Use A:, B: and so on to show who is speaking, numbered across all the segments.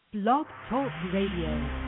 A: Blog Talk Radio.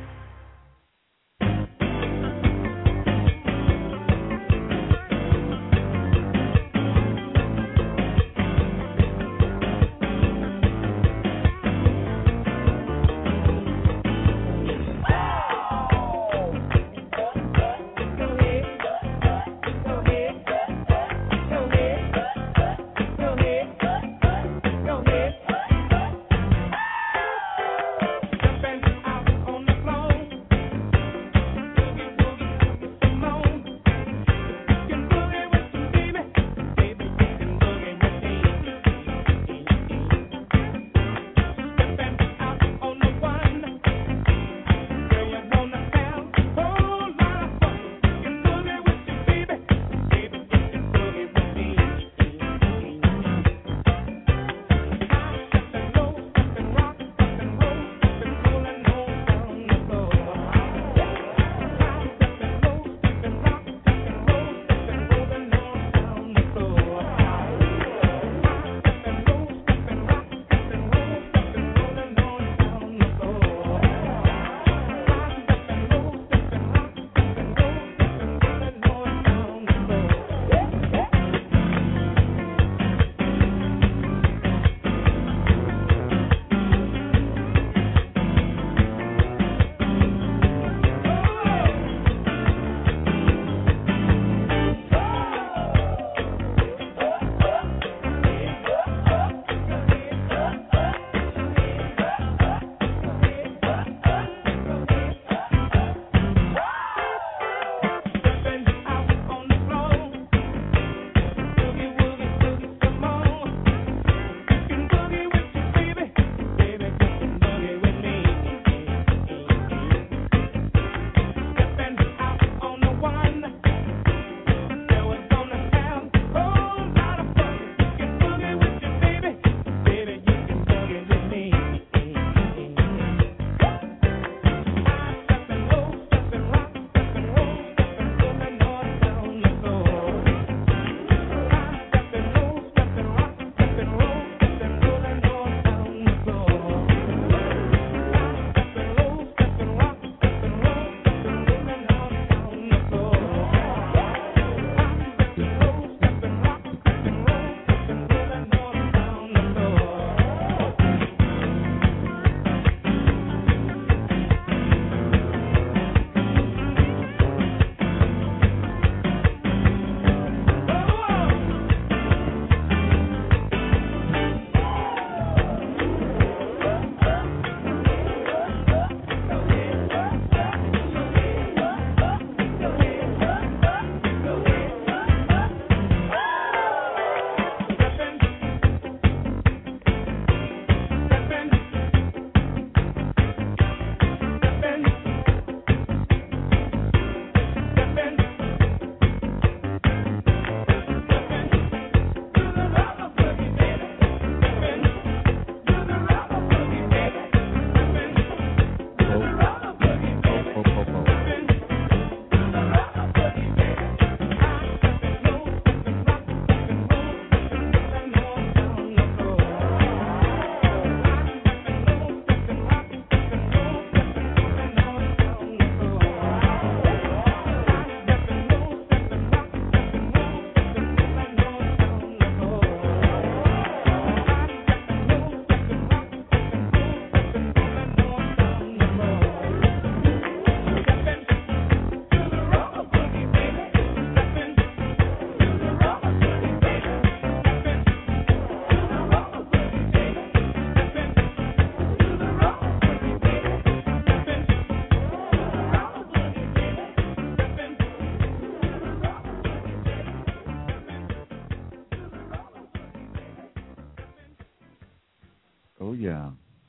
B: Oh, yeah.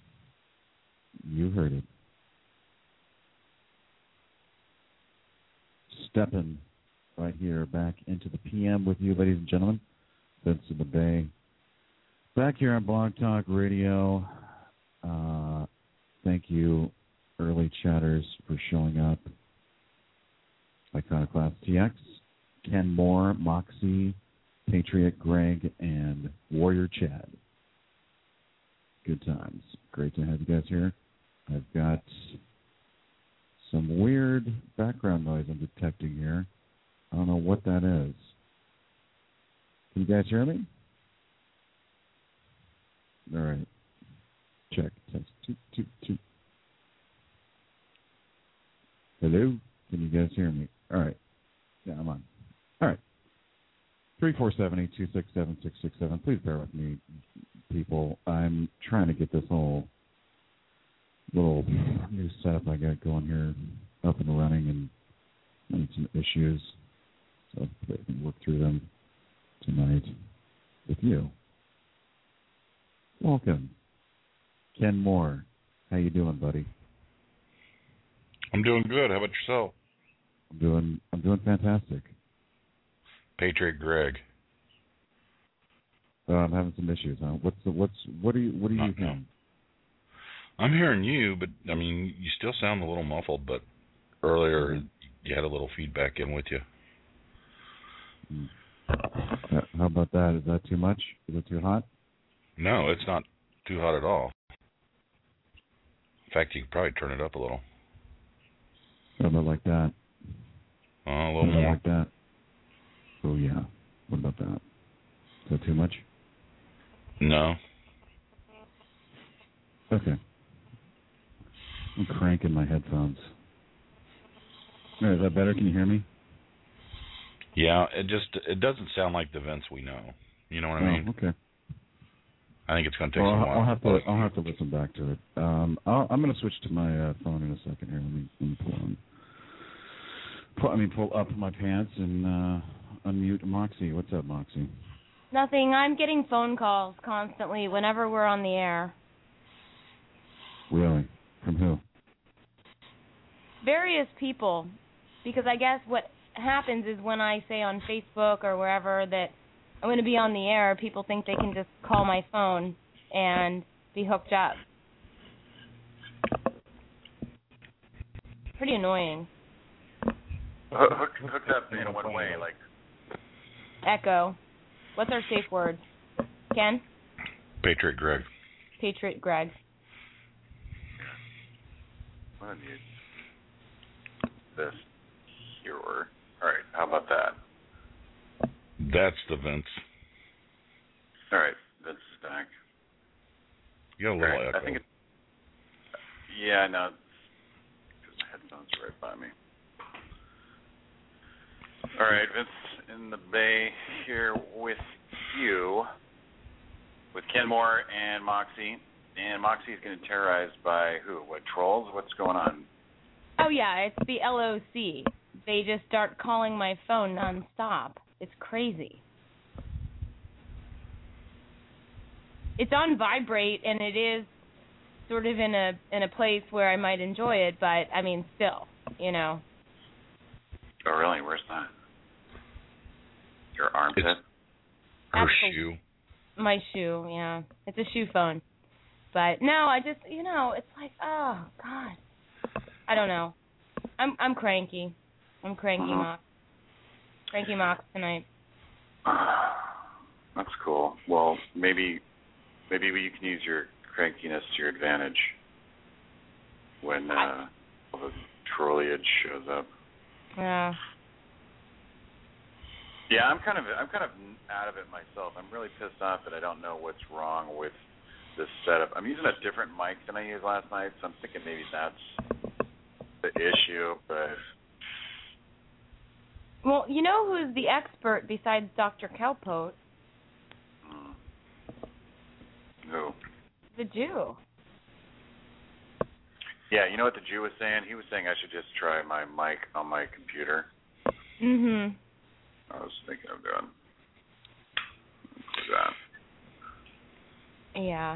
B: You heard it. Stepping right here back into the PM with you, ladies and gentlemen. Vince of the Bay. Back here on Blog Talk Radio. Thank you, early chatters, for showing up. Iconoclast TX, Ken Moore, Moxie, Patriot Greg, and Warrior Chad. Good times. Great to have you guys here. I've got some weird background noise I'm detecting here. I don't know what that is. Can you guys hear me? All right. Check. Test. Toot, toot, toot. Hello? Can you guys hear me? All right. Yeah, I'm on. All right. 347-826-7667. Please bear with me, people. I'm trying to get this whole little new setup I got going here up and running, and some issues. So I can work through them tonight with you. Welcome. Ken Moore. How you doing, buddy?
C: I'm doing good. How about yourself?
B: I'm doing fantastic.
C: Patriot Greg.
B: I'm having some issues, huh? What are you hearing?
C: I'm hearing you, but I mean, you still sound a little muffled. But earlier, you had a little feedback in with you.
B: How about that? Is that too much? Is it too hot?
C: No, it's not too hot at all. In fact, you could probably turn it up a little.
B: How about like that?
C: A little more.
B: Like that? Oh, yeah. What about that? Is that too much?
C: No.
B: Okay. I'm cranking my headphones. All right, is that better? Can you hear me?
C: Yeah, it doesn't sound like the Vince we know. You know what I mean?
B: Okay.
C: I think it's going to take some while.
B: I'll have to listen back to it. I'm going to switch to my phone in a second here. Let me pull up my pants and unmute Moxie. What's up, Moxie?
D: Nothing. I'm getting phone calls constantly whenever we're on the air.
B: Really? From who?
D: Various people. Because I guess what happens is when I say on Facebook or wherever that I'm going to be on the air, people think they can just call my phone and be hooked up. Pretty annoying.
E: Hooked up in what way? Like
D: Echo. What's our safe word? Ken?
C: Patriot Greg.
D: Patriot Greg.
E: I need this here. All right, how about that?
C: That's the Vince.
E: All right, Vince is back.
C: You got a little echo.
E: I think yeah, no, because my headphones are right by me. All right, Vince in the Bay here with you, with Ken Moore and Moxie. And Moxie's getting terrorized by who? What, trolls? What's going on?
D: Oh, yeah, it's the LOC. They just start calling my phone nonstop. It's crazy. It's on vibrate, and it is sort of in a place where I might enjoy it, but, I mean, still, you know.
E: Oh, really? Where's that? Your armpit?
C: Her shoe.
D: My shoe, yeah. It's a shoe phone. But, no, I just, you know, it's like, oh, God. I don't know. I'm cranky. I'm cranky Mox. Cranky Mox tonight.
E: That's cool. Well, maybe you can use your crankiness to your advantage when all the trolliage shows up.
D: Yeah.
E: Yeah, I'm kind of out of it myself. I'm really pissed off that I don't know what's wrong with this setup. I'm using a different mic than I used last night, so I'm thinking maybe that's the issue, but...
D: Well, you know who's the expert besides Dr. Kelpote?
E: Who?
D: The Jew.
E: Yeah, you know what the Jew was saying? He was saying I should just try my mic on my computer.
D: Mm-hmm.
E: I was thinking of doing that.
D: Yeah.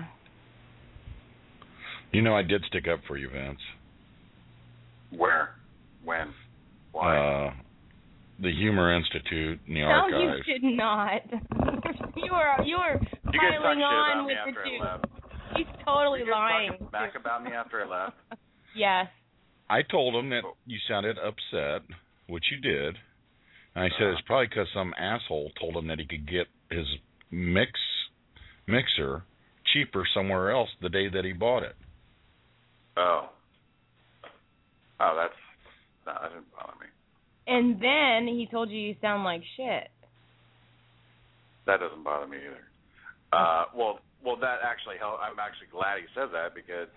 C: You know, I did stick up for you, Vince.
E: Where? When? Why?
C: The Humor Institute in the archives.
D: No, you did not. you were piling on with the Jew. He's totally lying.
E: Back about me after I left?
D: Yes.
C: I told him that you sounded upset, which you did. And I said it's probably because some asshole told him that he could get his mixer cheaper somewhere else the day that he bought it.
E: Oh, that didn't bother me.
D: And then he told you sound like shit.
E: That doesn't bother me either. Well, that actually helped. I'm actually glad he says that because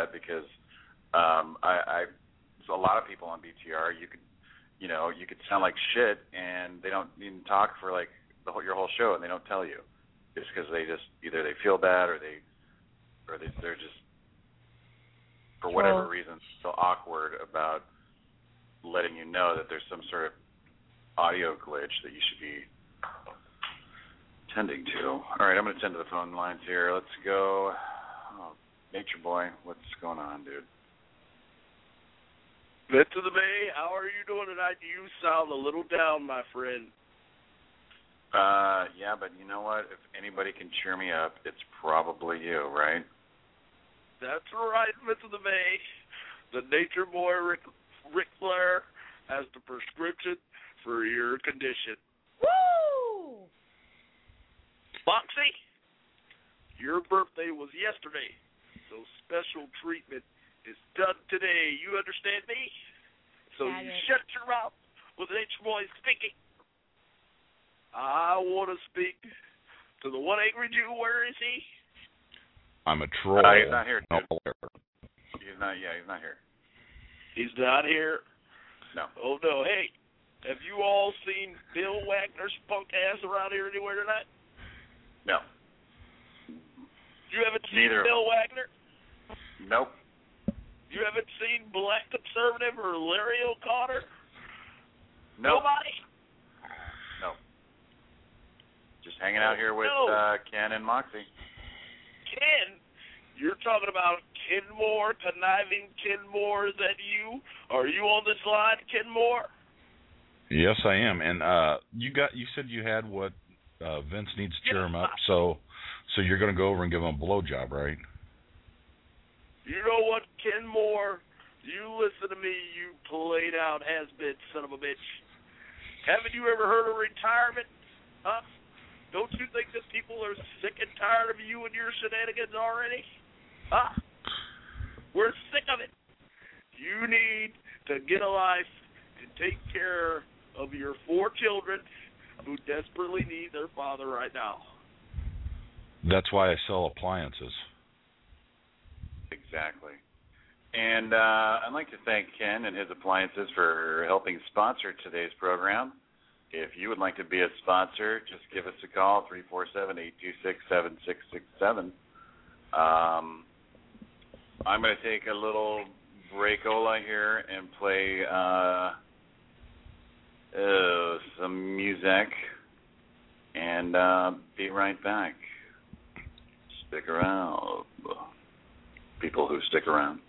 E: I a lot of people on BTR, you could sound like shit, and they don't even talk for like your whole show, and they don't tell you, just because either they feel bad or they're just for whatever reason so awkward about letting you know that there's some sort of audio glitch that you should be tending to. All right, I'm going to tend to the phone lines here. Let's go. Oh, Nature Boy, what's going on, dude?
F: Vince of the Bay, how are you doing tonight? You sound a little down, my friend.
E: Yeah, but you know what? If anybody can cheer me up, it's probably you, right?
F: That's right, Vince of the Bay. The Nature Boy, Ric Flair, has the prescription for your condition.
D: Woo!
F: Foxy, your birthday was yesterday, so special treatment is done today. You understand me? So you shut your mouth with an H-Boy speaking. I want to speak to the one angry Jew. Where is he?
C: I'm a troll.
E: He's not here, dude.
C: No.
E: He's not here.
F: He's not here?
E: No.
F: Oh, no. Hey, have you all seen Bill Wagner's punk ass around here anywhere tonight?
E: No.
F: You haven't seen
E: Neither.
F: Bill Wagner?
E: Nope.
F: You haven't seen Black Conservative or Larry O'Connor?
E: Nope.
F: Nobody?
E: No. Just hanging out here with Ken and Moxie.
F: Ken? You're talking about Ken Moore, conniving Ken Moore. Is that you? Are you on this line, Ken Moore?
C: Yes, I am. And you said you had what Vince needs to cheer him up. So you're going to go over and give him a blowjob, right?
F: You know what, Ken Moore? You listen to me, you played out has-been son of a bitch. Haven't you ever heard of retirement? Huh? Don't you think that people are sick and tired of you and your shenanigans already? Huh? We're sick of it. You need to get a life and take care of your 4 children who desperately need their father right now.
C: That's why I sell appliances.
E: Exactly. And I'd like to thank Ken and his appliances for helping sponsor today's program. If you would like to be a sponsor, just give us a call, 347-826-7667. I'm going to take a little breakola here and play some music and be right back. Stick around, people who stick around.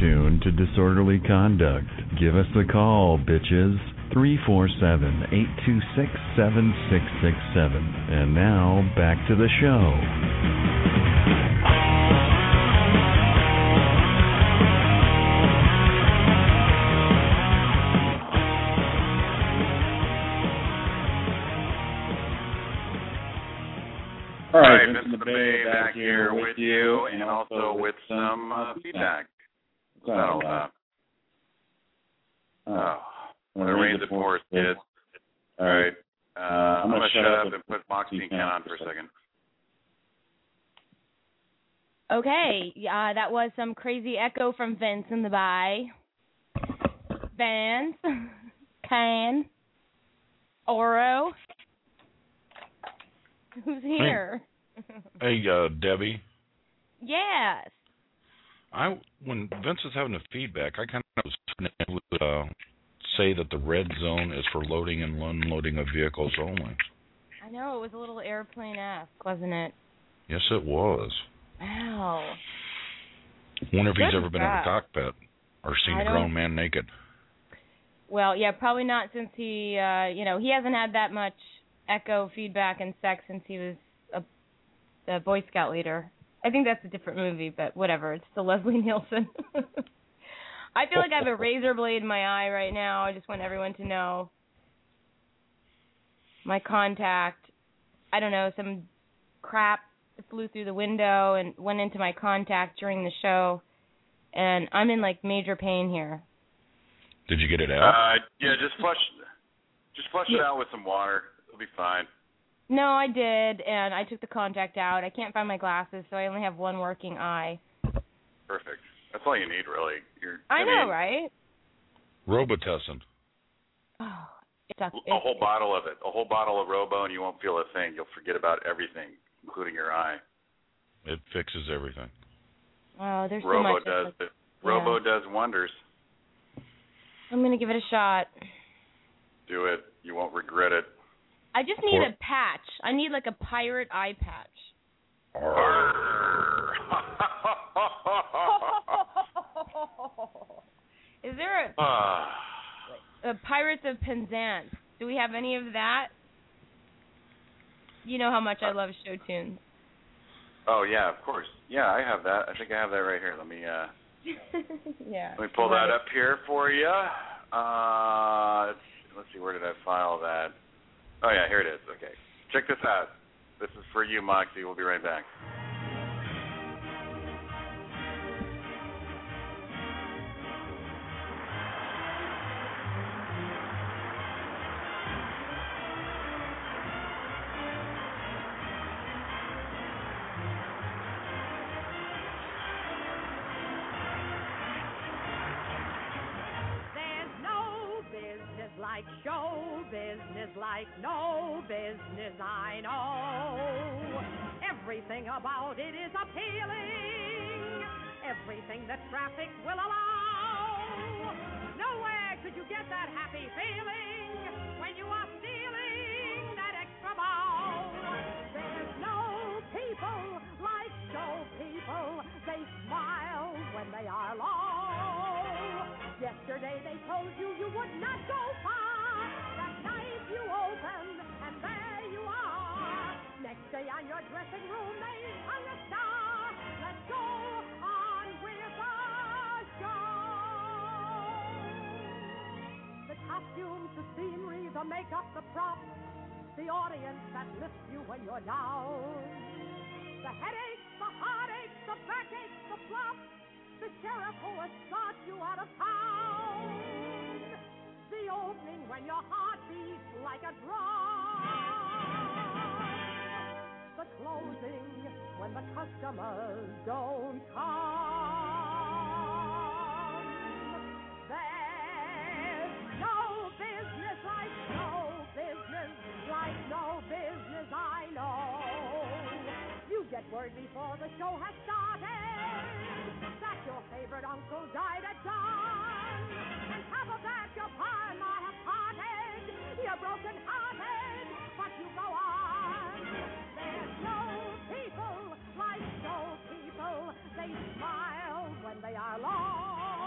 G: tuned to Disorderly Conduct. Give us a call, bitches. 347-826-7667. And now, back to the show.
E: All right, Vincent the Bay back here with you, and also with some feedback. The rain's a force, kids. All right, I'm going to shut up and put Moxie and Ken on for a second.
D: Okay, that was some crazy echo from Vince in the Bay. Vance, Ken, Oro. Who's here?
C: Hey, Debbie.
D: Yes.
C: When Vince is having the feedback, I kind of would say that the red zone is for loading and unloading of vehicles only.
D: I know, it was a little airplane-esque, wasn't it?
C: Yes, it was.
D: Wow.
C: Wonder if he's ever been in a cockpit or seen a grown man naked.
D: Well, yeah, probably not since he, he hasn't had that much echo feedback and sex since he was a Boy Scout leader. I think that's a different movie, but whatever. It's still Leslie Nielsen. I feel like I have a razor blade in my eye right now. I just want everyone to know. My contact, I don't know, some crap flew through the window and went into my contact during the show, and I'm in, major pain here.
C: Did you get it out?
E: Yeah, just flush it out with some water. It'll be fine.
D: No, I did, and I took the contact out. I can't find my glasses, so I only have one working eye.
E: Perfect. That's all you need, really.
D: I know, right?
C: Robitussin.
D: Oh,
E: a whole bottle of it. A whole bottle of Robo, and you won't feel a thing. You'll forget about everything, including your eye.
C: It fixes everything.
D: Oh, there's
E: Robo
D: so much.
E: Does it. Robo does wonders.
D: I'm going to give it a shot.
E: Do it. You won't regret it.
D: I just need a patch. I need a pirate eye patch. Is there a Pirates of Penzance? Do we have any of that? You know how much I love show tunes.
E: Oh yeah, of course. Yeah, I have that. I think I have that right here. Let me
D: yeah.
E: Let me pull that up here for you. Let's see, where did I file that? Oh yeah, here it is. Okay. Check this out. This is for you, Moxie. We'll be right back.
H: Like show business, like no business I know. Everything about it is appealing, everything that traffic will allow. Nowhere could you get that happy feeling when you are feeling that extra bow. There's no people like show people, they smile when they are low. Yesterday they told you you would not go far. That night you open and there you are. Next day on your dressing room they hung a star. Let's go on with the show. The costumes, the scenery, the makeup, the props, the audience that lifts you when you're down. The headaches, the heartaches, the backaches, the flops. The sheriff who escorts you out of town. The opening when your heart beats like a drum. The closing when the customers don't come. There's no business like no business like no business I know. You get word before the show has started that your favorite uncle died at dawn. And top of that, your pa and ma have parted. You're broken hearted, but you go on. There's no people like no people. They smile when they are alone.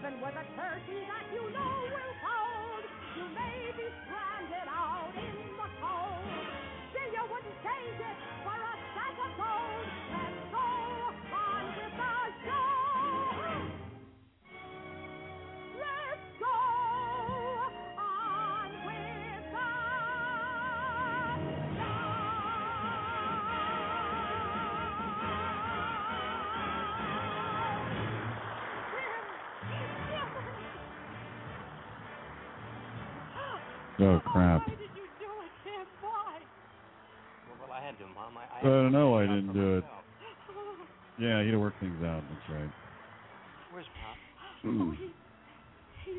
H: even with a turkey that you know will fold, you may be stranded out in the cold. Still, you wouldn't change it for a sack of gold. Let's go on with the show. Let's go on with the
B: Oh, crap.
H: Why did you do it, Tim? Why?
I: Well, I had to, Mom.
B: I don't know. I didn't do it. Yeah, you had to work things out. That's right.
I: Where's Pop?
H: Oh, he's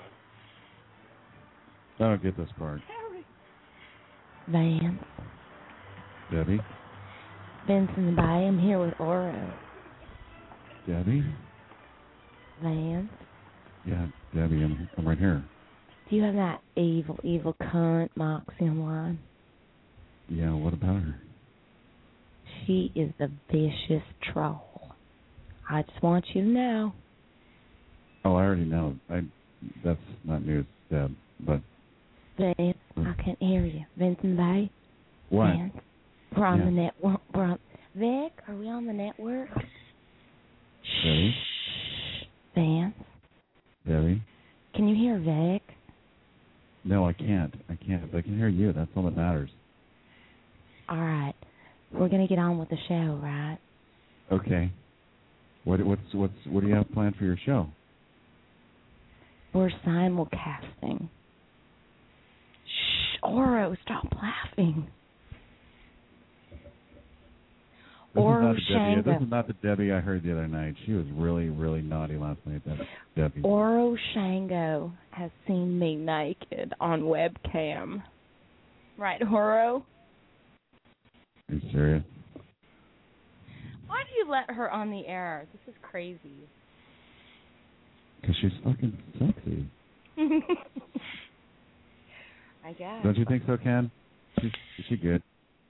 B: I don't get this part.
H: Harry.
D: Vance.
B: Debbie?
D: Vincent Bay, I'm here with Oro.
B: Debbie?
D: Vance.
B: Yeah, Debbie, I'm right here.
D: Do you have that evil, evil cunt Moxie online?
B: Yeah, what about her?
D: She is the vicious troll. I just want you to know.
B: Oh, I already know. That's not news, Deb, but...
D: Vance, I can't hear you. Vincent Bay?
B: What?
D: Vance, we're on the network. Vic, are we on the network?
B: Debbie?
D: Vance?
B: Debbie?
D: Can you hear Vic?
B: No, I can't. But I can hear you. That's all that matters.
D: All right. We're going to get on with the show, right?
B: Okay. What do you have planned for your show?
D: We're simulcasting. Shh, Oro, stop laughing.
B: This is not the Debbie I heard the other night. She was really, really naughty last night, that Debbie.
D: Oro Shango has seen me naked on webcam. Right, Oro?
B: Are you serious?
D: Why do you let her on the air? This is crazy.
B: Because she's fucking sexy.
D: I guess.
B: Don't you think so, Ken? Is she good?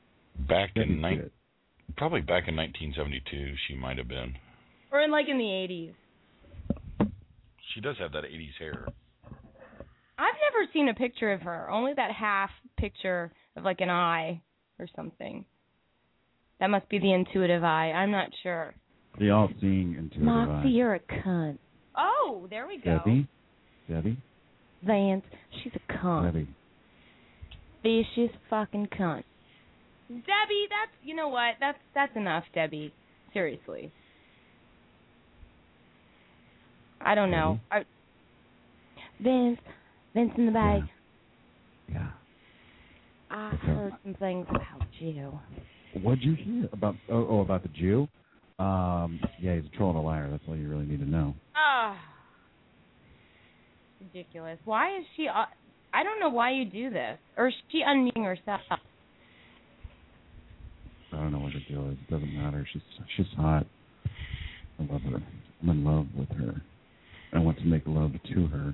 C: Probably back in 1972, she might have been.
D: Or in the 80s.
C: She does have that 80s hair.
D: I've never seen a picture of her. Only that half picture of like an eye or something. That must be the intuitive eye. I'm not sure.
B: The all-seeing intuitive
D: Moxie,
B: eye.
D: you're a cunt. Oh, there we go.
B: Debbie?
D: Vance, she's a cunt.
B: Debbie.
D: Vicious fucking cunt. Debbie, you know what? That's enough, Debbie. Seriously. I don't know. Vince in the Bay.
B: Yeah.
D: I heard some things about you.
B: What'd you hear about? About the Jew? Yeah, he's a troll and a liar. That's all you really need to know.
D: Ridiculous. Why is she? I don't know why you do this. Or is she unmuting herself?
B: I don't know what the deal is. It doesn't matter. She's hot. I love her. I'm in love with her. I want to make love to her.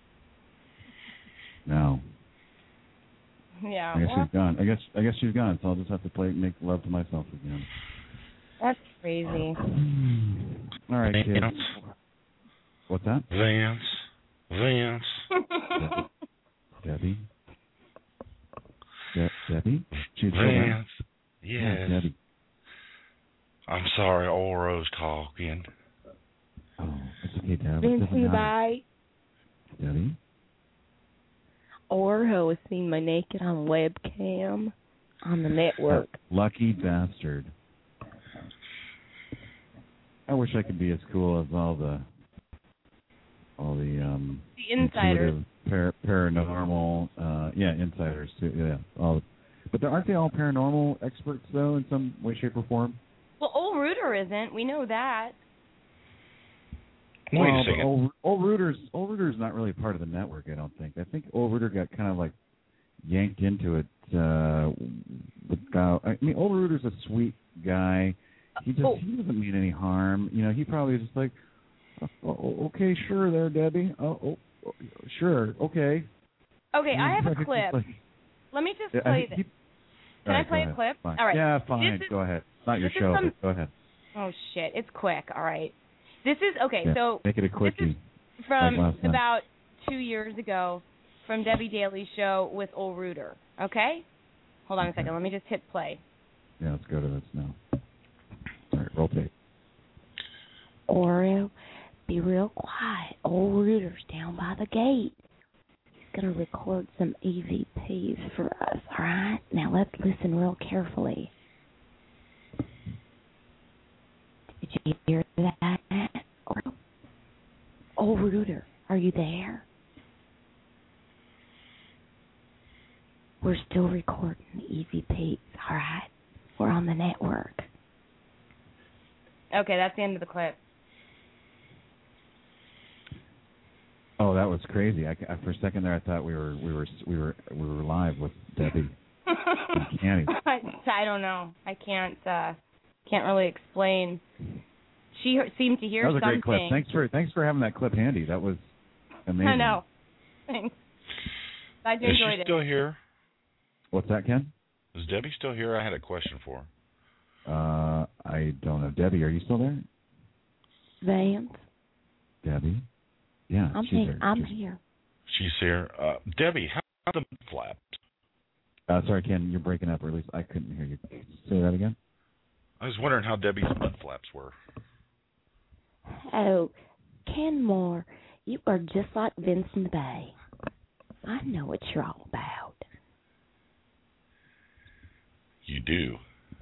B: Now.
D: Yeah.
B: I guess she's gone. I guess she's gone. So I'll just have to make love to myself again.
D: That's crazy.
B: All right, kids.
C: Vance.
B: What's that?
C: Vance.
B: Debbie. Debbie. She's
C: Vance. Yes.
B: Yeah, Debbie.
C: I'm sorry, Oro's talking.
B: Oh, it's okay, Deb.
D: Vincent Bay.
B: Debbie.
D: Oro has seen my naked on webcam on the network.
B: Lucky bastard. I wish I could be as cool as all the
D: insiders,
B: paranormal, insiders too. Yeah, but aren't they all paranormal experts though, in some way, shape, or form?
D: Well, Old Rooter isn't. We know that.
C: Wait a second.
B: Old Rooter's not really part of the network, I don't think. I think Old Rooter got kind of like yanked into it. Old Rooter's a sweet guy. He doesn't mean any harm. He probably is just like, okay, sure there, Debbie. Sure, okay.
D: Okay, I have a clip. Let me just play this. Can I play a clip?
B: Fine.
D: All right.
B: Yeah, fine. Go ahead. It's not your show, but go ahead.
D: Oh, shit. It's quick. All right. This is, okay,
B: yeah,
D: so.
B: Make it a quickie.
D: from
B: Like last night.
D: about 2 years ago from Debbie Daly's show with Ol Reuter. Okay? Hold on a second. Let me just hit play.
B: Yeah, let's go to this now. All right, roll tape.
J: Oreo, be real quiet. Old Reuter's down by the gate. He's going to record some EVPs for us, all right? Now let's listen real carefully. Did you hear that? Old Reuter, are you there? We're still recording EVPs, all right? We're on the network.
D: Okay, that's the end of the clip.
B: Oh, that was crazy. For a second there, I thought we were live with Debbie and Candy.
D: I don't know. I can't really explain. She seemed to hear
B: That was a
D: something.
B: great clip. Thanks for having that clip handy. That was amazing.
D: I know. Thanks. I
C: Is
D: enjoyed
C: she
D: it.
C: still here?
B: What's that, Ken?
C: Is Debbie still here? I had a question for her.
B: I don't know. Debbie, are you still there?
J: Vance?
B: Debbie? Yeah,
J: I'm
B: she's
J: here.
B: there.
J: I'm here.
C: She's here. Debbie, how the flap?
B: Sorry, Ken, you're breaking up, or at least I couldn't hear you. Say that again?
C: I was wondering how Debbie's mud flaps were.
J: Oh, Ken Moore, you are just like Vincent Bay. I know what you're all about.
C: You do.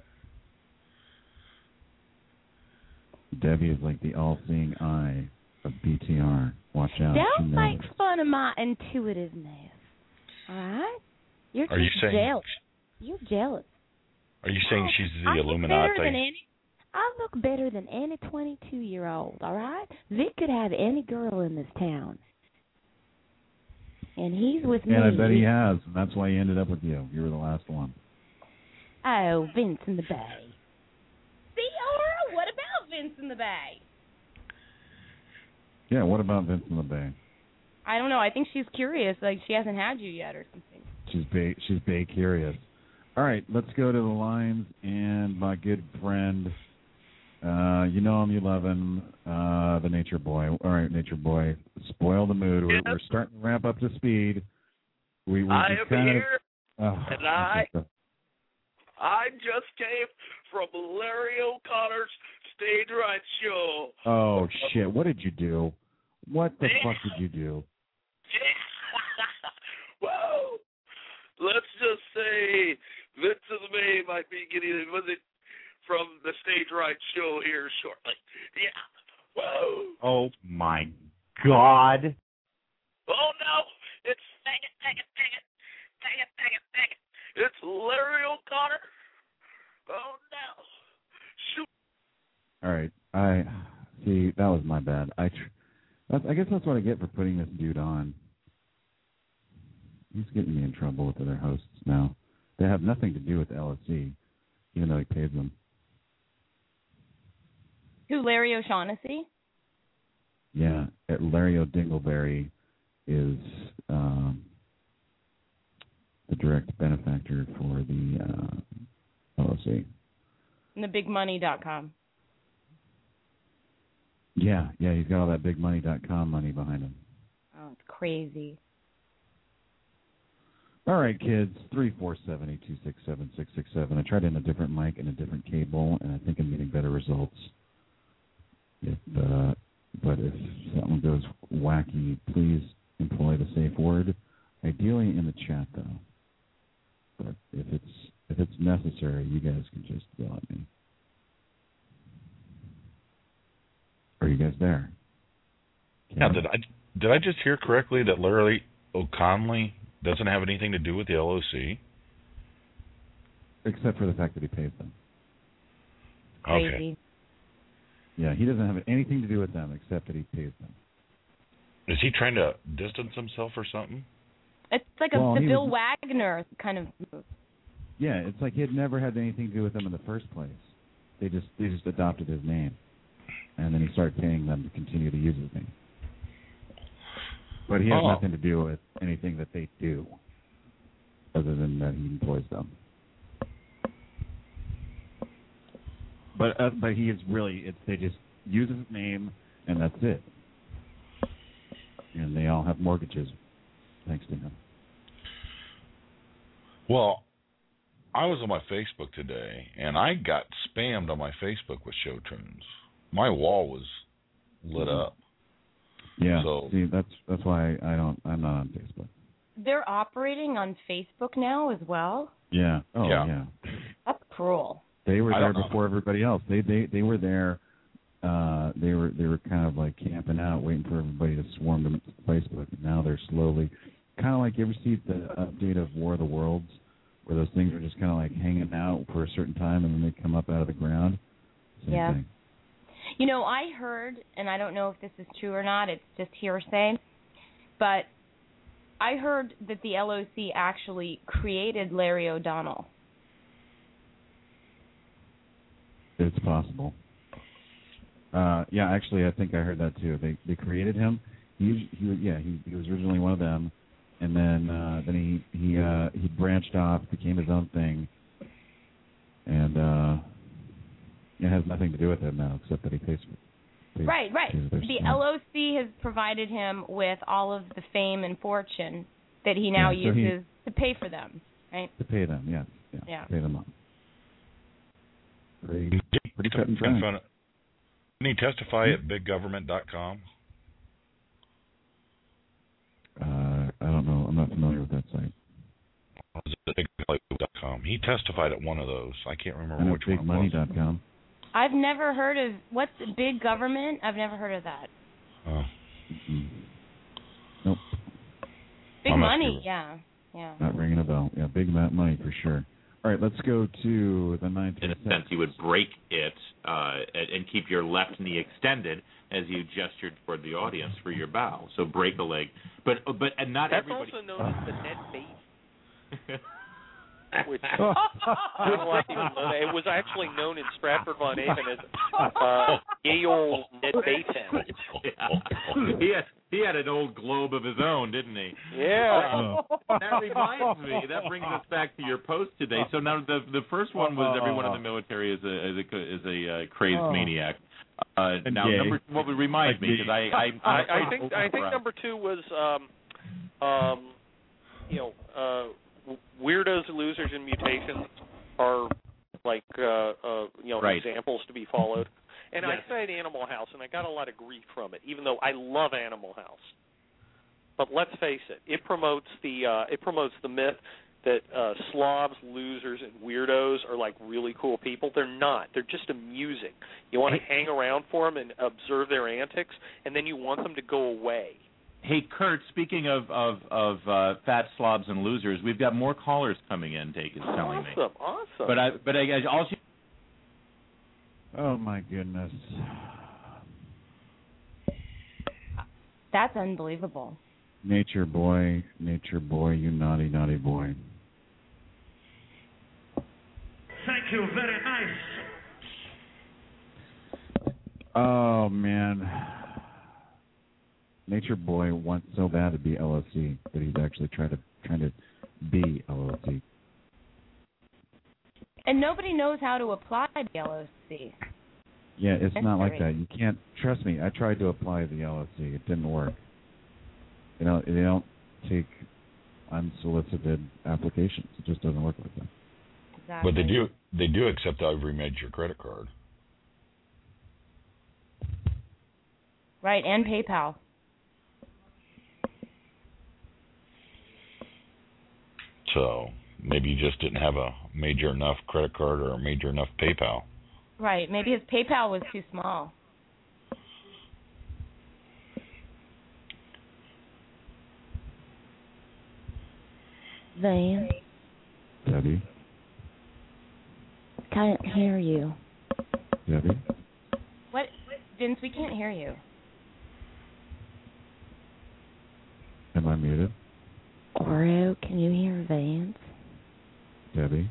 B: Debbie is like the all-seeing eye of BTR. Watch out.
J: Don't make fun of my intuitiveness. All right? You're
C: Are you
J: just
C: saying-
J: jealous. You're jealous.
C: Are you saying she's the
J: I
C: Illuminati?
J: look better than any 22-year-old, all right? Vic could have any girl in this town. And he's with me.
B: And I bet he has, and that's why he ended up with you. You were the last one.
J: Oh, Vince in the Bay.
D: See, Aura, what about Vince in the Bay?
B: Yeah, what about Vince in the Bay?
D: I don't know. I think she's curious. Like, she hasn't had you yet or something.
B: She's bay curious. All right, let's go to the lines, and my good friend, you know him, you love him, the Nature Boy. All right, Nature Boy, spoil the mood.
F: Yep.
B: We're starting to ramp up to speed. We
F: I
B: just
F: am
B: kind
F: here, and I
B: of,
F: just came from Larry O'Connor's Stage Right show.
B: oh, shit, what did you do? What the fuck did you do?
F: Well, let's just say Vince of the Bay might be getting a visit from the Stage Right show here shortly. Yeah. Whoa.
K: Oh, my God.
F: Oh, no. It's dang it. It's Larry O'Connor. Oh, no. Shoot.
B: All right, I see. That was my bad. I guess that's what I get for putting this dude on. He's getting me in trouble with other hosts now. They have nothing to do with LSC, even though he pays them.
D: Who, Larry O'Shaughnessy?
B: Yeah, Larry O'Dingleberry is the direct benefactor for the LSC.
D: And thebigmoney.com.
B: Yeah, he's got all that bigmoney.com money behind him.
D: Oh, it's crazy.
B: All right, kids, 347-826-7667. I tried in a different mic and a different cable, and I think I'm getting better results. But if something goes wacky, please employ the safe word. Ideally in the chat, though. But if it's necessary, you guys can just yell at me. Are you guys there?
C: Now, did I just hear correctly that Larry O'Connell doesn't have anything to do with the LOC?
B: Except for the fact that he pays them.
D: Crazy.
C: Okay.
B: Yeah, he doesn't have anything to do with them except that he pays them.
C: Is he trying to distance himself or something?
D: It's like
B: Well,
D: the
B: he
D: Bill
B: was-
D: Wagner kind of move.
B: Yeah, it's like he had never had anything to do with them in the first place. They just adopted his name, and then he started paying them to continue to use his name. But he has nothing to do with anything that they do, other than that he employs them. But he is really they just use his name, and that's it. and they all have mortgages thanks to him.
C: Well, I was on my Facebook today, and I got spammed on my Facebook with show tunes. My wall was lit up.
B: Yeah.
C: So,
B: see, that's why I'm not on Facebook.
D: They're operating on Facebook now as well?
B: Yeah. Oh, yeah.
D: That's cruel.
B: They were there before everybody else. They were there. They were kind of like camping out, waiting for everybody to swarm to Facebook. And now they're slowly, kind of like, you ever see the update of War of the Worlds, where those things are just kind of like hanging out for a certain time and then they come up out of the ground? Same thing.
D: You know, I heard, and I don't know if this is true or not, it's just hearsay, but I heard that the LOC actually created Larry O'Donnell.
B: It's possible. Yeah, actually, I think I heard that too. They created him. He was originally one of them, and then he branched off, became his own thing, and it has nothing to do with him now, except that he pays.
D: Right. The LOC has provided him with all of the fame and fortune that he now uses to pay for them, right?
B: To pay them, yes.
D: Yeah.
B: Pay them up. Pretty cut and dry.
C: Didn't he testify at biggovernment.com?
B: I don't know. I'm not familiar with that site.
C: Biggovernment.com. He testified at one of those. I can't remember which one it was.
B: BigMoney.com.
D: I've never heard of, what's Big Government? I've never heard of that.
C: Oh.
B: Nope.
D: Big Money, yeah.
B: Not ringing a bell. Yeah, Big Money for sure. All right, let's go to the 936.
L: In a sense, you would break it and keep your left knee extended as you gestured toward the audience for your bow. So break a leg. But not
M: That's
L: everybody.
M: That's also known as the net base. Which I don't like even know that. It was actually known in Stratford von Avon as Yale's net base hand.
L: Yeah. He had an old globe of his own, didn't he?
M: Yeah.
L: That reminds me. That brings us back to your post today. So now the first one was everyone in the military is a crazed maniac. Now number what would remind me because
M: I think number 2 was weirdos, losers, and mutations are like examples to be followed. And I said Animal House, and I got a lot of grief from it, even though I love Animal House. But let's face it, it promotes the myth that slobs, losers, and weirdos are like really cool people. They're not. They're just amusing. You want to hang around for them and observe their antics, and then you want them to go away.
L: Hey, Kurt, speaking of fat slobs and losers, we've got more callers coming in, Take is telling me.
M: Awesome.
L: But I also...
B: Oh, my goodness.
D: That's unbelievable.
B: Nature boy, you naughty, naughty boy.
N: Thank you, very nice.
B: Oh, man. Nature Boy wants so bad to be LOC that he's actually trying to be LOC.
D: And nobody knows how to apply the LOC.
B: Yeah, it's not like that. You can't, trust me, I tried to apply the LOC. It didn't work. They don't take unsolicited applications. It just doesn't work like that.
C: Exactly. But they do accept every major credit card.
D: Right, and PayPal.
C: So maybe you just didn't have a major enough credit card or a major enough PayPal.
D: Right. Maybe his PayPal was too small.
J: Van.
B: Debbie.
J: Can't hear you.
B: Debbie.
D: What? Vince, we can't hear you.
B: Am I muted?
J: Oro, can you hear Vance?
B: Debbie.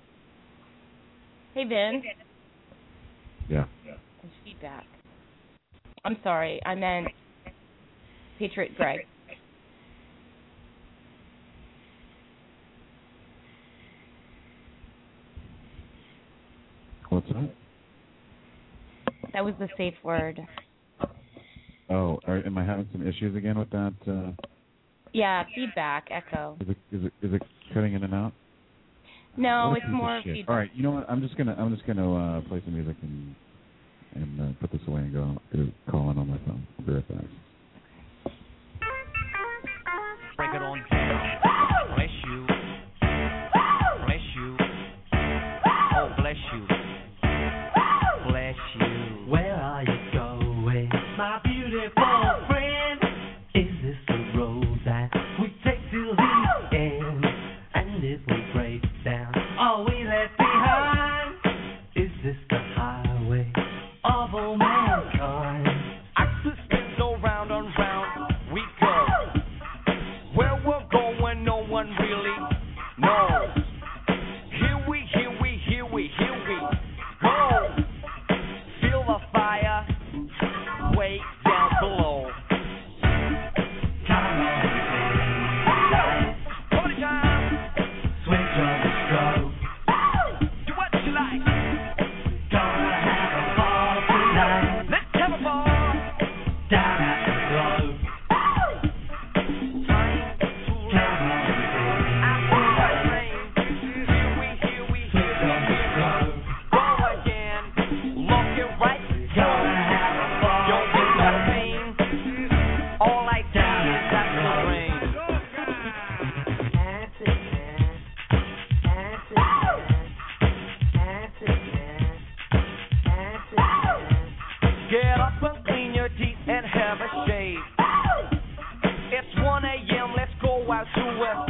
D: Hey, Vince.
B: Yeah.
D: There's feedback. I'm sorry. I meant Patriot Greg.
B: What's that?
D: That was the safe word.
B: Oh, am I having some issues again with that?
D: Yeah, feedback, echo.
B: Is it cutting in and out?
D: No, it's more feedback.
B: All right, you know what? I'm just gonna play some music and put this away and go call in on my phone. I'll be right back.
O: Break it on down. Bless you. Bless you. Oh, bless you. Bless you. Where are you going, my beautiful friend? Is this the road that we take to the end? And if we break down, are we left behind? Is this the highway of all mankind? Axis spins go round and round we go. Where we're going, no one really knows. Here we go. Feel the fire way down below. Come on, baby. Party time. Switch on the strobe. Do what you like. Gonna have a ball tonight. Let's have a ball. Down at the globe. Get up and clean your teeth and have a shave. It's 1 a.m., let's go out to a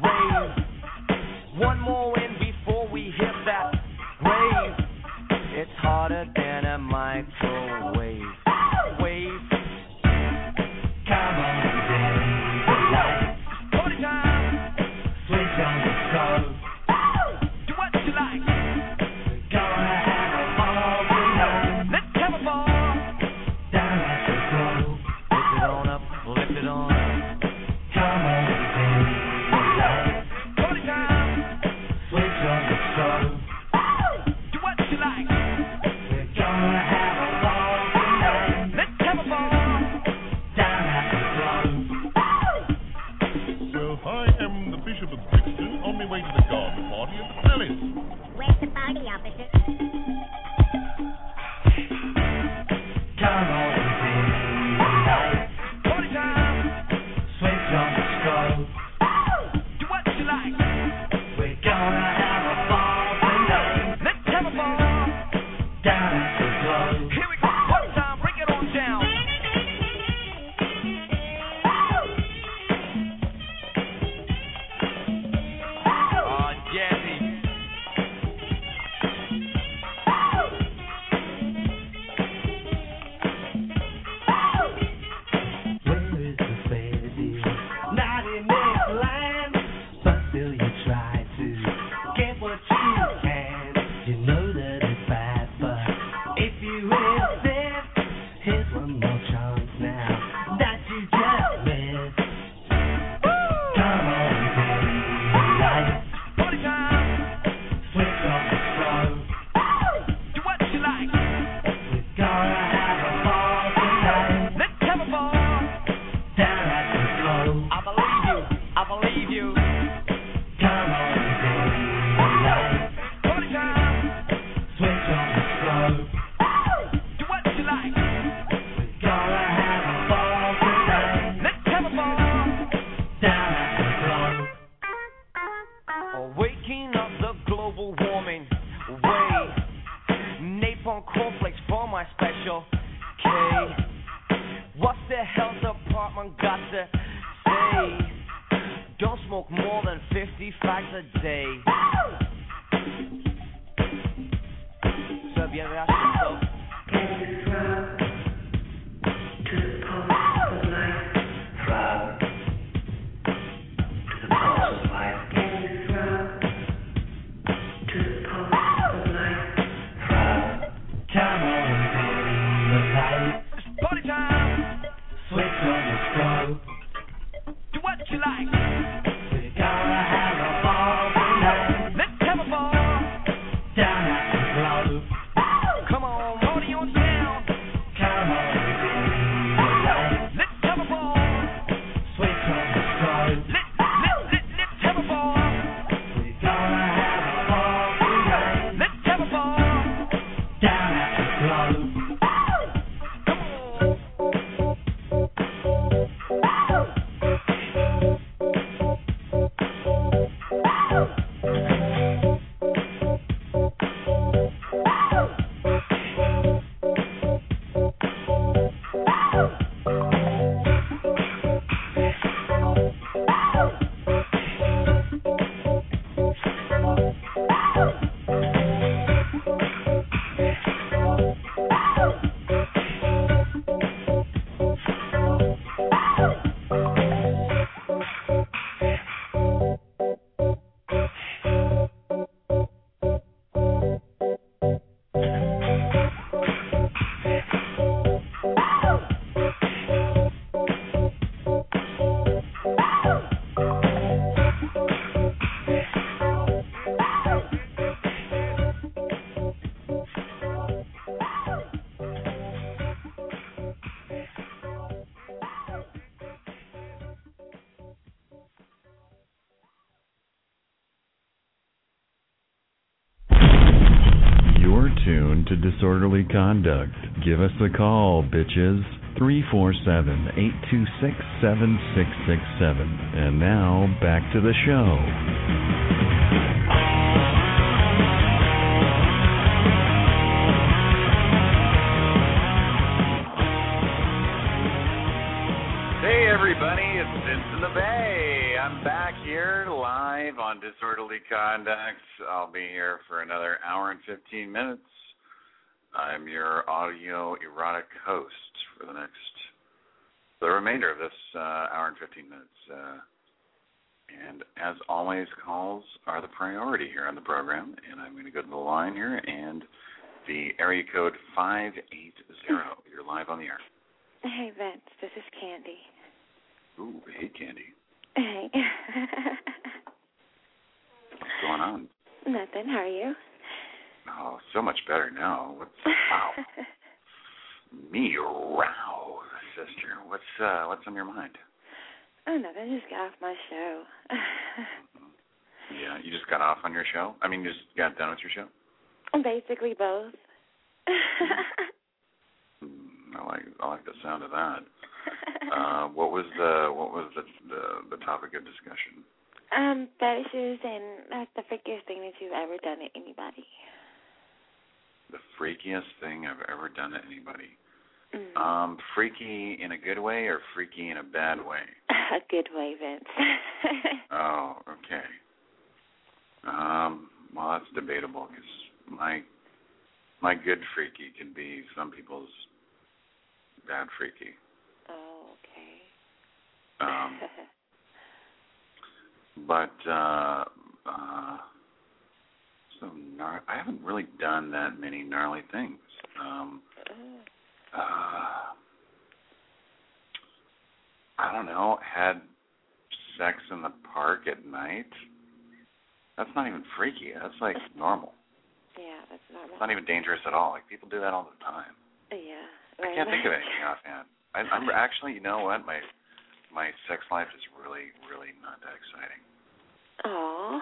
O: rave. One more in before we hit that grave. It's hotter than a microwave. Wave. Come on, baby. Party time. Switch on the strobe. Do what you like. We're gonna have a ball tonight. Let's have a ball. Down at the globe. Lift it on up, lift it on up. Come on, baby. Party time. Switch on the strobe. Do what you like. We're gonna have a ball tonight. Let's have a ball. Down at the globe.
P: Well, I am the Bishop of Brixton on my way to the garden party at the palace.
Q: Where's the party, officer?
O: Come on, baby. Party time. Switch on the strobe. Do what you like. We're gonna have a ball tonight. Let's have a ball. Down at the globe. Here we go. One time, break it on down. Oh, Jazzy. Where is the fair deal? Not in this land, but still you try to get what you can. You know that it's bad, but if you insist, here's one more chance now that you just missed. Come on, baby. Party time. Switch on the strobe. Do what you like. We're gonna have a ball tonight. Let's have a ball. Down at the globe. I believe you. Come on, baby. Party time. Switch on the strobe. Do what you like. We're gonna have a ball tonight. Let's have a ball. Down at the globe. Waking up the global warming way. Napalm cornflakes for my special K. What's the health department got to say? Don't smoke more than 50 fags a day. So, bien, gracias. Come on, baby. Party time. Switch on the strobe. Do what you like. We're gonna have a ball tonight. Let's have a ball. Down at the globe. Come on, party on down.
G: Welcome to Disorderly Conduct. Give us a call, bitches. 347-826-7667. And now, back to the show.
E: Hey everybody, it's Vince in the Bay. I'm back here live on Disorderly Conduct. I'll be here for another hour and 15 minutes. I'm your audio erotic host for the remainder of this hour and 15 minutes. And as always, calls are the priority here on the program. And I'm going to go to the line here and the area code 580. You're live on the air.
R: Hey, Vince, this is Candy.
E: Ooh, hey, Candy.
R: Hey.
E: What's going on?
R: Nothing. How are you?
E: Oh, so much better now. Wow. Meow, sister. What's on your mind?
R: Oh, nothing. Just got off my show.
E: Yeah, you just got off on your show? I mean, you just got done with your show?
R: Basically both.
E: I like the sound of that. What was the topic of discussion?
R: Fetishes and that's the freakiest thing that you've ever done to anybody.
E: The freakiest thing I've ever done to anybody.
R: Mm.
E: Freaky in a good way or freaky in a bad way?
R: A good way, Vince.
E: Oh, okay. Well, that's debatable because my good freaky can be some people's bad freaky.
R: Oh, okay.
E: But I haven't really done that many gnarly things. I don't know, had sex in the park at night. That's not even freaky. That's like normal.
R: Yeah, that's normal.
E: It's not even dangerous at all. Like people do that all the time.
R: Yeah.
E: I can't think of anything offhand. I'm actually, you know what? My sex life is really, really not that exciting.
R: Oh.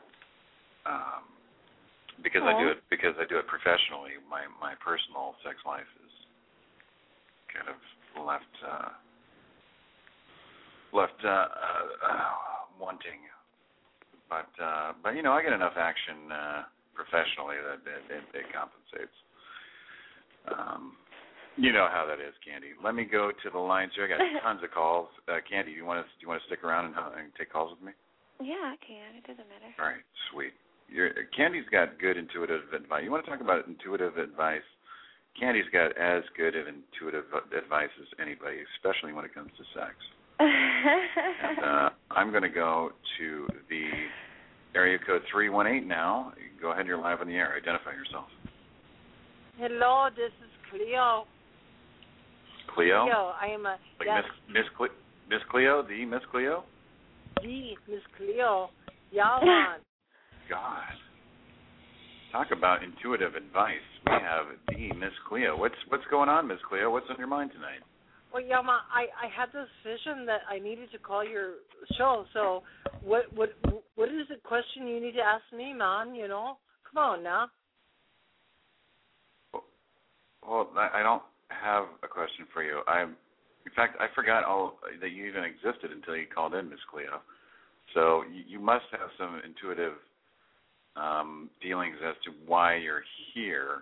E: Because I do it professionally. My personal sex life is kind of left wanting. But you know, I get enough action professionally that it compensates. You know how that is, Candy. Let me go to the lines here. I got tons of calls. Candy, do you want to stick around and take calls with me?
R: Yeah, I can. It doesn't matter.
E: All right, sweet. Candy's got good intuitive advice. You want to talk about intuitive advice? Candy's got as good of intuitive advice as anybody, especially when it comes to sex. And I'm going to go to the area code 318 now. Go ahead, you're live on the air. Identify yourself.
S: Hello, this is Cleo.
E: Cleo?
S: Cleo, I am a...
E: Like
S: yes.
E: Miss Cleo? The Miss Cleo?
S: The Miss Cleo. Yeah, man.
E: God. Talk about intuitive advice. We have the Miss Cleo. What's going on, Miss Cleo? What's on your mind tonight?
S: Well, Yama, I had this vision that I needed to call your show. So, what is the question you need to ask me, man? You know, come on now.
E: Well, I don't have a question for you. In fact, I forgot that you even existed until you called in, Miss Cleo. So you must have some intuitive dealings as to why you're here.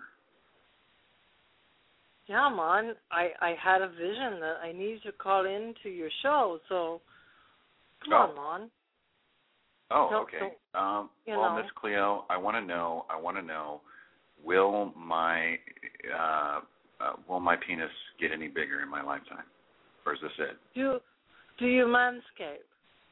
S: Yeah, man. I had a vision that I needed to call in to your show. So, come on, man.
E: Oh, okay. Well, Miss Cleo, I want to know. Will my penis get any bigger in my lifetime, or is this it?
S: Do you manscape?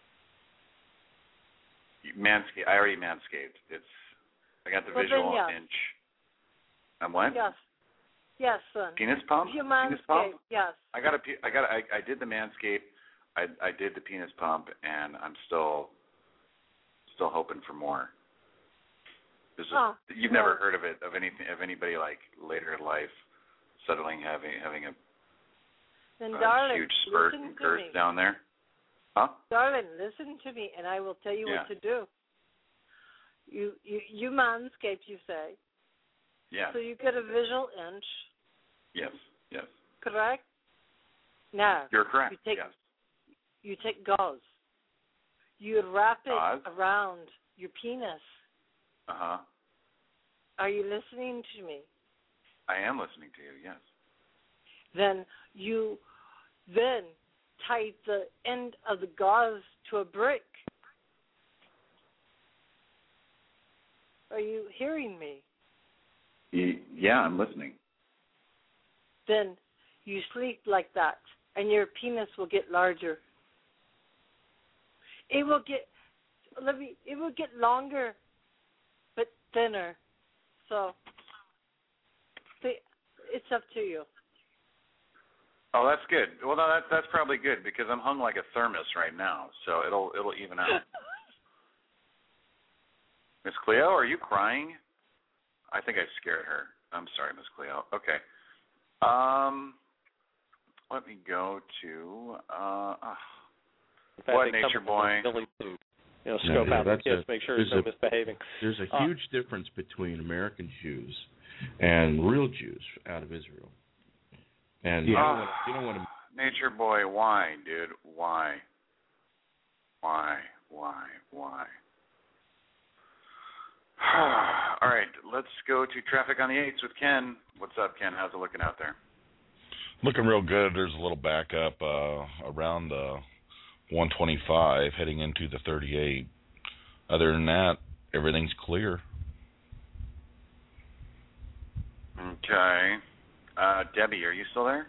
E: Manscape. I already manscaped. I got the visual inch. I'm what?
S: Yes, son.
E: Penis pump.
S: You
E: penis pump.
S: Yes.
E: I did the manscape. I did the penis pump, and I'm still hoping for more. You've never heard of it, of anybody like later in life suddenly having a
S: darling,
E: huge spurt and girth down there? Huh?
S: Darling, listen to me, and I will tell you what to do. You manscape, you say.
E: Yes.
S: So you get a visual inch.
E: Yes. Yes.
S: Correct? Now.
E: You're correct.
S: You take gauze. You wrap it
E: Gauze?
S: around your penis.
E: Uh-huh.
S: Are you listening to me?
E: I am listening to you, yes.
S: Then you tie the end of the gauze to a brick. Are you hearing me?
E: Yeah, I'm listening.
S: Then you sleep like that, and your penis will get larger. It will get longer, but thinner. So, it's up to you.
E: Oh, that's good. Well, no, that's probably good because I'm hung like a thermos right now, so it'll even out. Miss Cleo, are you crying? I think I scared her. I'm sorry, Miss Cleo. Okay. Let me go to what Nature Boy.
M: Scope out the kids, make sure he's not misbehaving.
C: There's a huge difference between American Jews and real Jews out of Israel. And you don't want to.
E: Nature Boy, why, dude? Why? All right, let's go to traffic on the 8s with Ken. What's up, Ken? How's it looking out there?
C: Looking real good. There's a little backup around the 125 heading into the 38. Other than that, everything's clear.
E: Okay. Debbie, are you still there?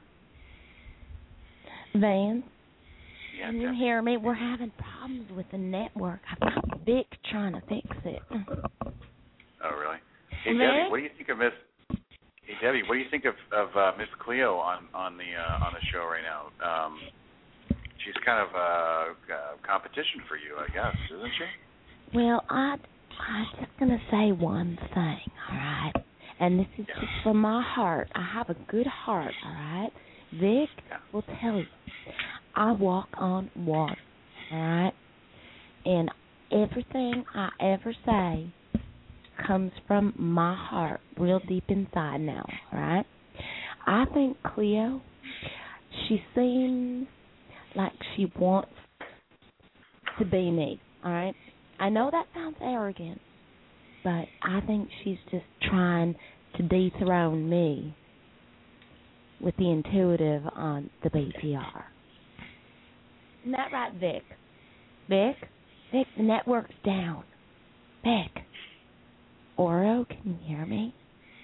J: Van,
E: Yeah,
J: can you hear me? We're having problems with the network. I've got Vic trying to fix it.
E: Oh, really? Hey,
J: Vic?
E: Debbie, what do you think of Miss? Hey, Debbie, what do you think of Miss Cleo on the show right now? She's kind of competition for you, I guess, isn't she?
J: Well, I'm just gonna say one thing, all right? And this is just from my heart. I have a good heart, all right? Vic will tell you, I walk on water, all right? And everything I ever say comes from my heart, real deep inside now, all right? I think Cleo, she seems like she wants to be me, all right? I know that sounds arrogant, but I think she's just trying to dethrone me with the intuitive on the BTR. Isn't that right, Vic? Vic, the network's down. Vic. Oro, can you hear me?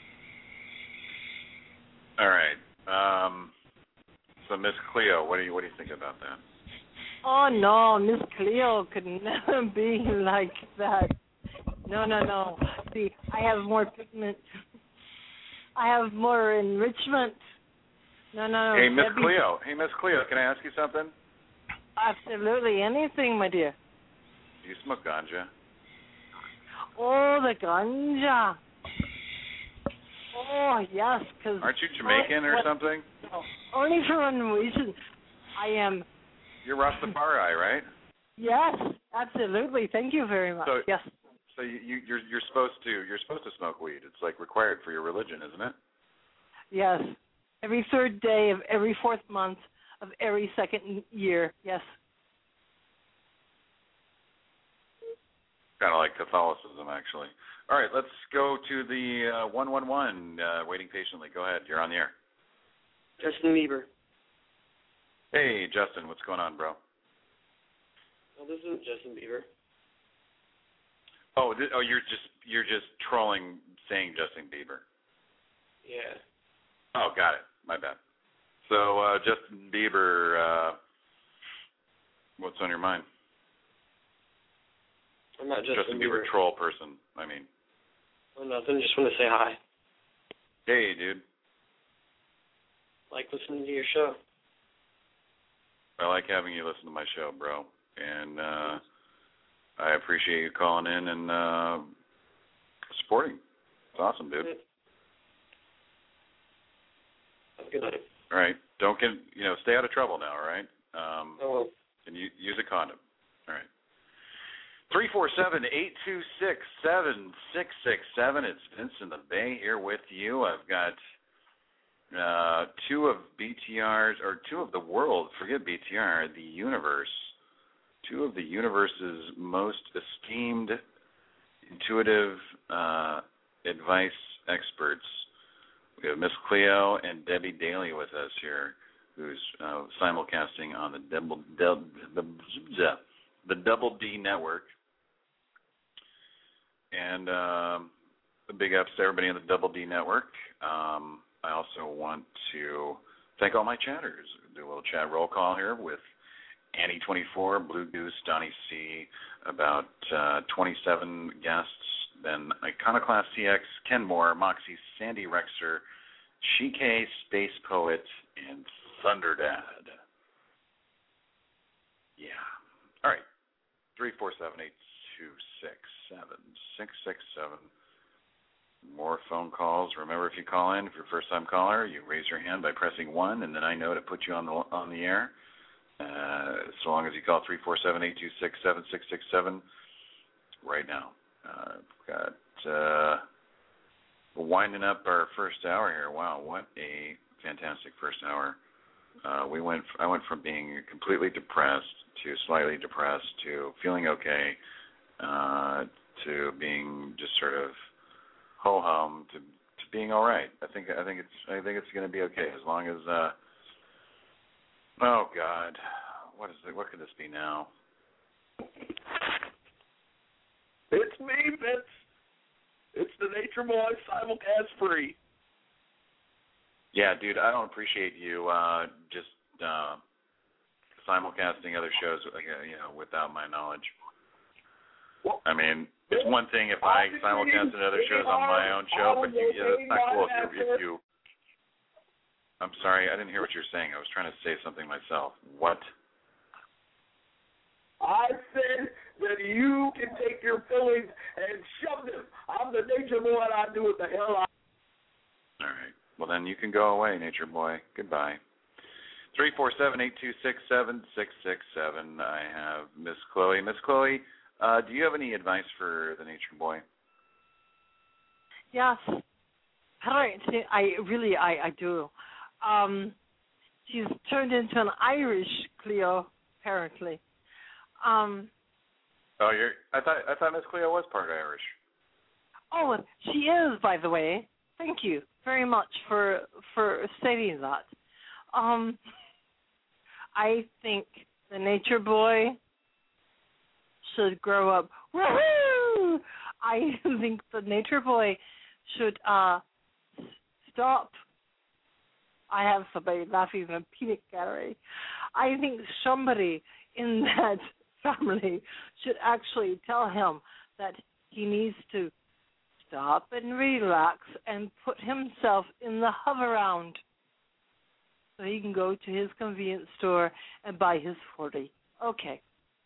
E: All right. So Miss Cleo, what do you think about that?
S: Oh no, Miss Cleo could never be like that. No. See, I have more pigment. I have more enrichment. No.
E: Hey, Miss
S: Debbie.
E: Cleo, can I ask you something?
S: Absolutely, anything, my dear.
E: Do you smoke ganja?
S: Oh, the ganja. Oh, yes, because...
E: Aren't you Jamaican or something?
S: No, only for one reason. I am...
E: You're Rastafari, right?
S: Yes, absolutely. Thank you very much. Yes.
E: So you're supposed to smoke weed. It's like required for your religion, isn't it?
S: Yes. Every third day of every fourth month of every second year. Yes.
E: Kind of like Catholicism, actually. All right, let's go to the 111, waiting patiently. Go ahead. You're on the air.
T: Justin Bieber.
E: Hey, Justin, what's going on, bro?
T: Oh, this isn't Justin Bieber.
E: You're just trolling, saying Justin Bieber.
T: Yeah.
E: Oh, got it. My bad. So, Justin Bieber, what's on your mind?
T: I'm not Justin
E: Bieber troll person, I mean.
T: Oh, nothing. Just want to say hi.
E: Hey, dude.
T: Like listening to your show.
E: I like having you listen to my show, bro. And I appreciate you calling in and supporting. It's awesome, dude.
T: Have a good night.
E: All right. Don't stay out of trouble now, all right?
T: I will.
E: And use a condom. All right. 347-826-7667. It's Vince in the Bay here with you. I've got two of BTR's, or two of the world, forget BTR, the universe. Two of the universe's most esteemed intuitive advice experts. We have Miss Cleo and Debbie Daly with us here, who's simulcasting on the Double D Network. And big ups to everybody in the Double D Network. I also want to thank all my chatters. Do a little chat roll call here with Annie24, Blue Goose, Donnie C, about 27 guests, then Iconoclast CX, Ken Moore, Moxie, Sandy Rexer, Shike, Space Poet, and Thunderdad. Yeah. All right. 347-826-7667. More phone calls. Remember, if you call in, if you're a first-time caller, you raise your hand by pressing 1, and then I know to put you on the air. So long as you call 347-826-7667 right now. We're winding up our first hour here. Wow, what a fantastic first hour. I went from being completely depressed to slightly depressed to feeling okay to being just sort of ho-hum to being all right. I think it's going to be okay as long as oh God, what could this be now?
F: It's me, Vince. It's the Nature Boy simulcast free.
E: Yeah, dude, I don't appreciate you just simulcasting other shows, without my knowledge.
F: Well,
E: I mean, it's one thing if I simulcast other shows on my own show, but it's not cool if you. I'm sorry, I didn't hear what you're saying. I was trying to say something myself. What?
F: I said that you can take your feelings and shove them. I'm the Nature Boy, and I do what the hell I.
E: All right. Well, then you can go away, Nature Boy. Goodbye. 347-826-7667. I have Miss Chloe. Miss Chloe, do you have any advice for the Nature Boy?
S: Yes. I do. She's turned into an Irish Cleo, apparently.
E: I thought Miss Cleo was part Irish.
S: Oh, she is, by the way. Thank you very much for stating that. I think the Nature Boy should grow up. Woohoo! I think the Nature Boy should stop. I have somebody laughing in a peanut gallery. I think somebody in that family should actually tell him that he needs to stop and relax and put himself in the hover-round so he can go to his convenience store and buy his 40. Okay.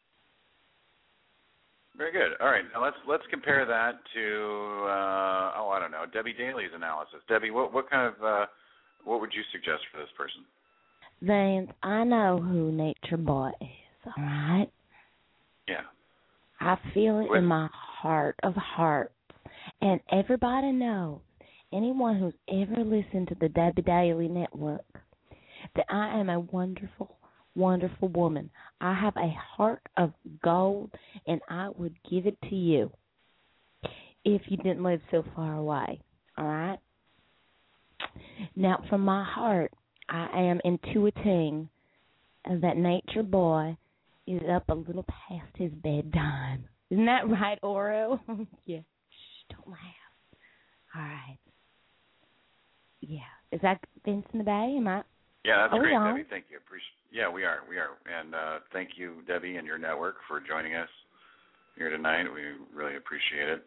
E: Very good. All right. Now let's compare that to I don't know, Debbie Daly's analysis. Debbie, what kind of what would you suggest for this person?
J: Vince, I know who Nature Boy is, all right?
E: Yeah.
J: I feel it in my heart of hearts. And everybody knows, anyone who's ever listened to the Debbie Daly Network, that I am a wonderful, wonderful woman. I have a heart of gold, and I would give it to you if you didn't live so far away, all right? Now, from my heart, I am intuiting that Nature Boy is up a little past his bedtime. Isn't that right, Oro? Yeah. Shh, don't laugh. All right. Yeah. Is that Vince in the Bay? Am I?
E: Yeah, that's great,
J: on?
E: Debbie. Thank you. Yeah, we are. And thank you, Debbie, and your network for joining us here tonight. We really appreciate it.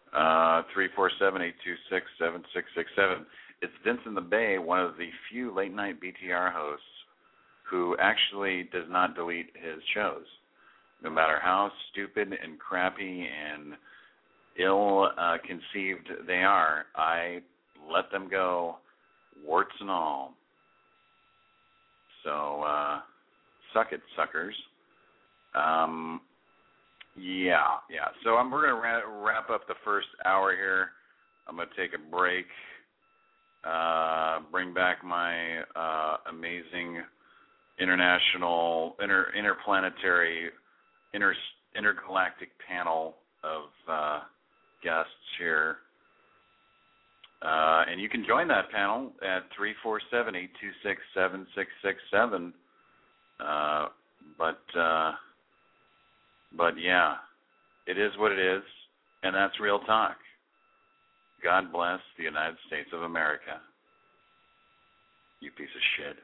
E: 347-826-7667. It's Vince in the Bay, one of the few late-night BTR hosts who actually does not delete his shows. No matter how stupid and crappy and ill-conceived they are, I let them go, warts and all. So, suck it, suckers. Yeah. So we're going to wrap up the first hour here. I'm going to take a break, bring back my amazing interplanetary, intergalactic panel of guests here. And you can join that panel at 347-826-7667. But yeah, it is what it is, and that's real talk. God bless the United States of America. You piece of shit.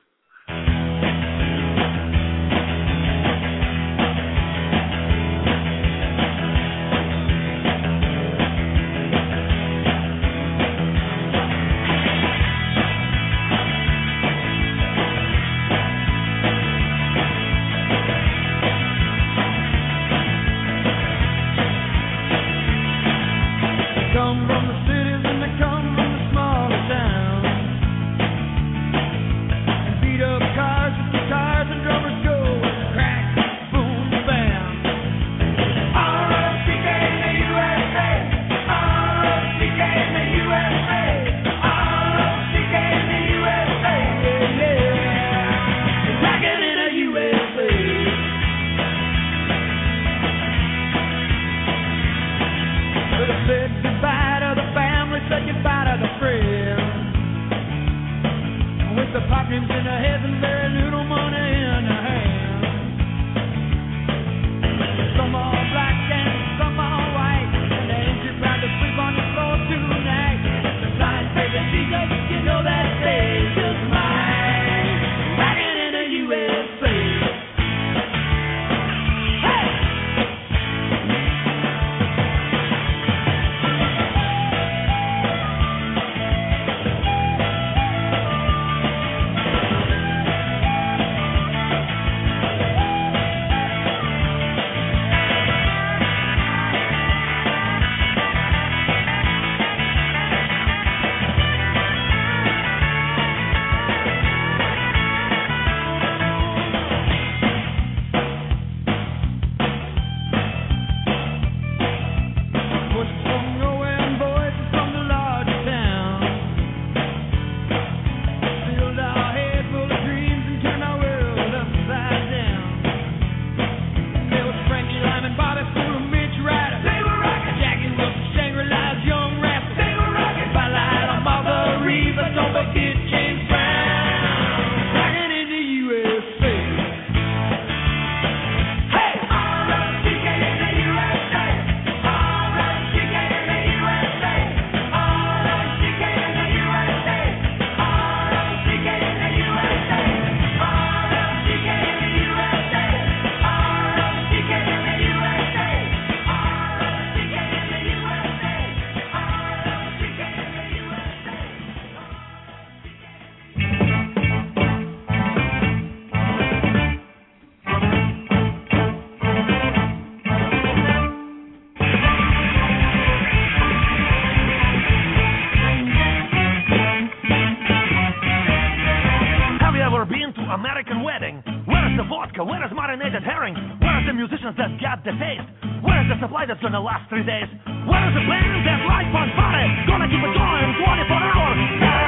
O: That's gonna last 3 days. Where's the band that life on fire? Gonna keep it going 24 hours.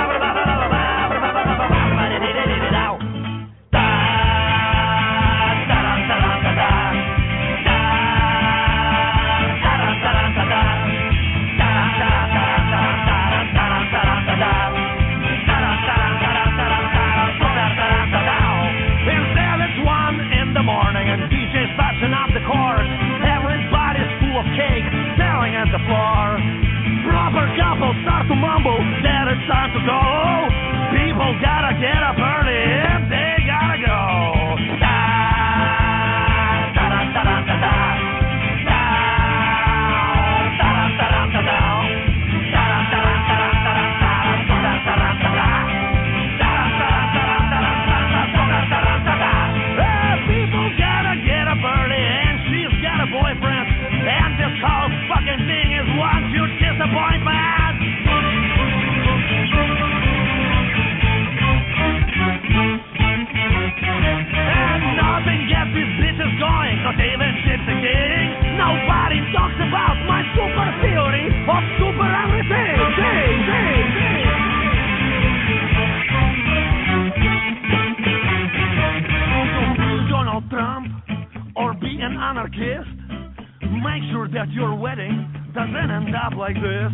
O: Instead it's 1 in the morning and DJ's patching up the chords. Cake staring at the floor. Proper couple start to mumble that it's time to go. People gotta get up early if they gotta go. People gotta get up early and she's got a boyfriend. And this whole fucking thing is one huge disappointment. end up like this.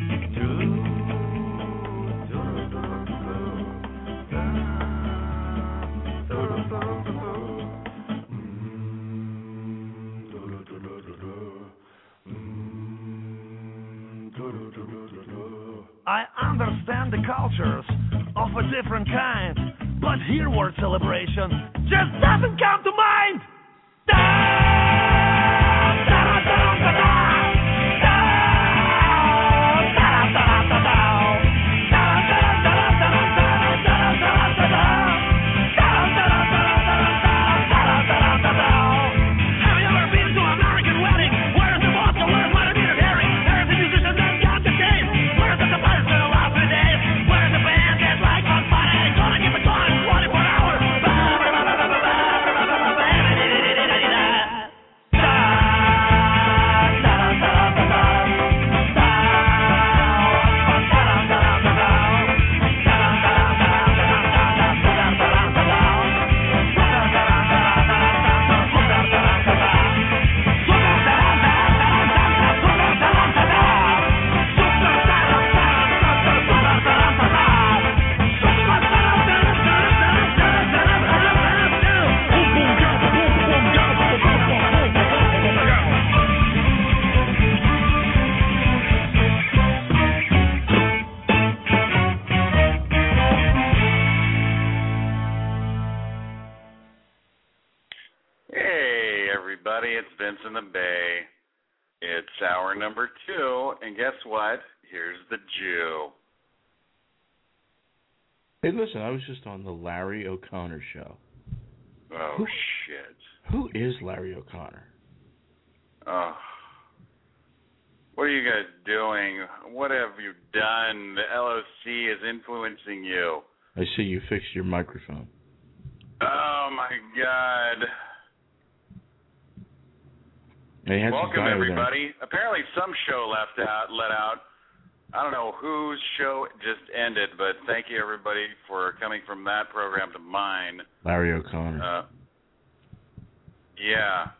O: I understand the cultures of a different kind, but here word celebration just doesn't come to mind.
E: Vince in the Bay. It's hour number 2, and guess what? Here's the Jew.
U: Hey, listen, I was just on the Larry O'Connor show.
E: Oh, shit.
U: Who is Larry O'Connor?
E: Oh. What are you guys doing? What have you done? The LOC is influencing you.
U: I see you fixed your microphone.
E: Oh, my God. Welcome, everybody. Apparently some show let out. I don't know whose show just ended, but thank you, everybody, for coming from that program to mine.
U: Larry O'Connor.
E: Yeah.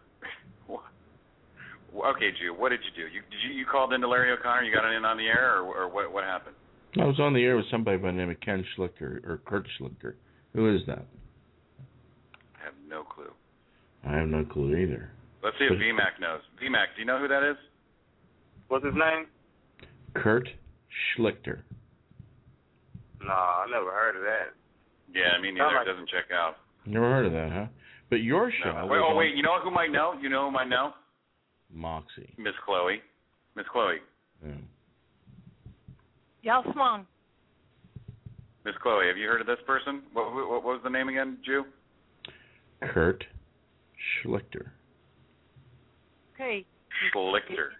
E: Okay, Jew, what did you do? You called into Larry O'Connor? You got it in on the air, or what happened?
U: I was on the air with somebody by the name of Ken Schlichter, or Kurt Schlichter. Who is that?
E: I have no clue.
U: I have no clue either.
E: Let's see if VMAC knows. VMAC, do you know who that is?
V: What's his name?
U: Kurt Schlichter.
V: No, I never heard of that.
E: Yeah, me neither. It doesn't check out.
U: Never heard of that, huh? But your show...
E: No. Wait, you know who might know? You know who might know?
U: Moxie.
E: Miss Chloe. Miss Chloe.
U: Yeah.
S: Yasman.
E: Miss Chloe, have you heard of this person? What was the name again, Jew?
U: Kurt Schlichter.
S: Okay.
E: Schlichter.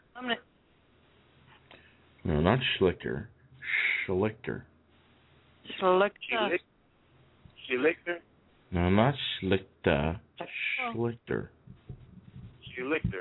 U: No, not Schlichter. Schlichter.
S: Schlichter.
V: Schlichter?
U: No, not Schlichter. Schlichter.
V: Schlichter.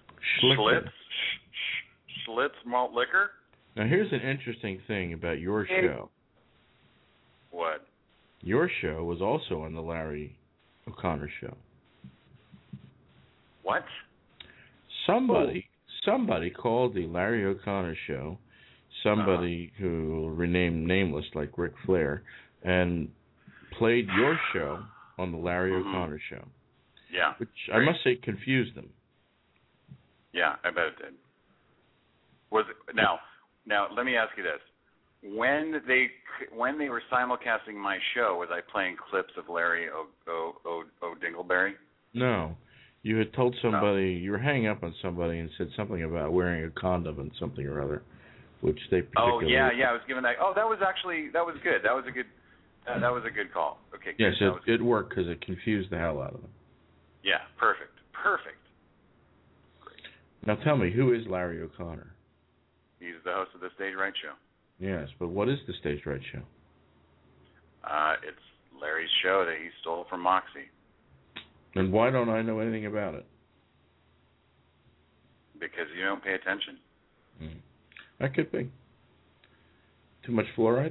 E: Schlitz malt liquor?
U: Now, here's an interesting thing about your show.
E: What?
U: Your show was also on the Larry O'Connor show.
E: What?
U: Somebody called the Larry O'Connor show, somebody who will remain nameless like Ric Flair, and played your show on the Larry O'Connor show.
E: Yeah.
U: Which I must say confused them.
E: Yeah, I bet it did. Now let me ask you this. When they were simulcasting my show, was I playing clips of Larry O'Dingleberry?
U: No. You had told somebody, you were hanging up on somebody and said something about wearing a condom and something or other, which they particularly...
E: Oh, yeah, I was given that. Oh, that was good. That was a good call. Okay, good.
U: Yes, it worked because it confused the hell out of them.
E: Yeah, perfect. Great.
U: Now tell me, who is Larry O'Connor?
E: He's the host of the Stage Right Show.
U: Yes, but what is the Stage Right Show?
E: It's Larry's show that he stole from Moxie.
U: And why don't I know anything about it?
E: Because you don't pay attention.
U: That could be. Too much fluoride?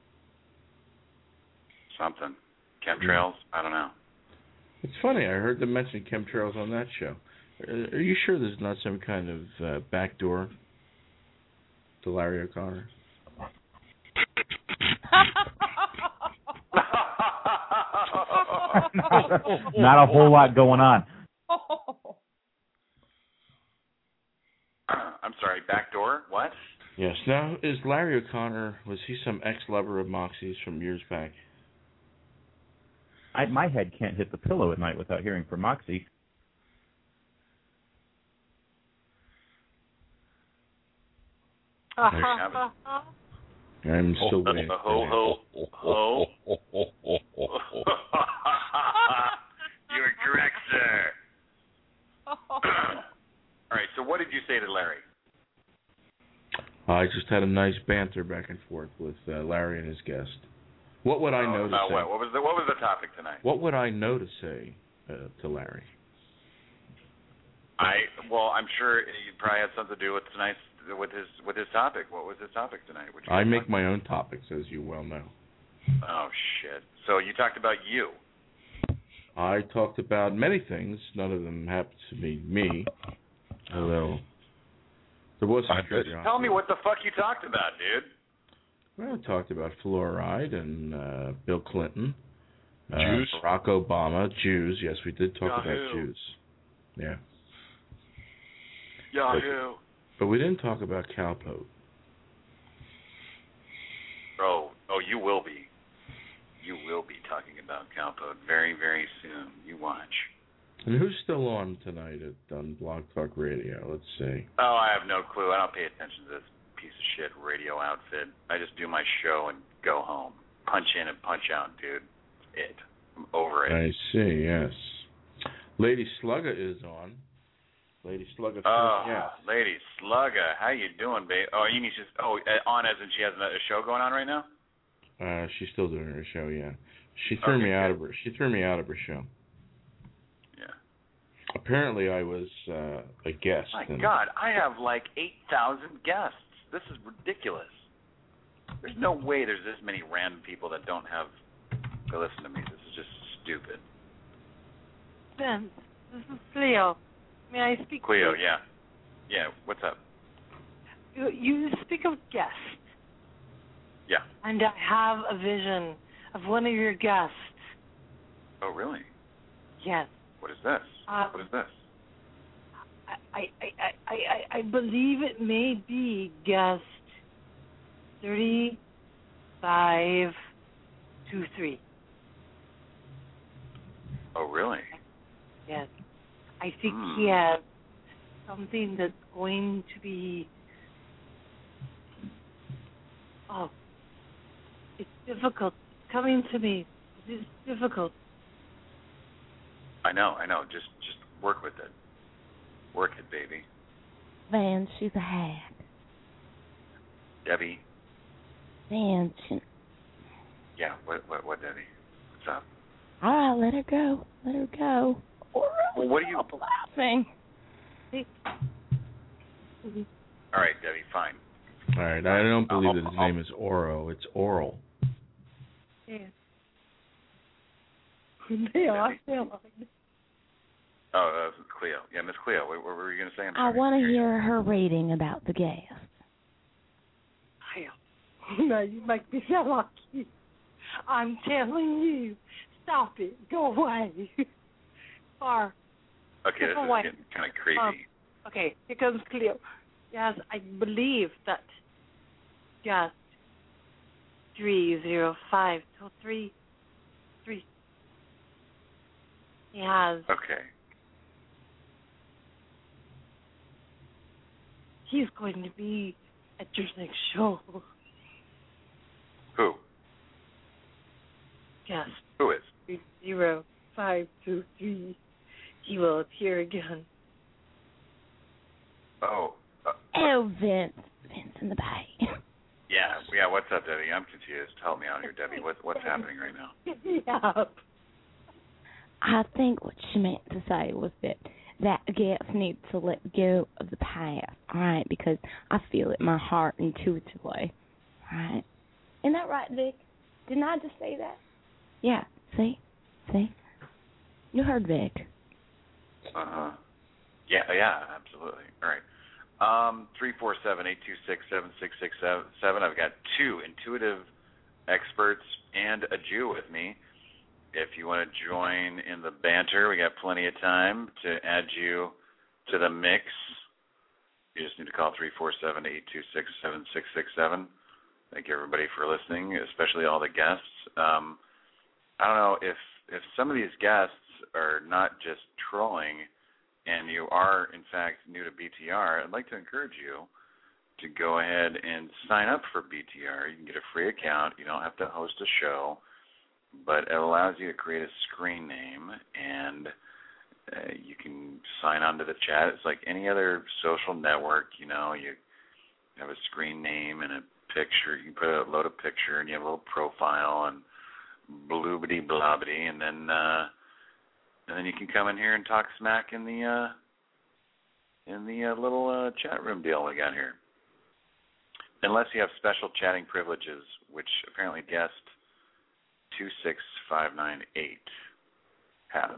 E: Something. Chemtrails? I don't know.
U: It's funny. I heard them mention chemtrails on that show. Are you sure there's not some kind of backdoor to Larry O'Connor?
K: Not a whole lot going on.
E: I'm sorry, backdoor? What?
U: Yes. Now, is Larry O'Connor, was he some ex-lover of Moxie's from years back?
K: My head can't hit the pillow at night without hearing from Moxie.
U: I'm still waiting.
E: You are correct, sir. All right, so what did you say to Larry?
U: I just had a nice banter back and forth with Larry and his guest. What would I know to say?
E: What was the topic tonight?
U: What would I know to say to Larry?
E: I'm sure you probably had something to do with tonight's with his topic. What was his topic tonight?
U: I make my own topics, as you well know.
E: Oh shit! So you talked about you.
U: I talked about many things. None of them happened to be me. Although there was some curiosity.
E: Tell me what the fuck you talked about, dude.
U: Well, I talked about fluoride and Bill Clinton,
C: Jews,
U: Barack Obama, Jews. Yes, we did talk
E: Yahoo.
U: about Jews. Yeah.
E: Yahoo.
U: But we didn't talk about cowpoke.
E: Oh, you will be. You will be talking about cowpoke very, very soon. You watch.
U: And who's still on tonight on Blog Talk Radio? Let's see.
E: Oh, I have no clue. I don't pay attention to this piece of shit radio outfit. I just do my show and go home. Punch in and punch out, dude. I'm over it.
U: I see, yes. Lady Slugger is on. Lady Slugger.
E: Lady Slugger. How you doing, babe? Oh, you mean she's on as in she has a show going on right now?
U: She's still doing her show, yeah. She threw me out of her show.
E: Yeah.
U: Apparently I was a guest.
E: My God, I have like 8,000 guests. This is ridiculous. There's no way there's this many random people that don't have to listen to me. This is just stupid.
S: Ben, this is Cleo. May I speak?
E: Cleo, yeah. Yeah, what's up?
S: You speak of guests.
E: Yeah.
S: And I have a vision of one of your guests.
E: Oh, really?
S: Yes.
E: What is this? What is this?
S: I believe it may be guest 3523.
E: Oh, really?
S: Yes. I think he has something that's going to be... Oh, it's difficult. It's coming to me. It's difficult.
E: I know. Just work with it. Work it, baby.
J: Van, she's a hack.
E: Debbie?
J: Van,
E: Yeah, what, Debbie? What's up?
J: All right, let her go. Let her go.
E: Well, what are you...
J: laughing?
E: All right, Debbie, fine.
U: All right, I don't believe that his name is Oro. It's Oral.
S: Yeah. They are.
E: Oh, Cleo. Yeah, Miss Cleo, what were you going to say?
J: I want to hear her reading about the gas.
S: No, you make me so lucky. I'm telling you, stop it. Go away. Or
E: okay, this is getting kind of creepy.
S: Okay, here comes Cleo. Yes, I believe that just 30523. He has.
E: Okay.
S: He's going to be at your next show.
E: Who?
S: Yes.
E: Who is?
S: 30523. He will appear again.
E: Oh.
J: Vince in the bay.
E: Yeah. What's up, Debbie? I'm confused. Help me out here, Debbie. What's happening right now?
S: Yeah.
J: I think what she meant to say was that guest needs to let go of the past, all right? Because I feel it in my heart intuitively, all right? Isn't that right, Vic? Didn't I just say that? Yeah. See? You heard Vic.
E: Yeah, absolutely. All right. 347-826-7667. I've got two intuitive experts and a Jew with me. If you want to join in the banter, we got plenty of time to add you to the mix. You just need to call 347-826-7667. Thank you, everybody, for listening, especially all the guests. I don't know if some of these guests are not just trolling and you are, in fact, new to BTR, I'd like to encourage you to go ahead and sign up for BTR. You can get a free account. You don't have to host a show, but it allows you to create a screen name, and you can sign on to the chat. It's like any other social network. You have a screen name and a picture. You can load a picture, and you have a little profile and bloobity-blobbity, and then you can come in here and talk smack in the little chat room deal we got here. Unless you have special chatting privileges, which apparently guest 26598 has.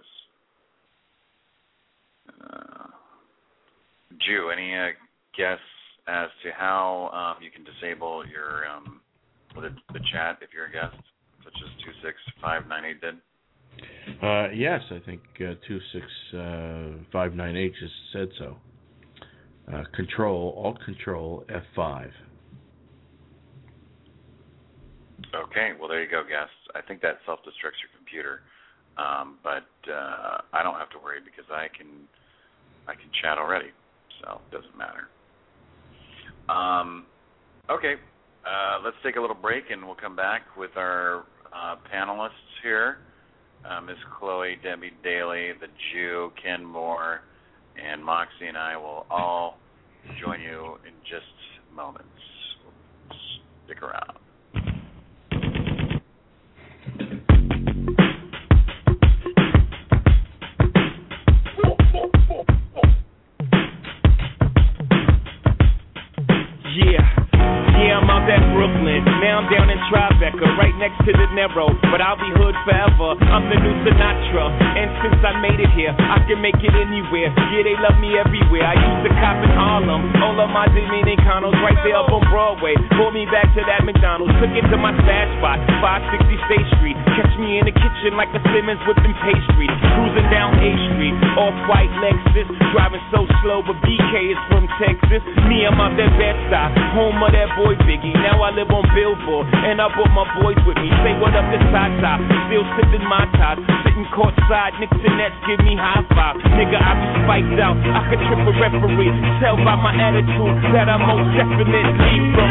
E: Jew, any guess as to how you can disable your the chat if you're a guest, such as 26598 did?
U: Yes, I think 26598 just said so. Alt Control F5.
E: Okay, well there you go, guests. I think that self-destructs your computer, but I don't have to worry because I can chat already, so it doesn't matter. Okay, let's take a little break and we'll come back with our panelists here. Ms. Chloe, Debbie Daly, the Jew, Ken Moore, and Moxie and I will all join you in just moments. Stick around.
A: Yeah, I'm out at Brooklyn. Now I'm down in Tribeca, right next to De Niro. But I'll be hood forever. I'm the new Sinatra. And since I made it here, I can make it anywhere. Yeah, they love me everywhere. I used to cop in Harlem. All of my Dominicanos right there up on Broadway. Pulled me back to that McDonald's. Took it to my stash spot, 560 State Street. Catch me in the kitchen like a Simmons whipping pastry. Cruising down A Street, off-white Lexus. Driving so slow, but BK is from Texas. Me, I'm out that Bed-Stuy, home of that boy Biggie. Now I live on Billboard, and I brought my boys with me. Say what up to Tata, still sipping my top. Sitting courtside, Knicks and Nets give me high five. Nigga, I be spiked out, I could trip a referee. Tell by my attitude that I'm most definitely from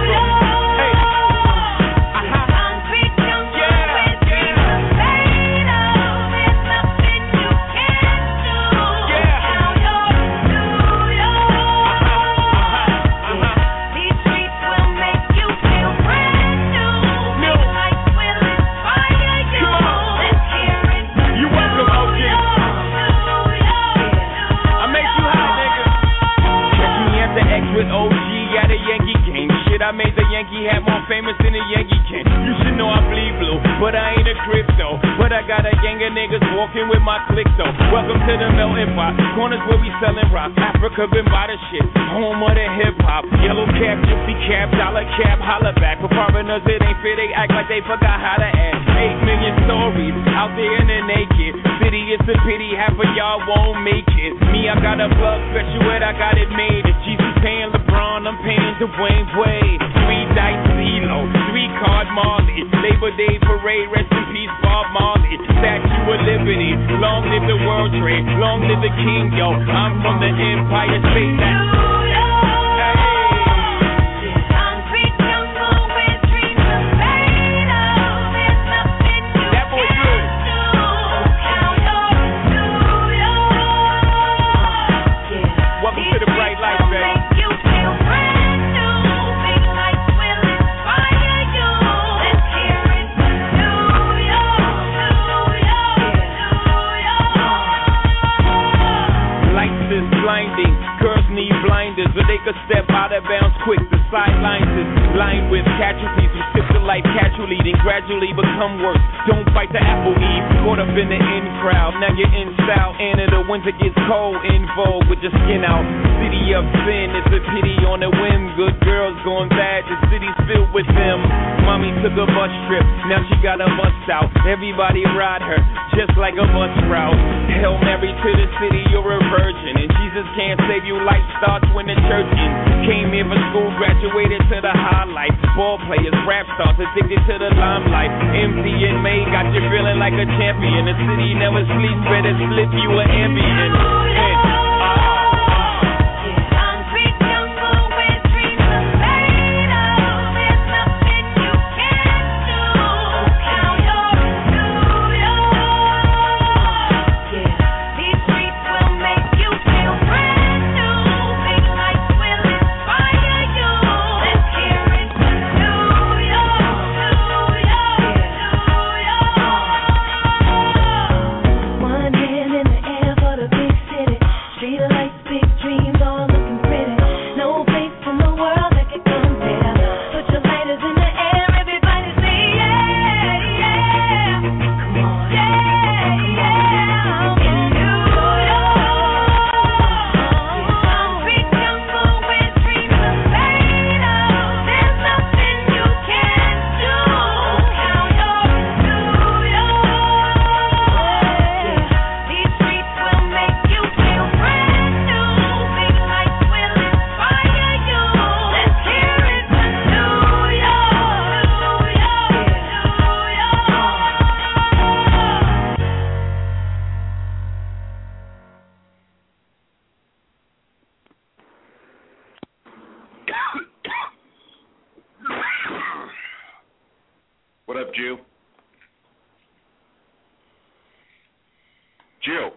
A: with OG at a Yankee game. Shit, I made the Yankee hat more famous than a Yankee can. You should know I bleed blue, but I ain't a crypto. But I got a gang of niggas walking with my click though. Welcome to the melting pot. Corners where we selling rock. Africa been by the shit. Home of the hip hop. Yellow cap, gypsy cap, dollar cap, holla back. For foreigners it ain't fair, they act like they forgot how to act. 8 million stories out there in the naked city. It's a pity half of y'all won't make it. Me, I got a plug special and I got it made. If Jesus paying LeBron, I'm paying Dwayne Wade. 3 dice CeeLo, 3 card Marley. Labor Day parade, rest in peace Bob Marley. Statue of Liberty, long live the World Trade, long live the King, yo. I'm from the Empire State. But they could step out of bounds quick. The sidelines is lined with casualties who sip the life casually, then gradually become worse. Don't fight the apple eve, caught up in the in crowd. Now you're in style, and in the winter gets cold, in vogue with your skin out. City of sin, it's a pity on a whim. Good girls going bad, the city's filled with them. Mommy took a bus trip, now she got a bus out. Everybody ride her, just like a bus route. Hail Mary to the city, you're a virgin, and Jesus can't save you. Life starts when the church ends. Came here for school, graduated to the highlight. Ball players, rap stars, addicted to the limelight. MC and May got you feeling like a champion. The city never sleeps, better slip you an ambient.
E: What up, Jew? Jew.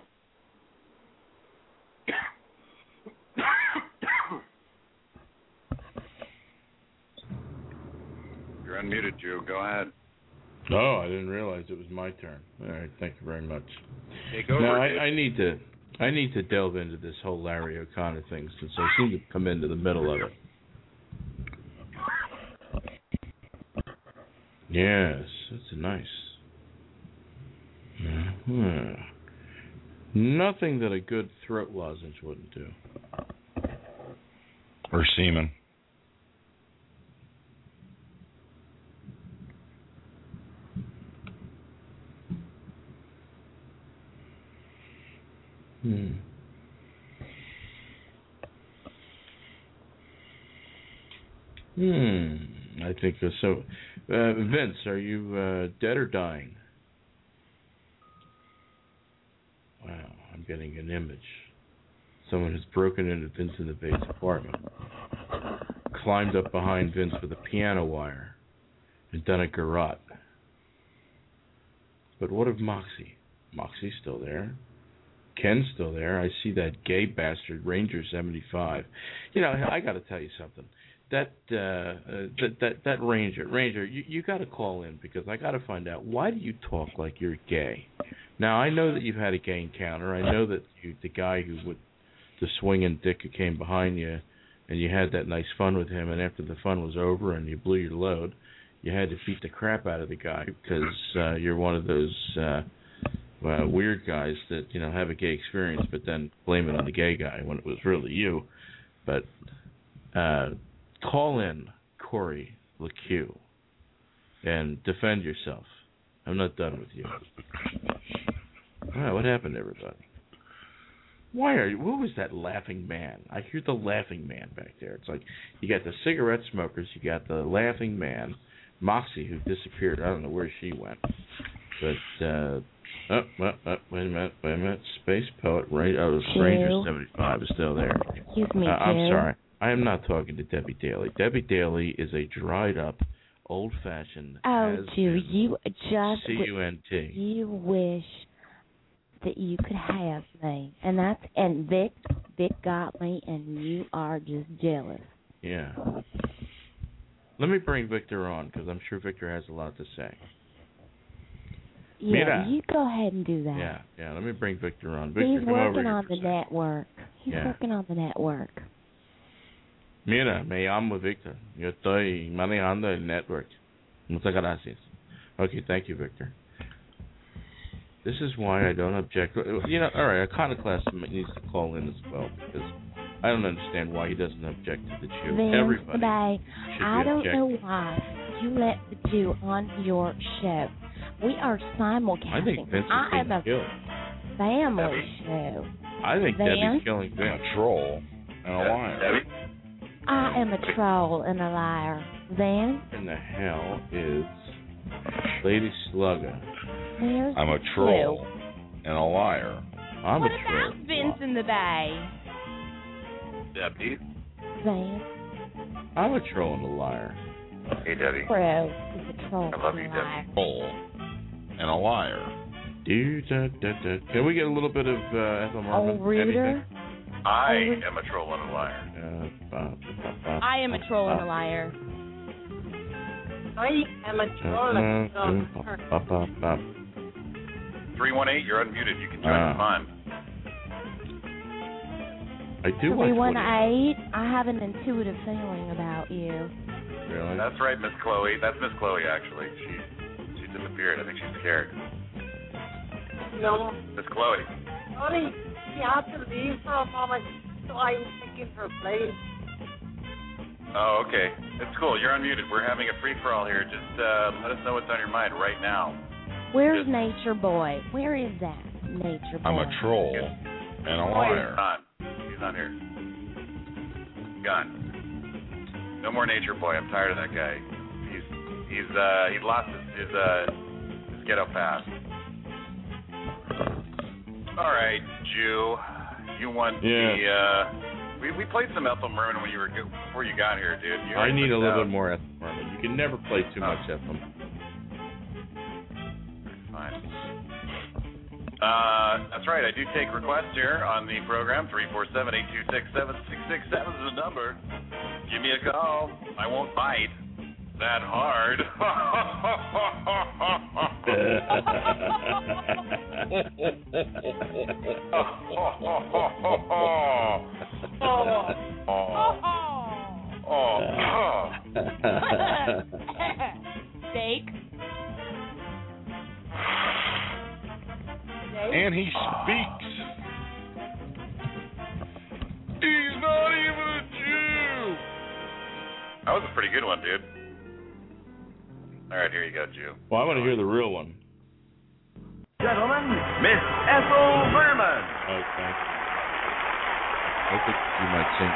E: You're unmuted, Jew. Go ahead.
U: Oh, I didn't realize it was my turn. All right, thank you very much.
E: Take over.
U: Now, I need to delve into this whole Larry O'Connor thing since I seem to come into the middle of it. Yes, that's nice. Nothing that a good throat lozenge wouldn't do.
C: Or semen.
U: I think so. Vince, are you dead or dying? Wow, I'm getting an image. Someone has broken into Vincent the Bass apartment, climbed up behind Vince with a piano wire, and done a garrote. But what of Moxie? Moxie's still there. Ken's still there. I see that gay bastard, Ranger 75. You know, I got to tell you something. That Ranger, you got to call in because I got to find out, why do you talk like you're gay? Now, I know that you've had a gay encounter. I know that the guy the swinging dick who came behind you, and you had that nice fun with him, and after the fun was over and you blew your load, you had to beat the crap out of the guy because you're one of those weird guys that, you know, have a gay experience but then blame it on the gay guy when it was really you. But call in Corey LeCue and defend yourself. I'm not done with you. What happened to everybody? What was that laughing man? I hear the laughing man back there. It's like you got the cigarette smokers, you got the laughing man, Moxie, who disappeared. I don't know where she went. But wait a minute. Space Poet, right? Ranger 75 is still there.
J: Excuse me,
U: I'm sorry. I am not talking to Debbie Daly. Debbie Daly is a dried up, old-fashioned.
J: Oh, Jew, you just
U: C-U-N-T.
J: You wish that you could have me, and Vic got me, and you are just jealous.
U: Yeah. Let me bring Victor on because I'm sure Victor has a lot to say.
J: Yeah,
U: Mira.
J: You go ahead and do that.
U: Yeah. Let me bring Victor on. Victor,
J: He's
U: come over
J: working
U: here
J: on the network. He's working on the network.
U: Mira, me llamo Victor. Yo estoy manejando el network. Muchas gracias. Okay, thank you, Victor. This is why I don't object. You know, all right, Iconoclast needs to call in as well, because I don't understand why he doesn't object to the Jew.
J: Vince,
U: Everybody
J: today,
U: should
J: I
U: be
J: don't
U: objecting.
J: know why you let the Jew on your show. We are simulcasting.
U: I think Vince is
J: I am
U: being
J: a
U: killed.
J: family show.
U: I think
J: Van?
U: Debbie's killing Vince.
C: A troll and a liar.
J: I am a troll and a liar. Van?
U: In the hell is Lady Slugger?
J: There's
C: I'm a troll and a liar.
U: I'm
D: What
U: a
D: about
U: troll.
D: Vince in the Bay?
E: Debbie.
J: Van?
U: I'm a troll and a liar.
E: Hey, Debbie.
J: Crow is a troll
E: I love
J: and
E: you,
J: a liar.
C: Troll and a liar.
U: Can we get a little bit of FM Marvin?
J: Old Reuter?
U: Anything?
E: I am a troll and a liar.
D: I am a troll and a liar.
S: I am a troll and a liar.
E: 318, you're unmuted. You can join the fun.
U: I do like
J: 318, I have an intuitive feeling about you.
U: Really?
E: That's right, Miss Chloe. That's Miss Chloe, actually. She disappeared. I think she's scared.
S: No.
E: Miss Chloe.
S: Honey, you have to leave for a moment, so I'm taking her place.
E: Oh, okay. It's cool. You're unmuted. We're having a free-for-all here. Just let us know what's on your mind right now.
J: Where's Nature Boy? Where is that, Nature Boy?
C: I'm a troll and a liar.
E: He's not here. Gone. No more Nature Boy. I'm tired of that guy. He's lost his ghetto pass. All right, Jew. You want the we played some Ethel Merman when before you got here, dude.
U: I need a little bit more Ethel Merman. You can never play too much Ethel.
E: Fine. That's right. I do take requests here on the program. 347-826-7667 is the number. Give me a call. I won't bite that hard.
D: Steak.
C: And he speaks. He's not even a Jew.
E: That was a pretty good one, dude. All right, here you go, Jew.
U: Well, I want to hear the real one.
N: Gentlemen, Miss Ethel Merman.
U: Okay. I think you might sing.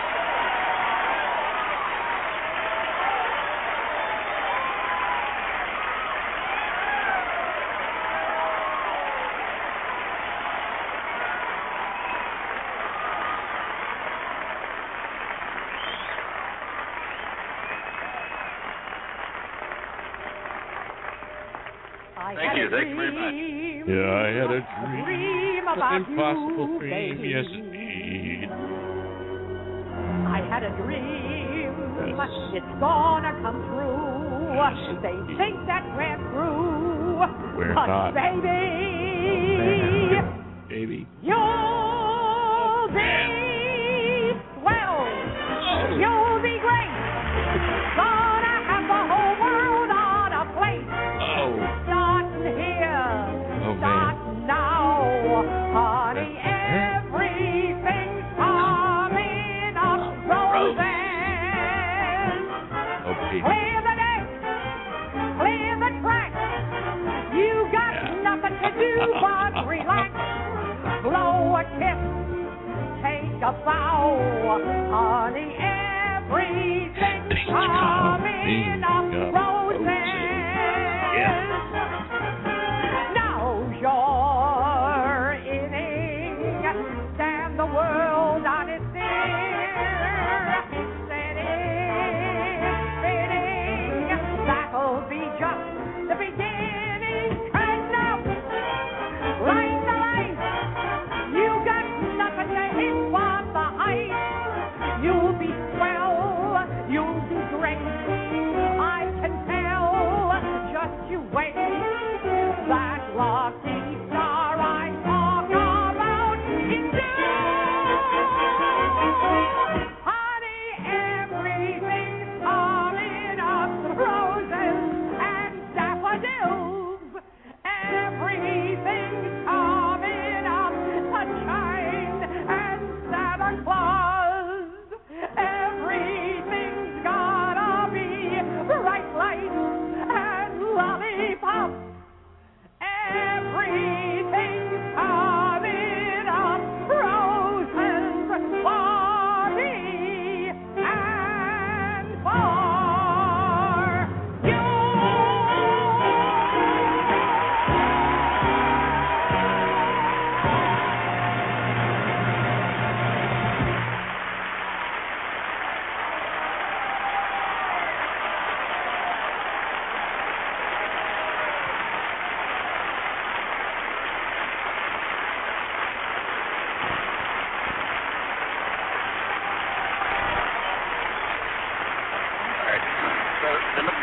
E: Thank you very much.
U: Yeah, I had a dream.
H: About
U: An impossible
H: you,
U: dream,
H: baby.
U: yes indeed.
H: I had a dream. It's gonna come true. They think that we're through.
U: We're
H: but
U: not.
H: baby,
U: Baby.
H: you'll be swell. You'll be great. Gonna have the whole world on a plate. Starting here. Start now. Honey, everything's coming up roses. Clear the deck. Clear the track. You got nothing to do but relax. Blow a kiss. Take a bow. Honey, everything's coming up roses. Now you're inning. Stand the world on its ear. Setting, spinning. That'll be just the beginning. And now, line the light. You got nothing to hit but the height. You'll be swell. You'll be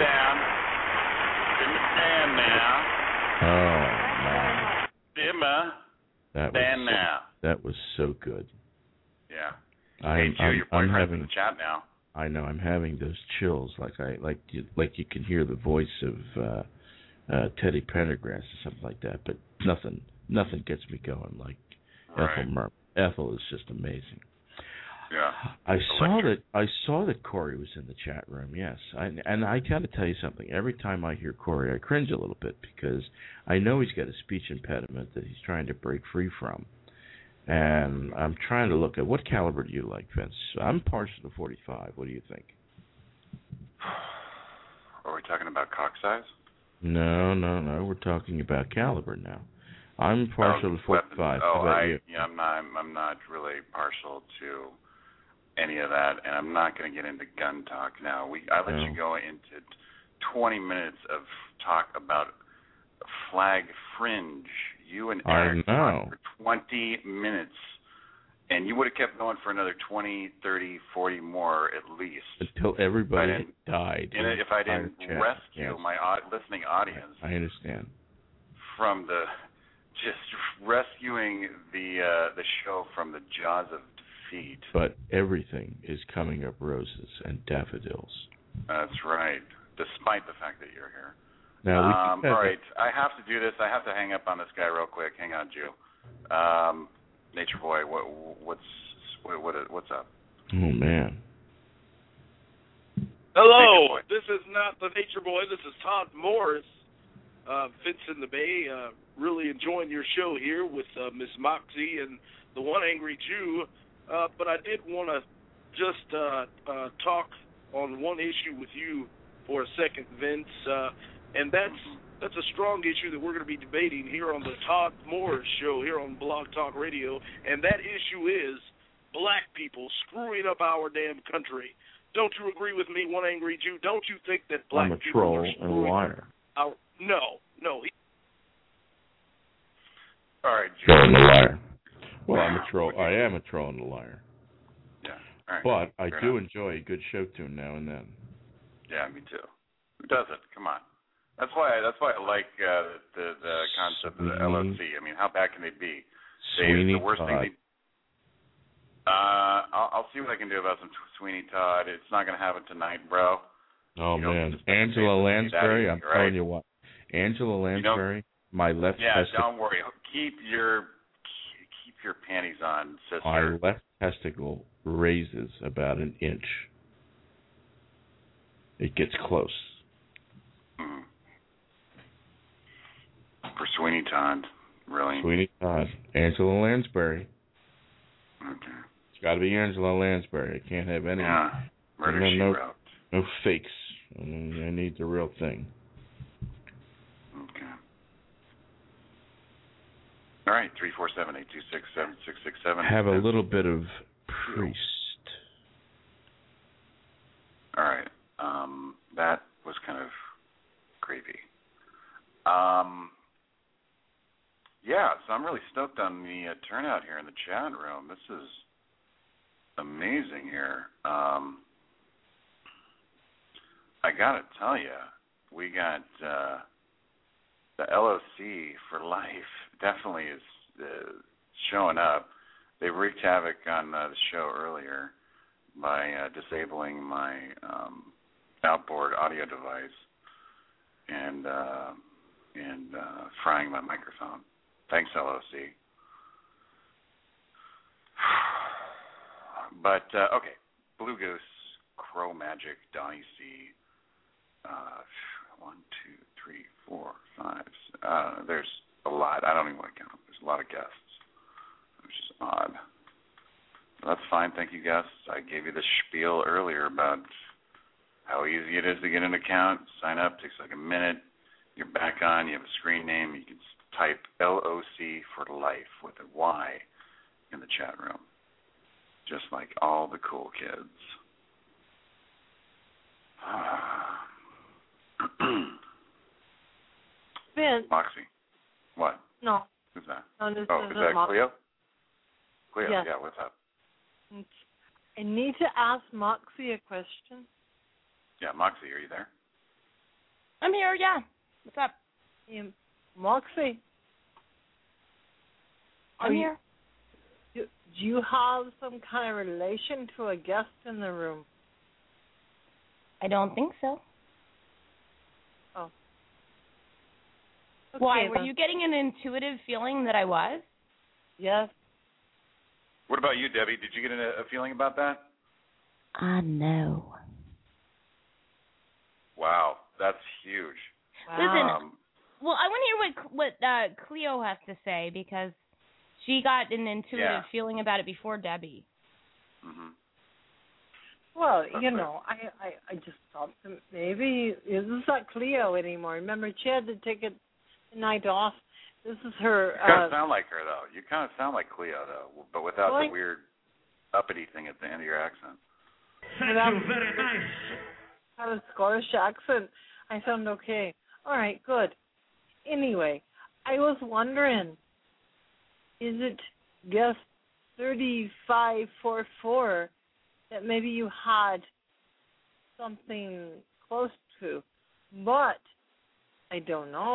E: down. Stand now.
U: Oh, man.
E: Dimmer.
U: Stand
E: now.
U: That was so good.
E: Yeah.
U: Hey,
E: Joe, your boyfriend's in the chat now.
U: I know. I'm having those chills, like you can hear the voice of Teddy Pendergrass or something like that. But nothing gets me going like Ethel Merman. Ethel is just amazing.
E: Yeah.
U: I saw that Corey was in the chat room. Yes, and I got to tell you something. Every time I hear Corey, I cringe a little bit because I know he's got a speech impediment that he's trying to break free from. And I'm trying to look at what caliber do you like, Vince? I'm partial to 45. What do you think?
E: Are we talking about cock size?
U: No. We're talking about caliber now. I'm partial to 45. How about you?
E: Yeah, I'm not really partial to any of that, and I'm not going to get into gun talk now. I let you go into 20 minutes of talk about flag fringe. You and Eric talked for 20 minutes, and you would have kept going for another 20, 30, 40 more at least.
U: Until everybody died.
E: And if I didn't rescue my listening audience.
U: I understand.
E: From just rescuing the show from the jaws of defeat.
U: But everything is coming up roses and daffodils.
E: That's right, despite the fact that you're here.
U: Now,
E: all right, I have to do this. I have to hang up on this guy real quick. Hang on, Jew. Nature Boy, what's up?
U: Oh, man.
F: Hello, this is not the Nature Boy. This is Todd Morris. Vince in the Bay. Really enjoying your show here with Miss Moxie and the One Angry Jew. But I did want to just talk on one issue with you for a second, Vince. And that's a strong issue that we're going to be debating here on the Todd Morris Show here on Blog Talk Radio. And that issue is black people screwing up our damn country. Don't you agree with me, One Angry Jew? Don't you think that black
U: I'm a
F: people
U: troll
F: are
U: and a
F: screwing
U: liar.
F: our... No.
E: All right, Jew.
U: Troll and a liar. Well, I'm a troll. I am a troll and a liar.
E: Yeah. All right.
U: But I do enjoy a good show tune now and then.
E: Yeah, me too. Who doesn't? Come on. That's why I like the concept of the LOC. I mean, how bad can they be?
U: Sweeney
E: the worst
U: Todd.
E: thing I'll see what I can do about some Sweeney Todd. It's not going to happen tonight, bro.
U: Oh, man. Angela Lansbury, I'm telling you what. Angela Lansbury, my left testicle.
E: Yeah, don't worry. Keep your panties on, sister.
U: My left testicle raises about an inch. It gets close.
E: For Sweeney Todd, really?
U: Sweeney Todd. Angela Lansbury.
E: Okay.
U: It's got to be Angela Lansbury. I can't have any.
E: Yeah. Murder She Wrote.
U: No fakes. I need the real thing.
E: Okay. All right, 347-826-7667.
U: Have a little bit of Priest.
E: All right. That was kind of creepy. Yeah, so I'm really stoked on the turnout here in the chat room. This is amazing here. I got to tell you, we got the LOC for life definitely is showing up. They wreaked havoc on the show earlier by disabling my outboard audio device and frying my microphone. Thanks, LOC. But, okay, Blue Goose, Crow Magic, Donnie C. 1, 2, 3, 4, 5. There's a lot. I don't even want to count them. There's a lot of guests, which is odd. But that's fine. Thank you, guests. I gave you the spiel earlier about how easy it is to get an account. Sign up. Takes like a minute. You're back on. You have a screen name. You can type LOC for life with a Y in the chat room, just like all the cool kids.
S: Vince.
E: Moxie. What?
S: No.
E: Who's that?
S: No, this
E: is that
S: Moxie.
E: Cleo? Cleo,
S: yes.
E: Yeah, what's up?
S: I need to ask Moxie a question.
E: Yeah, Moxie, are you there?
D: I'm here, yeah. What's up?
S: Moxie.
D: I'm here.
S: Do you have some kind of relation to a guest in the room?
D: I don't think so.
S: Oh. Okay,
D: Why? Were
S: then.
D: you getting an intuitive feeling that I was?
S: Yes.
E: What about you, Debbie? Did you get a feeling about that?
J: I know.
E: Wow, that's huge.
D: Listen, well, I want to hear what Cleo has to say because she got an intuitive feeling about it before Debbie.
E: Mm-hmm.
S: Well, you know, I just thought that maybe this is not Cleo anymore. Remember, she had to take a night off. This is her.
E: You kind of sound like her, though. You kind of sound like Cleo, though, but without the weird uppity thing at the end of your accent.
O: Thank you, very nice.
S: I have a Scottish accent. I sound okay. All right, good. Anyway, I was wondering, is it guest 3544 that maybe you had something close to? But I don't know.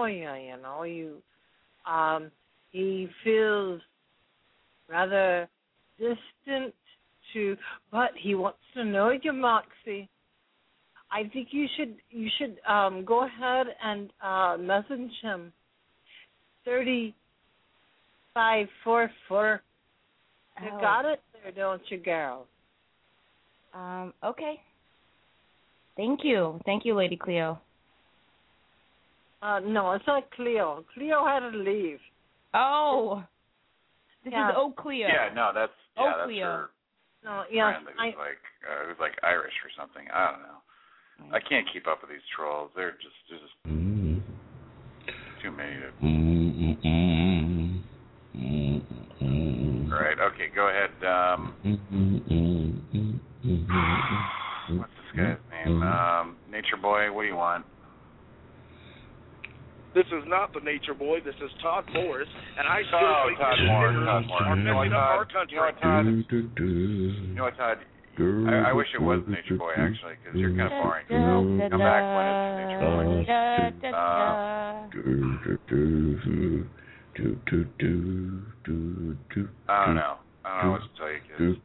S: He feels rather distant to, but he wants to know you, Moxie. I think you should go ahead and message him. 3544. You got it there, don't you, girl?
D: Okay. Thank you, Lady Cleo.
S: No, it's not Cleo. Cleo had to leave.
D: Oh, this is Eau Cleo.
E: Yeah, no, that's
D: Cleo.
E: her
S: No, yeah,
E: friend who's like Irish or something. I don't know. I can't keep up with these trolls. They're just too many to. All right. Okay. Go ahead. What's this guy's name? Nature Boy. What do you want?
F: This is not the Nature Boy. This is Todd Morris, and I still think
E: Todd
F: these
E: Morris.
F: niggers are messing up our country.
E: You know what, Todd? I wish it was Nature Boy, actually, because you're kind of boring. Come back when it's Nature Boy. I don't know what to tell you, kids.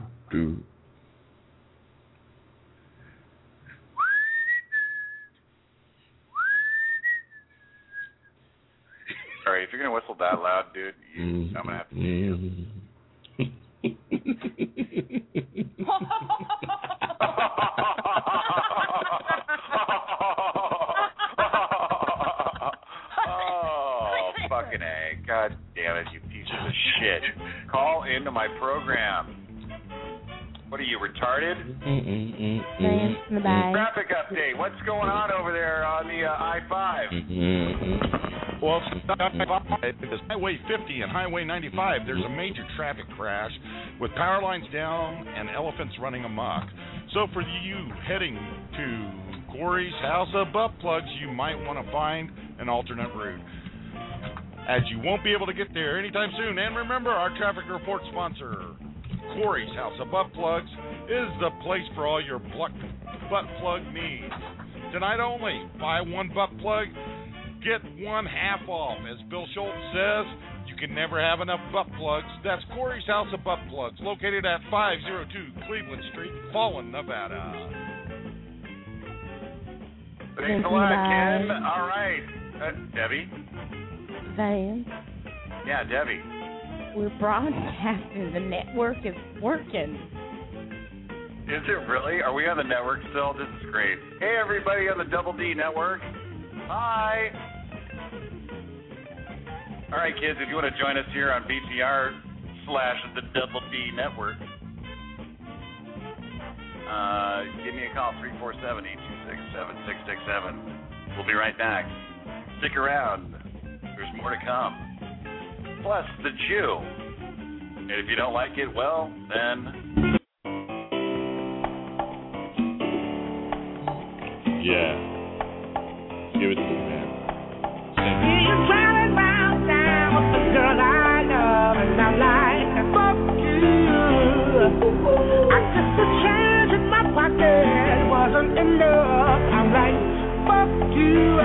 E: All right, if you're going to whistle that loud, dude, I'm going to have to Oh, fucking A. God damn it, you pieces of shit. Call into my program. What are you, retarded? Traffic update. What's going on over there on the I-5?
C: Well, it's Highway 50 and Highway 95. There's a major traffic crash with power lines down and elephants running amok. So for you heading to Corey's House of Butt Plugs, you might want to find an alternate route, as you won't be able to get there anytime soon. And remember, our traffic report sponsor, Corey's House of Butt Plugs, is the place for all your butt plug needs. Tonight only, buy one butt plug, get one half off. As Bill Schultz says, you can never have enough butt plugs. That's Corey's House of Butt Plugs, located at 502 Cleveland Street, Fallon, Nevada.
E: Thanks a lot, Ken. All right. Debbie?
J: Van?
E: Yeah, Debbie.
J: We're broadcasting. The network is working.
E: Is it really? Are we on the network still? This is great. Hey, everybody on the Double D network. Hi. All right, kids, if you want to join us here on BTR/the Double D network, give me a call, 347-826-7667. We'll be right back. Stick around. There's more to come. Plus, the Jew. And if you don't like it, well, then...
U: Yeah. Give it to me, man.
O: You're driving round town with the girl I love, and I'm like, fuck you. I guess the change in my pocket wasn't enough. I'm like, fuck you.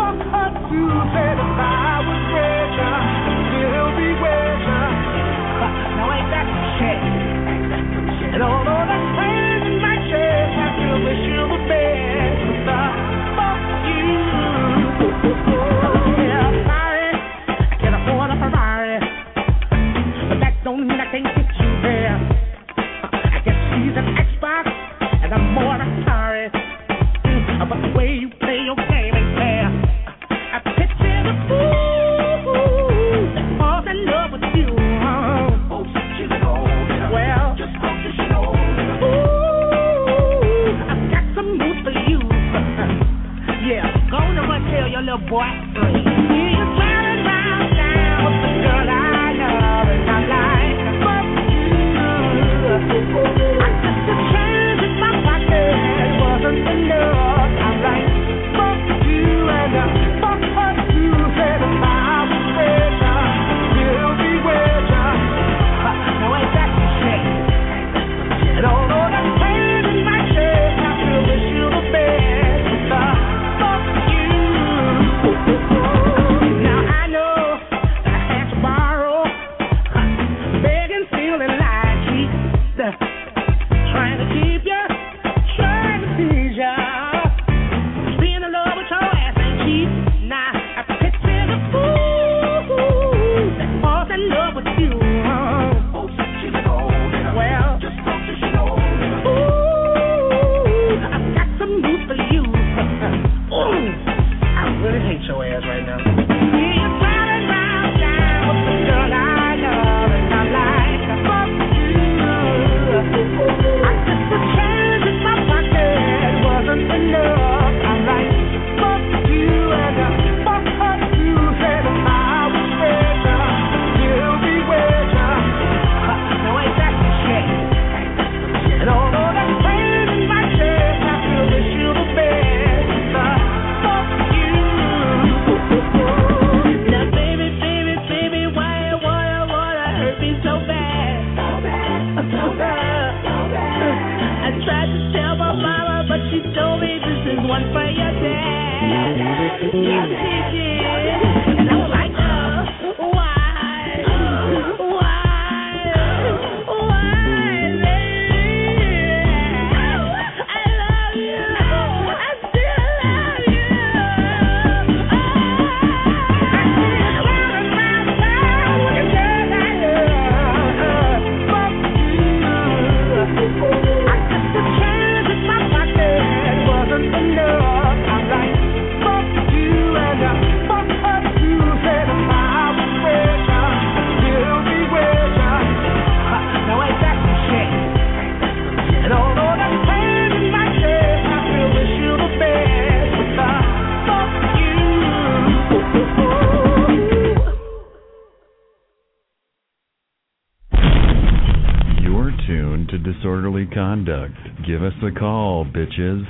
G: Disorderly Conduct. Give us a call, bitches.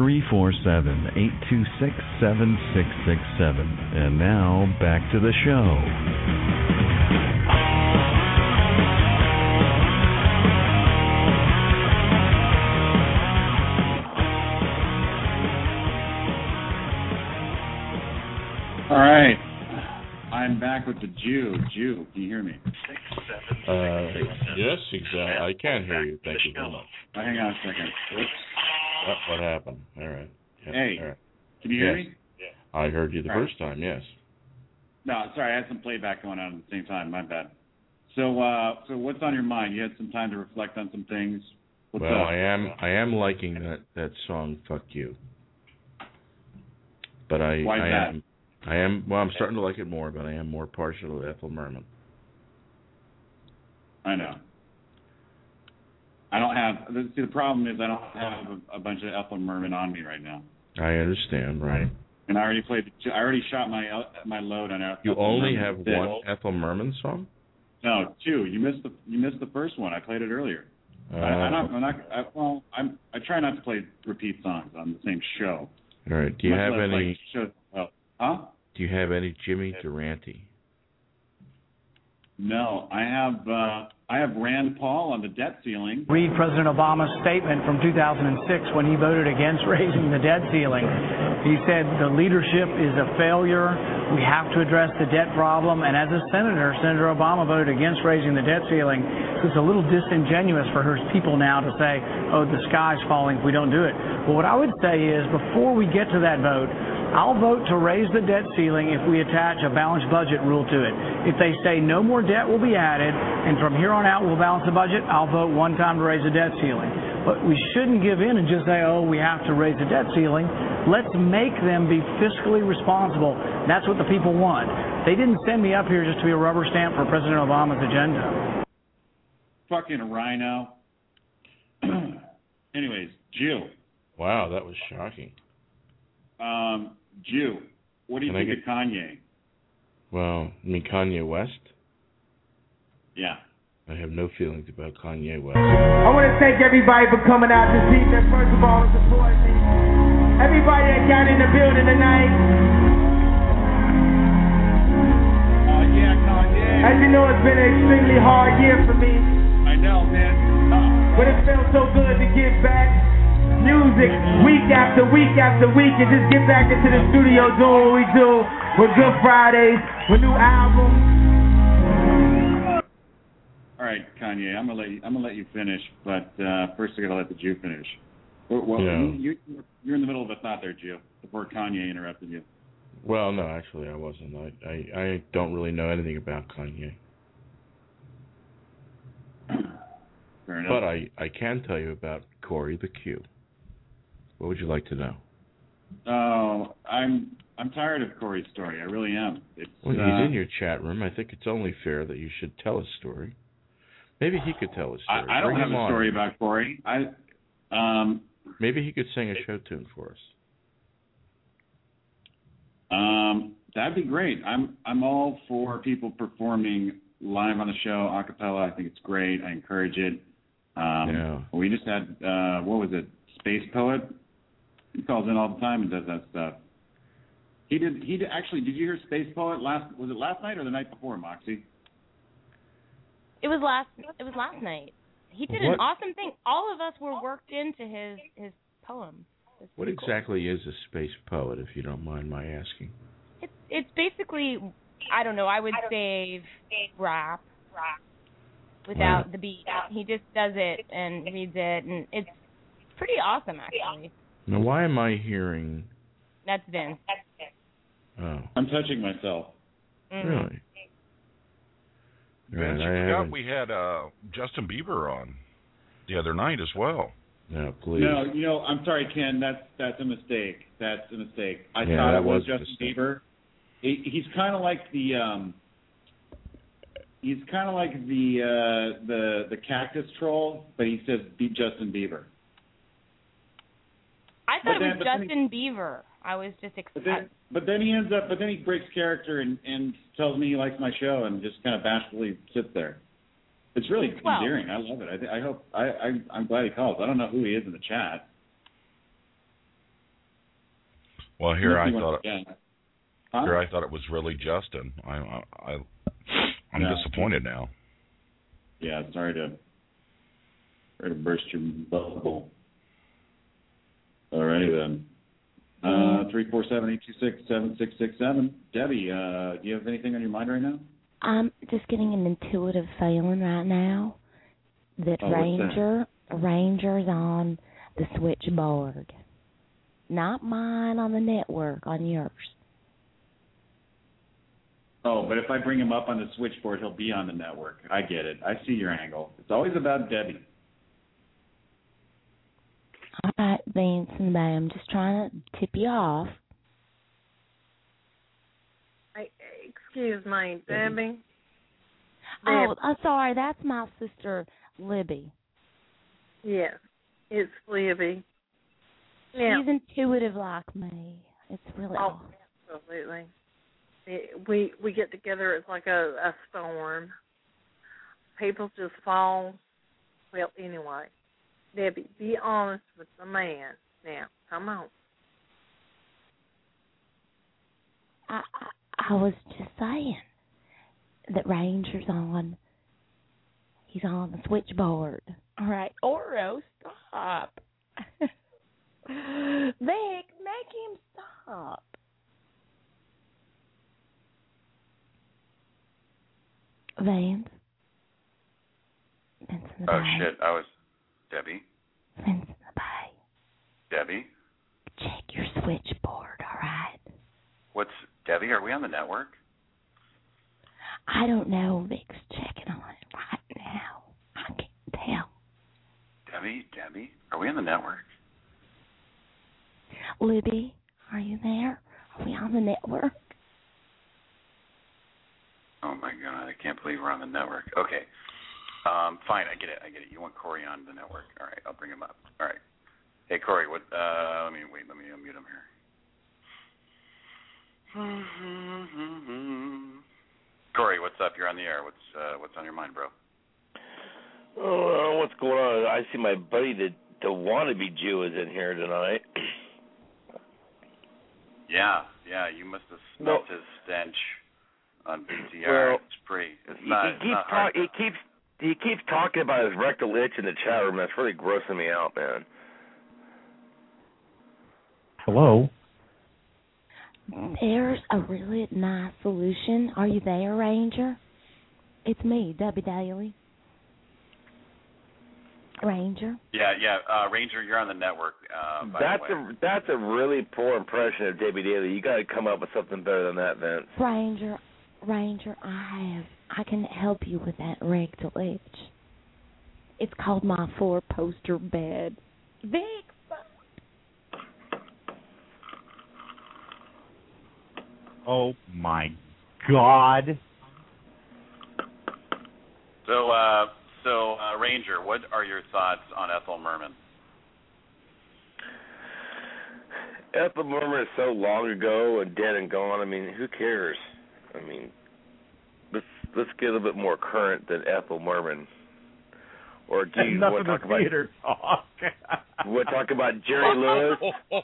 G: 347-826-7667. And now, back to the show.
B: All right. I'm back with the Jew. Jew, can you hear me?
U: Yes, exactly. I can hear you. Thank you very much.
B: Hang on a second.
U: What happened? All right. Yeah,
B: hey,
U: all right.
B: Can you hear me?
U: Yeah. I heard you the first time, yes.
B: No, sorry, I had some playback going on at the same time. My bad. So what's on your mind? You had some time to reflect on some things. What's
U: well,
B: up?
U: I am liking that song, Fuck You. But
B: Why is that?
U: I'm starting to like it more, but I am more partial to Ethel Merman.
B: I know. I don't have. See, the problem is I don't have a bunch of Ethel Merman on me right now.
U: I understand, right?
B: And I already shot my load on Ethel.
U: You only
B: Merman.
U: have one Ethel Merman song?
B: No, two. You missed the first one. I played it earlier. I try not to play repeat songs on the same show.
U: All right. Do you have any?
B: Huh?
U: Do you have any Jimmy Durante?
B: No, I have. I have Rand Paul on the debt ceiling.
I: Read President Obama's statement from 2006 when he voted against raising the debt ceiling. He said the leadership is a failure. We have to address the debt problem. And as a senator, Senator Obama voted against raising the debt ceiling. So it's a little disingenuous for his people now to say, oh, the sky's falling if we don't do it. Well, what I would say is before we get to that vote, I'll vote to raise the debt ceiling if we attach a balanced budget rule to it. If they say no more debt will be added, and from here on out we'll balance the budget, I'll vote one time to raise the debt ceiling. But we shouldn't give in and just say, oh, we have to raise the debt ceiling. Let's make them be fiscally responsible. That's what the people want. They didn't send me up here just to be a rubber stamp for President Obama's agenda.
B: Fucking rhino. Anyways, Jew.
U: Wow, that was shocking.
B: Jew, what do you think of Kanye?
U: Well, you mean Kanye West?
B: Yeah.
U: I have no feelings about Kanye West.
L: I want to thank everybody for coming out this evening. First of all, supporting me. Everybody that got in the building tonight.
B: Yeah, Kanye.
L: As you know, it's been an extremely hard year for me.
B: I know, man.
L: But it felt so good to give back music week after week after week and just get back into the studio doing what we do with Good Fridays, with new albums.
B: All right, Kanye, I'm gonna let you finish, but first I gotta let the Jew finish. Well, you're in the middle of a thought there, Jew, before Kanye interrupted you.
U: Well, no, actually, I wasn't. I don't really know anything about Kanye.
B: Fair enough.
U: But I can tell you about Corey the Q. What would you like to know?
B: Oh, I'm tired of Corey's story. I really am.
U: Well, he's in your chat room. I think it's only fair that you should tell his story. Maybe he could tell his story.
B: I don't have a story about Corey.
U: Maybe he could sing a show tune for us.
B: That'd be great. I'm all for people performing live on the show, a cappella. I think it's great. I encourage it. We just had what was it? Space Poet. He calls in all the time and does that stuff. He did actually. Did you hear Space Poet last night or the night before, Moxie?
D: It was last night. He did an awesome thing. All of us were worked into his poem.
U: What exactly is a space poet, if you don't mind my asking?
D: It's basically, I don't know, I would say rap without the beat. He just does it and reads it, and it's pretty awesome, actually.
U: Now, why am I hearing...
D: That's Vince.
U: Oh.
B: I'm touching myself.
D: Mm-hmm.
U: Really?
C: Vince, you forgot we had Justin Bieber on the other night as well.
U: No, please.
B: No, I'm sorry, Ken. That's a mistake. I thought it was Justin Bieber. He's kind of like the the cactus troll, but he says be Justin Bieber.
D: I thought it was Justin Bieber. I was just excited.
B: But then he breaks character and tells me he likes my show and just kind of bashfully sits there. It's really endearing. I love it. I'm glad he calls. I don't know who he is in the chat.
C: Well, here I thought it was really Justin. I'm disappointed now.
B: Yeah, sorry to burst your bubble. Alrighty then. 347-826-7667. Debbie, do you have anything on your mind right now?
J: I'm just getting an intuitive feeling right now that Ranger's on the switchboard. Not mine on the network, on yours.
B: Oh, but if I bring him up on the switchboard, he'll be on the network. I get it. I see your angle. It's always about Debbie.
J: All right, Vince and Bay, I'm just trying to tip you off.
S: Excuse me, Debbie.
J: Oh, I'm sorry. That's my sister, Libby.
S: Yes, it's Libby.
J: She's intuitive like me. It's really awesome.
S: Absolutely. We get together. It's like a storm. People just fall. Well, anyway, Debbie, be honest with the man. Now, come on.
J: I was just saying that Ranger's on He's on the switchboard. All right, Oro, stop. Vic, make him stop. Vance. Vince in the
E: Oh,
J: Bay.
E: shit. I was... Debbie?
J: Vince in the Bay.
E: Debbie?
J: Check your switchboard, all right?
E: What's... Debbie, are we on the network?
J: I don't know. Vic's checking on it right now. I can't tell.
E: Debbie, are we on the network?
J: Libby, are you there? Are we on the network?
E: Oh, my God. I can't believe we're on the network. Okay. Fine, I get it. You want Corey on the network. All right, I'll bring him up. All right. Hey, Corey, what... let me unmute him here. Corey, what's up? You're on the air. What's on your mind, bro?
P: Oh, what's going on? I see my buddy, the wannabe Jew, is in here tonight.
E: Yeah, you must have smelled his stench on BTR.
P: Well,
E: it's pretty. It's
P: he
E: not.
P: He keeps talking about his rectal itch in the chat room. That's really grossing me out, man.
K: Hello.
J: There's a really nice solution. Are you there, Ranger? It's me, Debbie Daly. Ranger.
E: Yeah. Ranger, you're on the network. By the way.
P: That's a really poor impression of Debbie Daly. You got to come up with something better than that, Vince.
J: Ranger, I can help you with that rectal itch. It's called my 4-poster bed. Vic.
K: Oh my God.
E: So, Ranger, what are your thoughts on Ethel Merman?
P: Ethel Merman is so long ago and dead and gone. I mean, who cares? I mean, let's get a little bit more current than Ethel Merman. Or do you want to talk about
K: theater talk?
P: You want to talk about Jerry Lewis?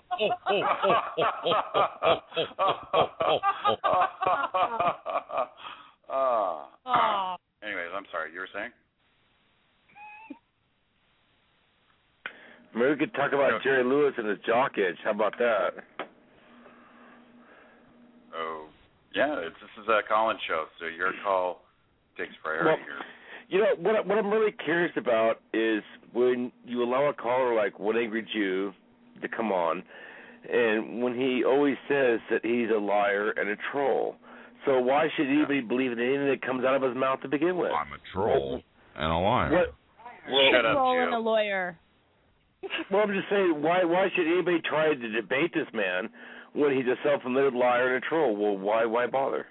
E: Anyways, I'm sorry. You were saying?
P: Maybe we could talk about Jerry Lewis and his jock itch. How about that?
E: Oh, yeah. This is a call-in show, so your call takes priority here.
P: You know, what I'm really curious about is when you allow a caller like One Angry Jew to come on, and when he always says that he's a liar and a troll. So why should anybody believe in anything that comes out of his mouth to begin with?
U: I'm a troll and a liar.
E: Shut up,
D: troll
E: Jew.
D: and a lawyer.
P: Well, I'm just saying, why should anybody try to debate this man when he's a self-admitted liar and a troll? Well, why bother?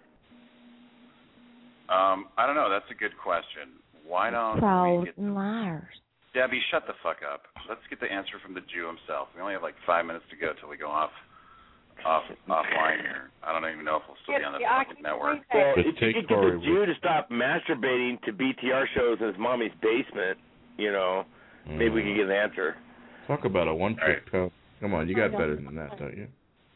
E: I don't know. That's a good question. Why don't
J: Trolls
E: we get
J: and liars.
E: Debbie, shut the fuck up. Let's get the answer from the Jew himself. We only have like 5 minutes to go till we go offline here. I don't even know if we'll still be on the fucking network.
P: Well, if you could get the Jew to stop masturbating to BTR shows in his mommy's basement, you know, maybe we could get an answer.
U: Talk about a one-trick pony. Come on, you got better than that, don't you?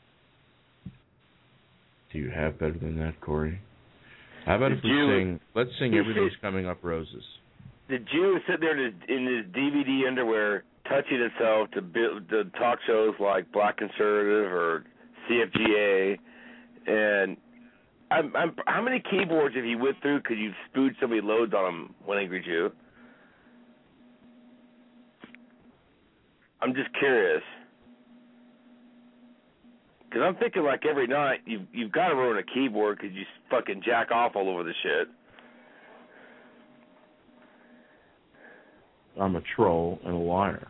U: Do you have better than that, Corey? How about if we let's sing Everything's Coming Up Roses.
P: The Jew is sitting there in his DVD underwear touching himself to talk shows like Black Conservative or CFGA. And how many keyboards, if you went through, could you spooge so many loads on him, One Angry Jew? I'm just curious. Because I'm thinking like every night you've got to ruin a keyboard because you fucking jack off all over the shit.
U: I'm a troll and a liar.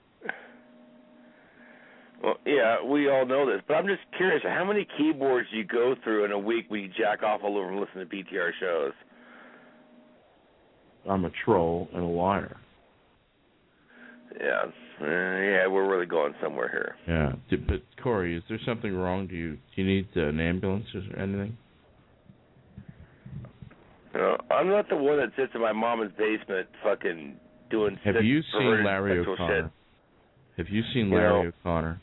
P: Well, yeah, we all know this, but I'm just curious, how many keyboards do you go through in a week when you jack off all over and listen to BTR shows?
U: I'm a troll and a liar.
P: Yeah, we're really going somewhere here.
U: Yeah, but Corey, is there something wrong? Do you need an ambulance or anything?
P: No, I'm not the one that sits in my mom's basement fucking doing
U: Have you seen Larry O'Connor?
P: Shit.
U: Have you seen Larry O'Connor?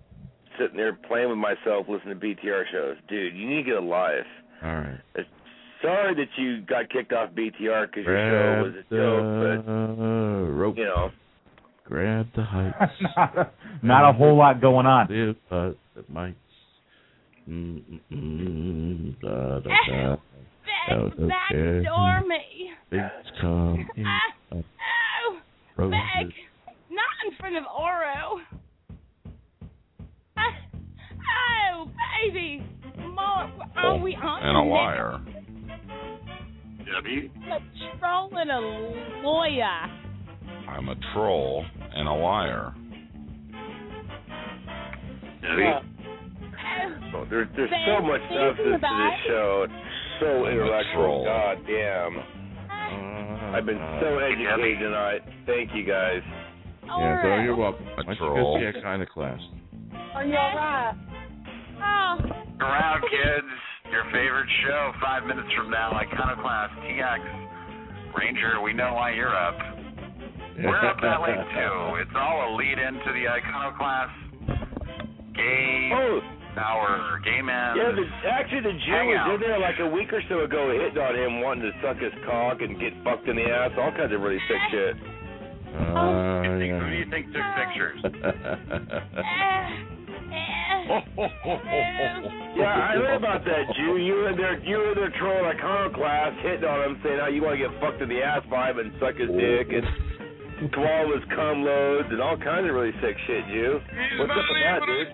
P: Sitting there playing with myself, listening to BTR shows. Dude, you need to get a life.
U: All right.
P: It's sorry that you got kicked off BTR because your show was a joke, but
U: rope.
P: you know.
U: Grab the heights.
K: Not a whole lot going on.
U: It might.
D: Backdoor me.
U: Things come in.
D: Oh, Meg, not in front of Oro. Oh, baby. Mom, are we on
C: And a liar.
E: Debbie?
D: A troll and a lawyer.
C: I'm a troll and a liar.
E: Debbie?
P: Oh, there's so much substance to this show. It's so intellectual. God damn. I've been so educated tonight. Thank you, guys.
U: Yeah, so you're welcome. Why don't you go see Iconoclast?
S: Are you alright?
D: Oh.
E: Around, kids. Your favorite show 5 minutes from now. Iconoclast, TX, Ranger, we know why you're up. We're up that late, too. It's all a lead into the Iconoclast gay hour, gay man.
P: Yeah, actually the Jew was in there like a week or so ago hitting on him, wanting to suck his cock and get fucked in the ass, all kinds of really sick shit.
E: Who do you think took pictures?
P: Yeah, I heard about that, Jew. You were there trolling Iconoclast, hitting on him, saying how you want to get fucked in the ass by him and suck his dick and swallow his cum loads and all kinds of really sick shit, Jew. What's up with that, dude?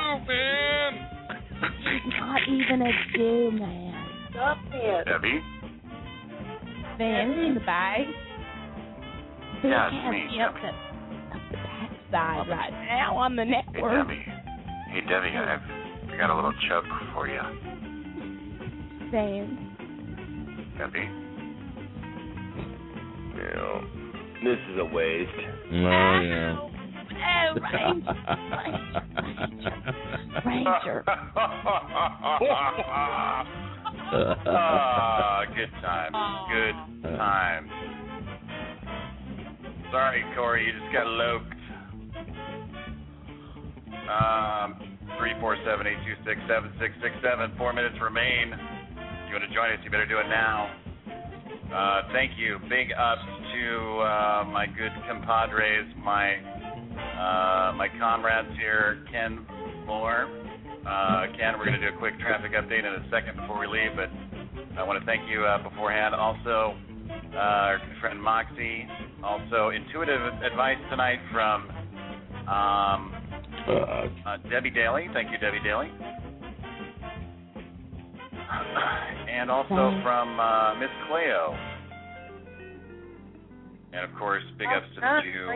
J: Not even a Jew, man.
S: Stop it.
E: Debbie?
D: Van's in the bag.
E: Yeah, it's me,
D: Up the backside right now on the network.
E: Hey, Debbie, I got a little joke for you.
J: Van.
E: Debbie?
P: Yeah, this is a waste.
U: Oh, yeah.
D: Oh, Ranger.
E: Good times. Good times. Sorry, Corey, you just got eloped. 347-826-7667. 4 minutes remain. If you want to join us, you better do it now. Thank you. Big ups to my good compadres, my comrades here, Ken Moore. Ken, we're going to do a quick traffic update in a second before we leave, but I want to thank you beforehand. Also, our good friend Moxie. Also, intuitive advice tonight from Debbie Daly. Thank you, Debbie Daly. And also from Miss Cleo. And, of course, big ups to the Jew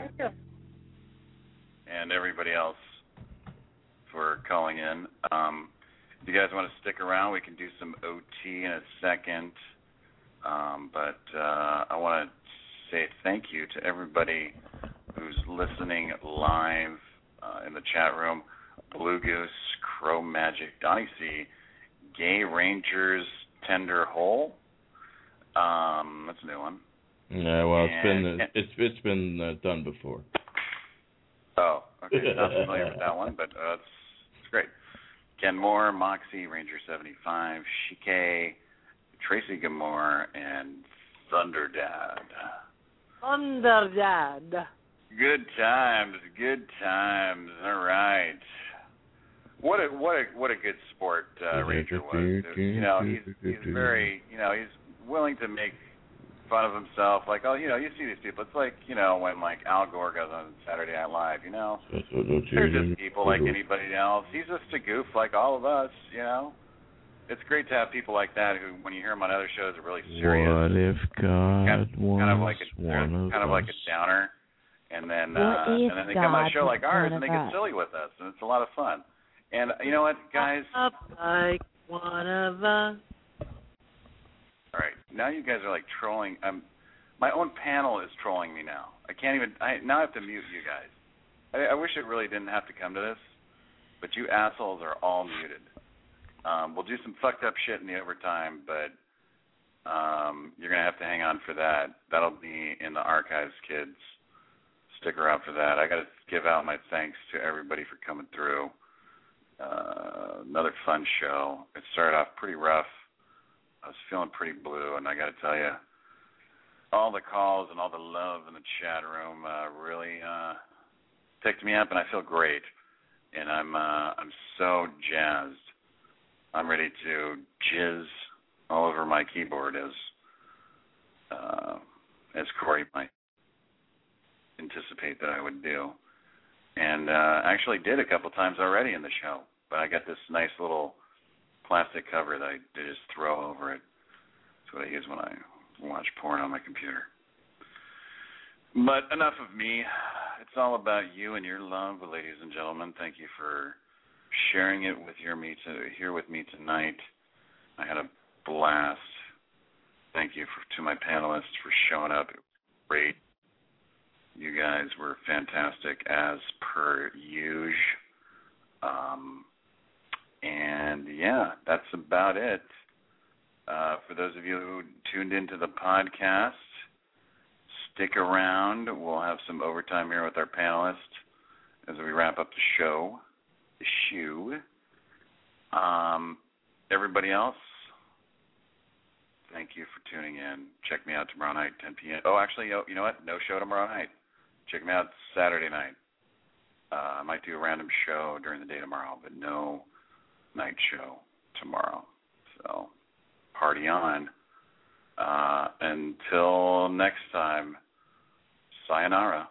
E: and everybody else for calling in. If you guys want to stick around, we can do some OT in a second. But I want to say thank you to everybody who's listening live in the chat room. Blue Goose, Crow Magic, Donnie C, Gay Rangers, Tender Hole. That's a new one.
U: Yeah, well, it's been done before.
E: Oh, okay. Not familiar with that one, but it's great. Ken Moore, Moxie, Ranger 75, Shike, Tracy Gamore, and Thunderdad.
S: Thunderdad.
E: Good times, good times. All right. What a good sport Ranger was. You know, he's very, you know, he's willing to make fun of himself. Like, oh, you know, you see these people. It's like, you know, when like Al Gore goes on Saturday Night Live. You know, they're just people like anybody else. He's just a goof like all of us. You know, it's great to have people like that who, when you hear them on other shows, are really serious.
U: What if God was
E: kind of like a downer, and then they come on a show like ours and they get silly with us, and it's a lot of fun. And you know what, guys?
S: Up like one of us.
E: All right, now you guys are like trolling. My own panel is trolling me now. Now I have to mute you guys. I wish it really didn't have to come to this, but you assholes are all muted. We'll do some fucked up shit in the overtime, but you're going to have to hang on for that. That'll be in the archives, kids. Stick around for that. I got to give out my thanks to everybody for coming through. Another fun show. It started off pretty rough. was feeling pretty blue, and I got to tell you, all the calls and all the love in the chat room really picked me up, and I feel great. And I'm so jazzed. I'm ready to jizz all over my keyboard, as Corey might anticipate that I would do. And actually did a couple times already in the show. But I got this nice little plastic cover that I just throw over it. That's what I use when I watch porn on my computer. But enough of me. It's all about you and your love, ladies and gentlemen. Thank you for sharing it with here with me tonight. I had a blast. Thank you to my panelists for showing up. It was great. You guys were fantastic as per usual. And yeah, that's about it. For those of you who tuned into the podcast, stick around. We'll have some overtime here with our panelists as we wrap up the show. Everybody else, thank you for tuning in. Check me out tomorrow night, 10 p.m. Oh, actually, you know what? No show tomorrow night. Check me out Saturday night. I might do a random show during the day tomorrow, but no night show tomorrow. So, party on. Until next time, sayonara.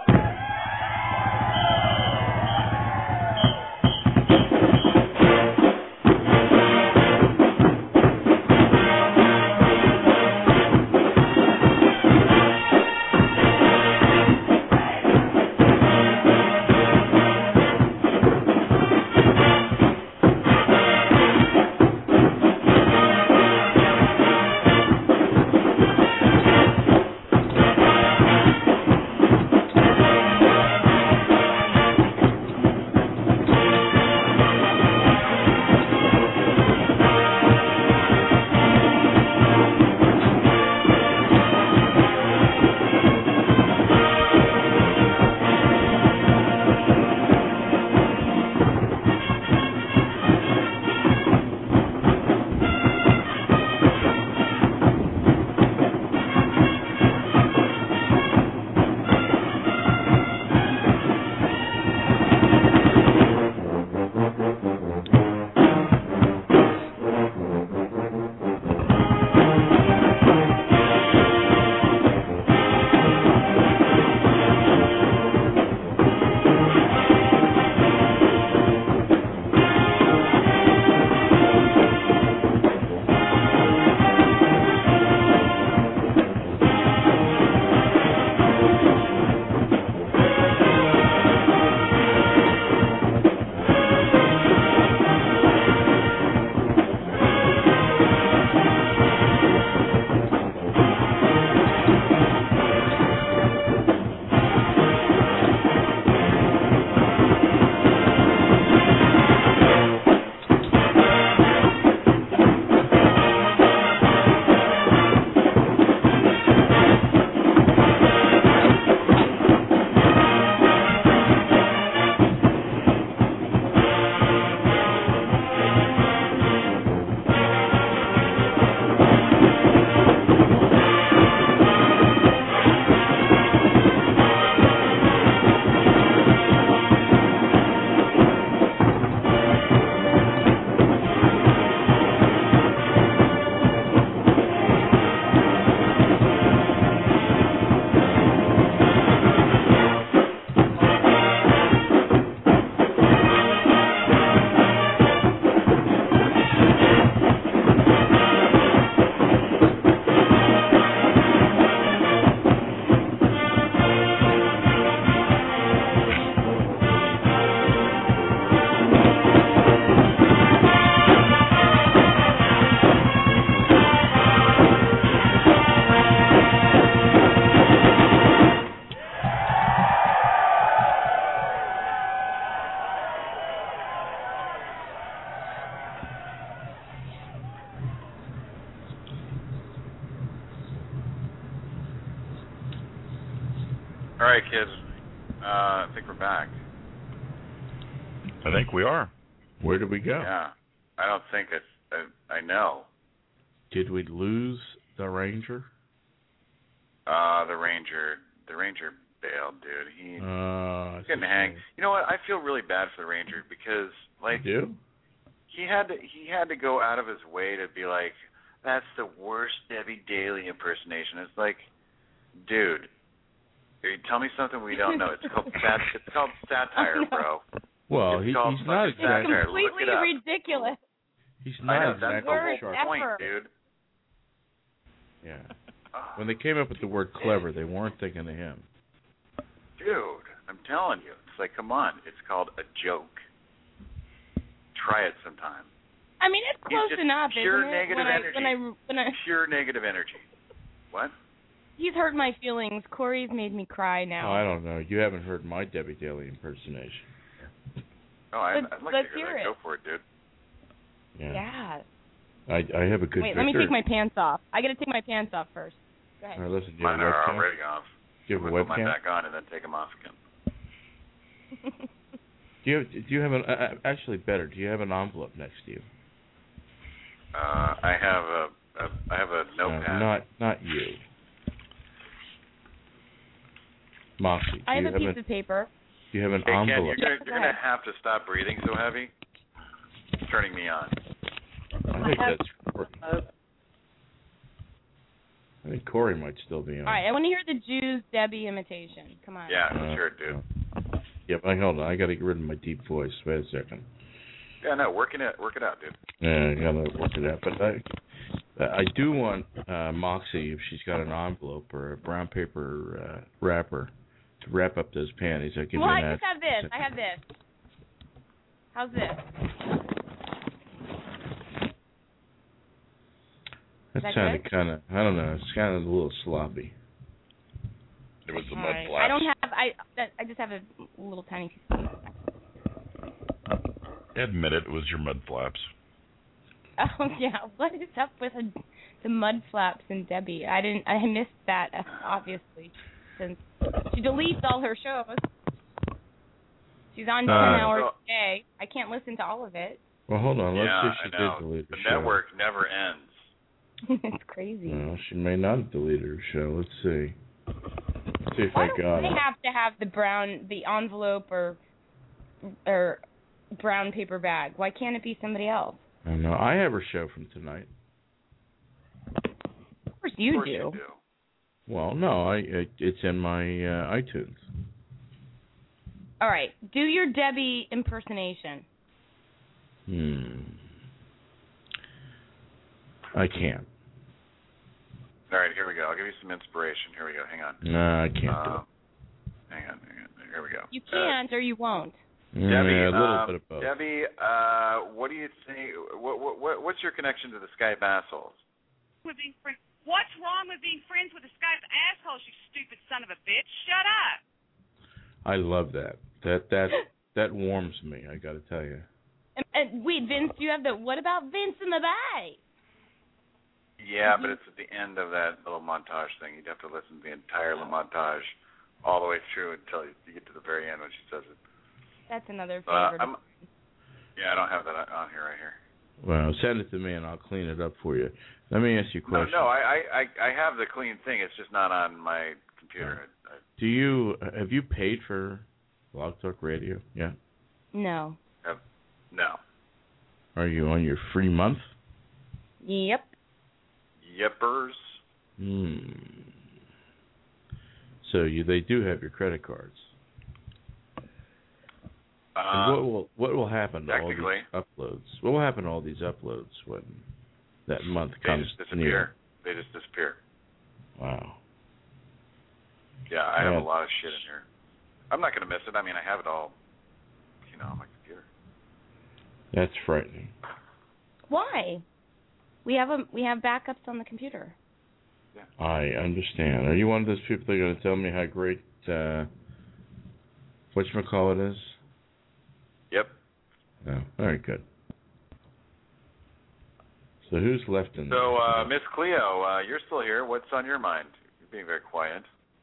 E: All right, kids. I think we're back.
C: I think we are.
U: Where did we go?
E: Yeah. I don't think I know.
U: Did we lose the Ranger?
E: The Ranger bailed, dude. He's getting hang. You know what? I feel really bad for the Ranger because, like,
U: you do?
E: He had to go out of his way to be like, that's the worst Debbie Daly impersonation. It's like, dude, tell me something we don't know. It's called satire, bro.
U: Well, he's not exactly.
D: It's completely ridiculous.
U: He's not
E: exactly
U: that's the
E: whole point, dude.
U: Yeah. When they came up with the word clever, they weren't thinking of him.
E: Dude, I'm telling you, it's like, come on, it's called a joke. Try it sometime.
D: I mean, it's close enough,
E: pure
D: isn't it?
E: Negative energy.
D: When I
E: pure negative energy. What?
D: He's hurt my feelings. Corey's made me cry now.
U: Oh, I don't know. You haven't heard my Debbie Daly impersonation.
E: Oh, I'd like to hear that.
D: It.
E: Go for it, dude.
U: Yeah.
D: Yeah.
U: I have a good.
D: Wait, let me take my pants off. I got to take my pants off first. Go ahead.
U: All right, listen.
E: Mine are already off.
U: Do you have a
E: webcam?
U: Put
E: mine back on and then take them off again.
U: Do you have an actually better? Do you have an envelope next to you?
E: I have a notepad.
U: Not you. Moxie.
D: I have a piece of paper.
U: Do you have an
E: Ken,
U: envelope?
E: you're gonna have to stop breathing so heavy. It's turning me on.
U: I think that's important. I think Corey might still be on.
D: All right, I want to hear the Jews Debbie imitation. Come on.
E: Yeah, let's hear it, dude.
U: Yeah, but hold on. I got to get rid of my deep voice. Wait a second.
E: Yeah, no, work it out, dude.
U: Yeah, I got to work it out. But I do want Moxie, if she's got an envelope or a brown paper wrapper, to wrap up those panties. I just
D: have this. I have this. How's this?
U: That sounded kind of, I don't know, it's kind of a little sloppy.
C: It was the mud
D: right.
C: flaps.
D: I don't have, I just have a little tiny piece of
C: Admit it was your mud flaps.
D: Oh, yeah. What is up with the mud flaps and Debbie? I missed that, obviously, since she deletes all her shows. She's on 10 hours a day. I can't listen to all of it.
U: Well, hold on. Let's see if she did delete her show.
E: The network never ends.
D: It's crazy.
U: Well, she may not have deleted her show. Let's see. Let's see if I got it.
D: They have to have the envelope or brown paper bag. Why can't it be somebody else?
U: I don't know. I have her show from tonight.
D: Of course you do.
U: Well, no, it's in my iTunes.
D: All right, do your Debbie impersonation.
U: I can't.
E: All right, here we go. I'll give you some inspiration. Here we go. Hang on.
U: No, I can't do it.
E: Hang on. Here we go.
D: You can't or you won't.
E: Debbie,
U: a little bit of both.
E: Debbie, what do you think? What's your connection to the Skype assholes?
Q: What's wrong with being friends with the Skype assholes, you stupid son of a bitch? Shut up.
U: I love that. That warms me, I got to tell you.
D: And wait, Vince, do you have what about Vince in the Bay?
E: Yeah, but it's at the end of that little montage thing. You'd have to listen to the entire montage all the way through until you get to the very end when she says it.
D: That's another favorite.
E: I don't have that on here right here.
U: Well, send it to me and I'll clean it up for you. Let me ask you a question.
E: No, I have the clean thing. It's just not on my computer.
U: Have you paid for Blog Talk Radio? Yeah.
D: No.
E: No.
U: Are you on your free month?
D: Yep.
E: Yippers.
U: So they do have your credit cards. And what will happen to all these uploads? What will happen to all these uploads when that month comes near?
E: They just disappear.
U: Wow.
E: Yeah, I have a lot of shit in here. I'm not going to miss it. I mean, I have it all, on my computer.
U: That's frightening.
D: Why? We have backups on the computer.
E: Yeah.
U: I understand. Are you one of those people that are going to tell me how great whatchamacallit is?
E: Yep.
U: Oh, very good. So who's left in there?
E: So, Miss Cleo, you're still here. What's on your mind? You're being very quiet.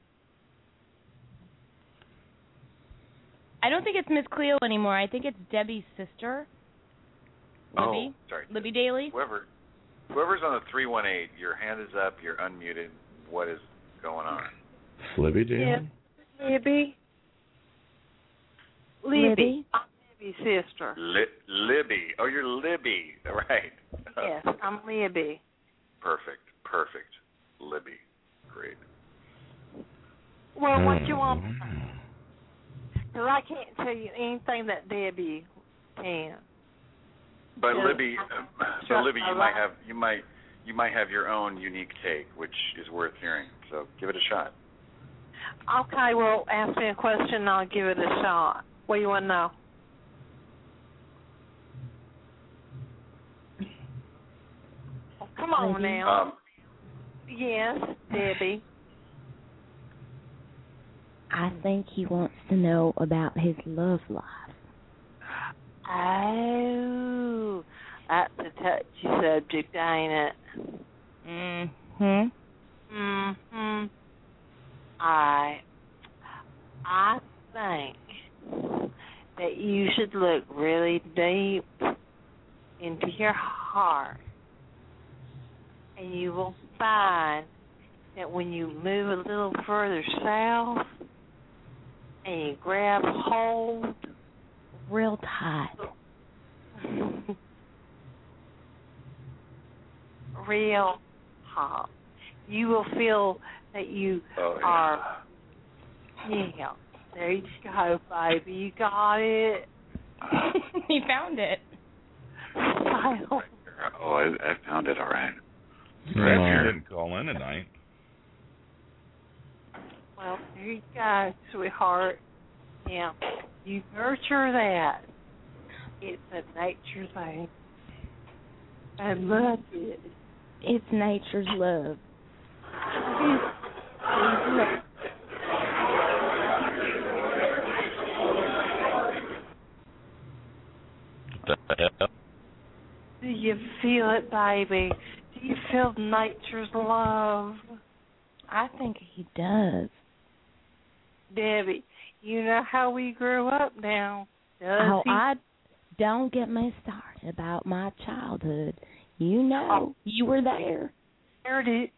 D: I don't think it's Miss Cleo anymore. I think it's Debbie's sister. Libby.
E: Oh, sorry.
D: Libby Daly.
E: Whoever. Whoever's on the 318, your hand is up. You're unmuted. What is going on?
U: Libby, Dan?
S: Yeah. Libby.
J: Libby?
S: I'm Libby's sister.
E: Libby. Oh, you're Libby. Right.
S: Yes, I'm Libby.
E: Perfect. Libby. Great.
S: Well, what you want? Because I can't tell you anything that Debbie can.
E: But
S: Yeah.
E: Libby, you might have your own unique take, which is worth hearing. So give it a shot.
S: Okay, well, ask me a question and I'll give it a shot. What do you want to know? Oh, come on now. Yes, Debbie.
J: I think he wants to know about his love life.
S: Oh, that's a touchy subject, ain't it?
J: Mm-hmm.
S: Mm-hmm. I think that you should look really deep into your heart, and you will find that when you move a little further south and you grab hold
J: real tight,
S: real hot, you will feel that you are. Yeah, there you go, baby. You got it.
D: He found it.
E: Oh, I found it. All right.
C: Glad you didn't call in tonight.
S: Well, there you go, sweetheart. Yeah, you nurture that. It's a nature thing. I love it.
J: It's nature's love.
S: Do you feel it, baby? Do you feel nature's love?
J: I think he does.
S: Debbie, you know how we grew up now.
J: Don't get me started about my childhood. You know, you were there.
S: Heard it.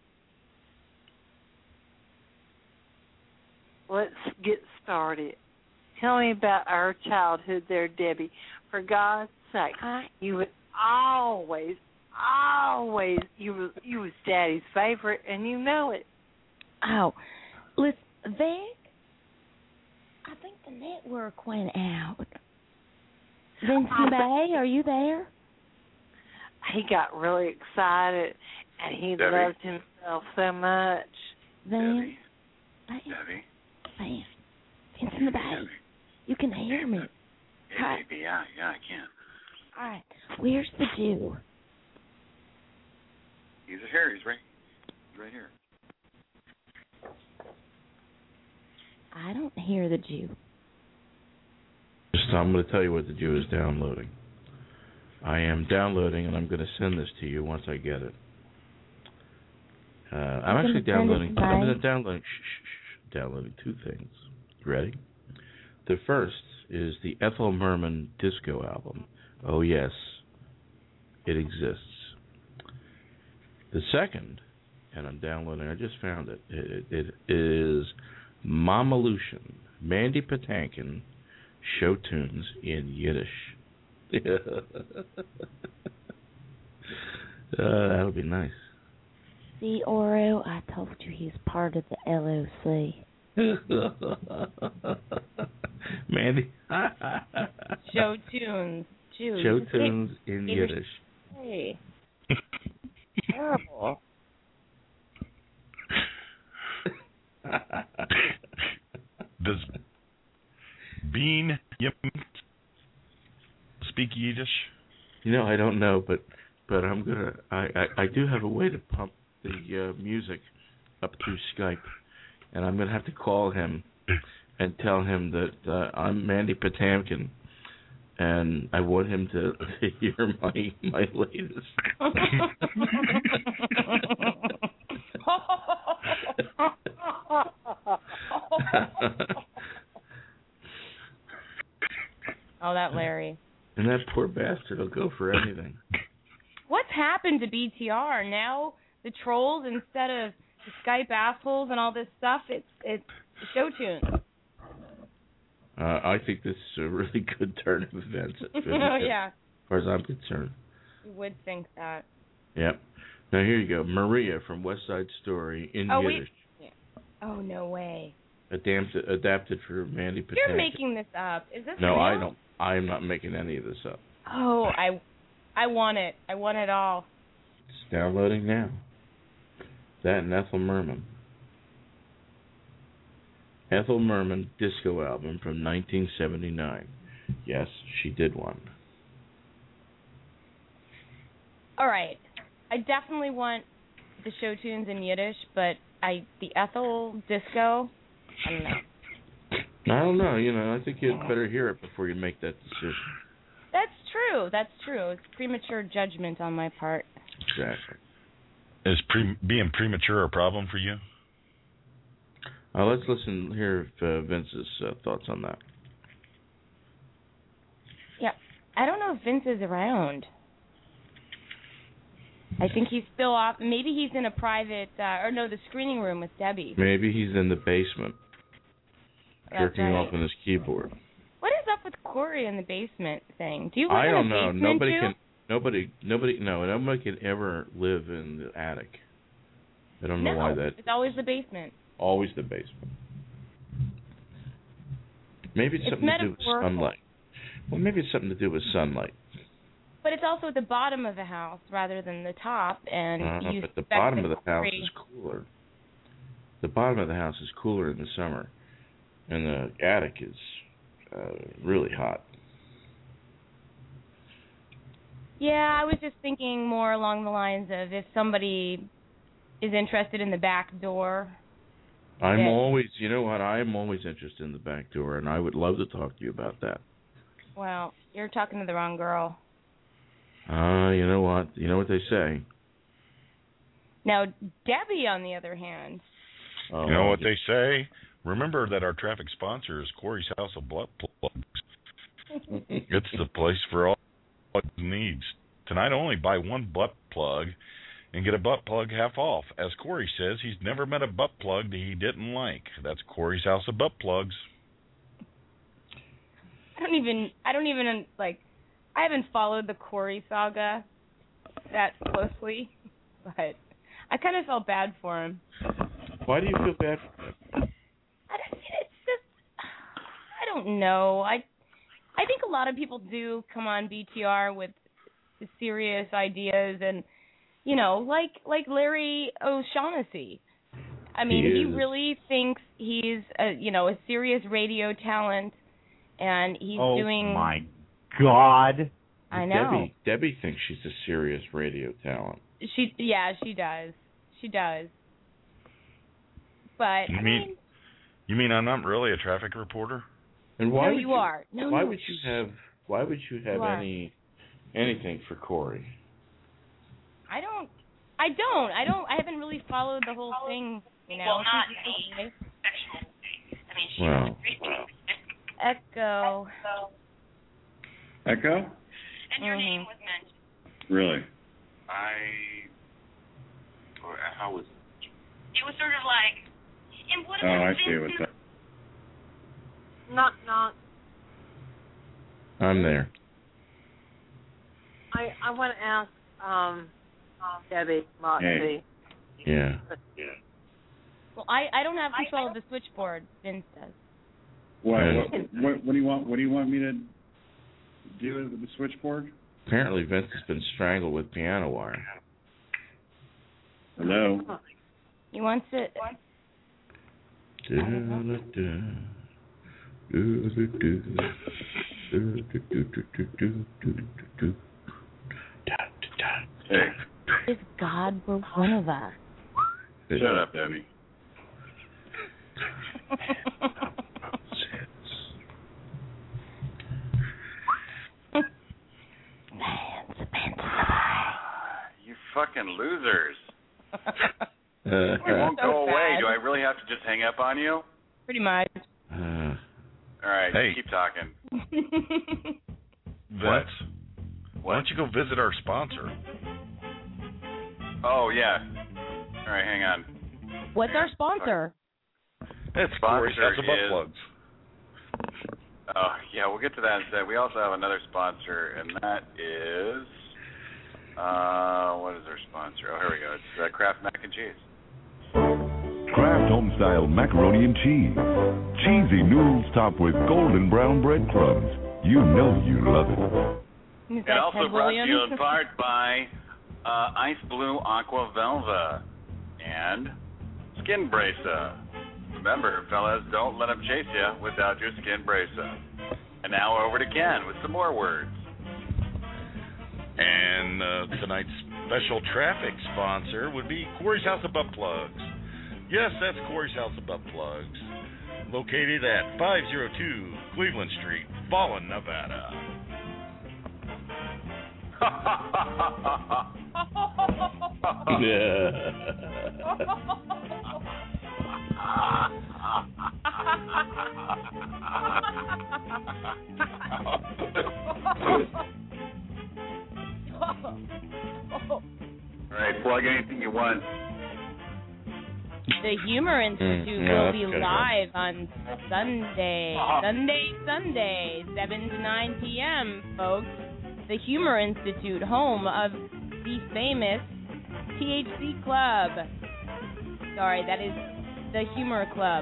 S: Let's get started. Tell me about our childhood there, Debbie. For God's sake, you would always, you was Daddy's favorite, and you know it.
J: Oh, listen, Vic, I think the network went out. Vincent Bay, are you there?
S: He got really excited, and he loved himself so much.
E: Debbie.
J: Vincent Bay, you can hear me.
E: Hey, baby, yeah, I can.
J: All right, where's the Jew?
E: He's here. He's right here.
J: I don't hear the Jew.
U: I'm going to tell you what the Jew is downloading. I am downloading, and I'm going to send this to you once I get it. I'm actually downloading. I'm downloading two things. Ready? The first is the Ethel Merman disco album. Oh yes, it exists. The second, and I'm downloading. I just found it. It is Mama Lucian, Mandy Patinkin, show tunes in Yiddish. That'll be nice.
J: See, Oro, I told you he's part of the LOC.
U: Mandy.
D: Show tunes.
U: Show tunes in Yiddish.
D: Hey. Terrible.
C: Does Bean speak Yiddish?
U: You know, I don't know, but I'm gonna. I do have a way to pump the music up through Skype, and I'm gonna have to call him and tell him that I'm Mandy Patinkin, and I want him to hear my latest.
D: Oh, that Larry.
U: And that poor bastard will go for anything.
D: What's What's happened to BTR? Now the trolls, instead of the Skype assholes and all this stuff, it's show tunes.
U: I think this is a really good turn of events.
D: Yeah.
U: As far as I'm concerned.
D: You would think that.
U: Yep. Now here you go. Maria from West Side Story in Yiddish.
D: Oh, no way.
U: Adapted for Mandy Patinkin.
D: You're making this up. Is this
U: No,
D: real?
U: I don't. I am not making any of this up.
D: Oh, I want it. I want it all.
U: It's downloading now. That and Ethel Merman. Ethel Merman disco album from 1979. Yes, she did one.
D: All right. I definitely want the show tunes in Yiddish, but the Ethel disco, I don't know.
U: I don't know. I think you'd better hear it before you make that decision.
D: That's true. It's premature judgment on my part.
U: Exactly.
C: Is being premature a problem for you?
U: Let's listen here to Vince's thoughts on that.
D: Yeah. I don't know if Vince is around. I think he's still off. Maybe he's in a private, the screening room with Debbie.
U: Maybe he's in the basement, jerking
D: right.
U: off on his keyboard.
D: What is up with Corey in the basement thing? Do you live
U: I
D: in
U: don't
D: a
U: know.
D: basement
U: Nobody can ever live in the attic. I don't know why that.
D: It's always the basement.
U: Always the basement. Maybe it's something to do with sunlight. Well, maybe it's something to do with sunlight.
D: But it's also at the bottom of the house rather than the top, and
U: but the bottom of the house is cooler. The bottom of the house is cooler in the summer, and the attic is really hot.
D: Yeah, I was just thinking more along the lines of if somebody is interested in the back door.
U: I'm always interested in the back door, and I would love to talk to you about that.
D: Well, you're talking to the wrong girl.
U: You know what? You know what they say.
D: Now, Debbie, on the other hand.
C: You know what they say? Remember that our traffic sponsor is Corey's House of Butt Plugs. It's the place for all needs. Tonight only buy one butt plug and get a butt plug half off. As Corey says, he's never met a butt plug that he didn't like. That's Corey's House of Butt Plugs.
D: I haven't followed the Corey saga that closely, but I kind of felt bad for him.
U: Why do you feel bad for him?
D: It's just, I don't know. I think a lot of people do come on BTR with serious ideas and, like Larry O'Shaughnessy. I mean, he really thinks he's a serious radio talent, and he's doing...
K: Oh, my God.
D: I know.
U: Debbie thinks she's a serious radio talent.
D: She does. She does. But
C: you mean I'm not really a traffic reporter?
U: And why
D: you are.
U: Why would you have anything for Corey?
D: I don't. I haven't really followed the whole thing,
Q: Well, not me.
U: Wow.
D: Echo.
L: Echo?
Q: And your name was mentioned.
L: Really?
U: How was
Q: It was sort of like, and what
L: Oh, I
Q: about
L: see what's
Q: Vincent?
L: that.
S: Not.
U: I'm there.
S: I want to ask Debbie Motley.
L: Hey.
U: Yeah.
D: Well, I don't have control of the switchboard. Vince does.
L: What do you want? What do you want me to do with the switchboard?
U: Apparently, Vince has been strangled with piano wire.
L: Hello.
D: He wants it.
L: Hey.
J: If God were one of us.
L: Shut up, Debbie.
E: You fucking losers. It won't go away. Do I really have to just hang up on you?
D: Pretty much.
E: All right,
C: Hey.
E: keep talking.
C: Vince, why don't you go visit our sponsor?
E: Oh, yeah. All right, hang on.
J: What's our sponsor?
C: It's Corey's House of Butt Plugs.
E: Oh, yeah, we'll get to that in a sec. We also have another sponsor, and that is... what is our sponsor? Oh, here we go. It's Kraft Mac and Cheese.
M: Kraft Homestyle Macaroni and Cheese. Cheesy noodles topped with golden brown breadcrumbs. You know you love it.
E: And also brought to you in part by Ice Blue Aqua Velva and Skin Bracer. Remember, fellas, don't let them chase you without your Skin Bracer. And now over to Ken with some more words.
C: And tonight's special traffic sponsor would be Corey's House of Butt Plugs. Yes, that's Corey's House of Butt Plugs, located at 502 Cleveland Street, Ballin, Nevada.
E: All right, plug anything you want.
J: The Humor Institute will be live on Sunday, 7 to 9 p.m., folks. The Humor Institute, home of the famous THC Club. Sorry, that is the Humor Club.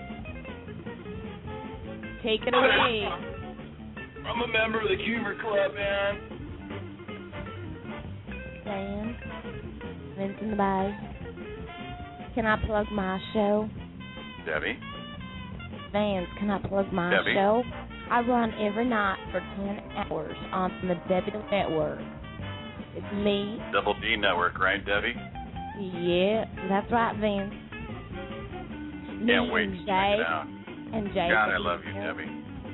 J: Take it away.
F: I'm a member of the Humor Club, man.
J: Dan, Vince in the bag. Can I plug my show?
E: Debbie?
J: Vance, can I plug my
E: Debbie?
J: show? I run every night for 10 hours on the Debbie Network. It's me.
E: Double D Network, right, Debbie?
J: Yeah, that's right, Vance.
E: Can't wait to check it out.
J: And Jay.
E: God, I love you, Debbie.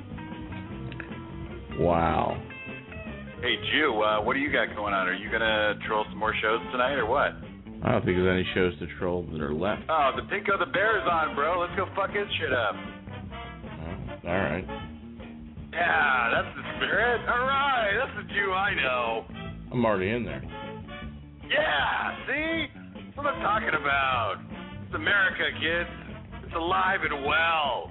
U: Wow.
E: Hey, Jew, what do you got going on? Are you going to troll some more shows tonight or what?
U: I don't think there's any shows to troll that are left.
E: Oh, the Pinko the Bear's on, bro. Let's go fuck his shit up.
U: All right.
E: Yeah, that's the spirit. All right, that's the Jew I know.
U: I'm already in there.
E: Yeah, see? That's what I'm talking about. It's America, kids. It's alive and well.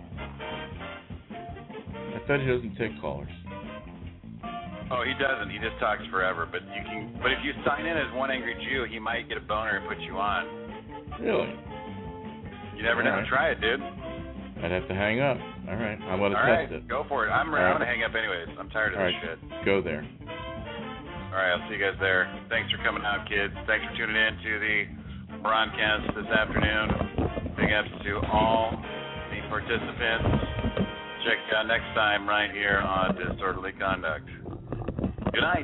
U: I thought he doesn't take callers.
E: Oh, he doesn't. He just talks forever. But you can. But if you sign in as One Angry Jew, he might get a boner and put you on.
U: Really?
E: You never know. Try it, dude.
U: I'd have to hang up. All right, I'm going to test it.
E: Go for it. I'm going to hang up anyways. I'm tired of this shit.
U: Go there.
E: All right, I'll see you guys there. Thanks for coming out, kids. Thanks for tuning in to the broadcast this afternoon. Big ups to all the participants. Check you out next time right here on Disorderly Conduct. Good night.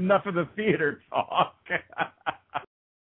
K: enough of the theater talk.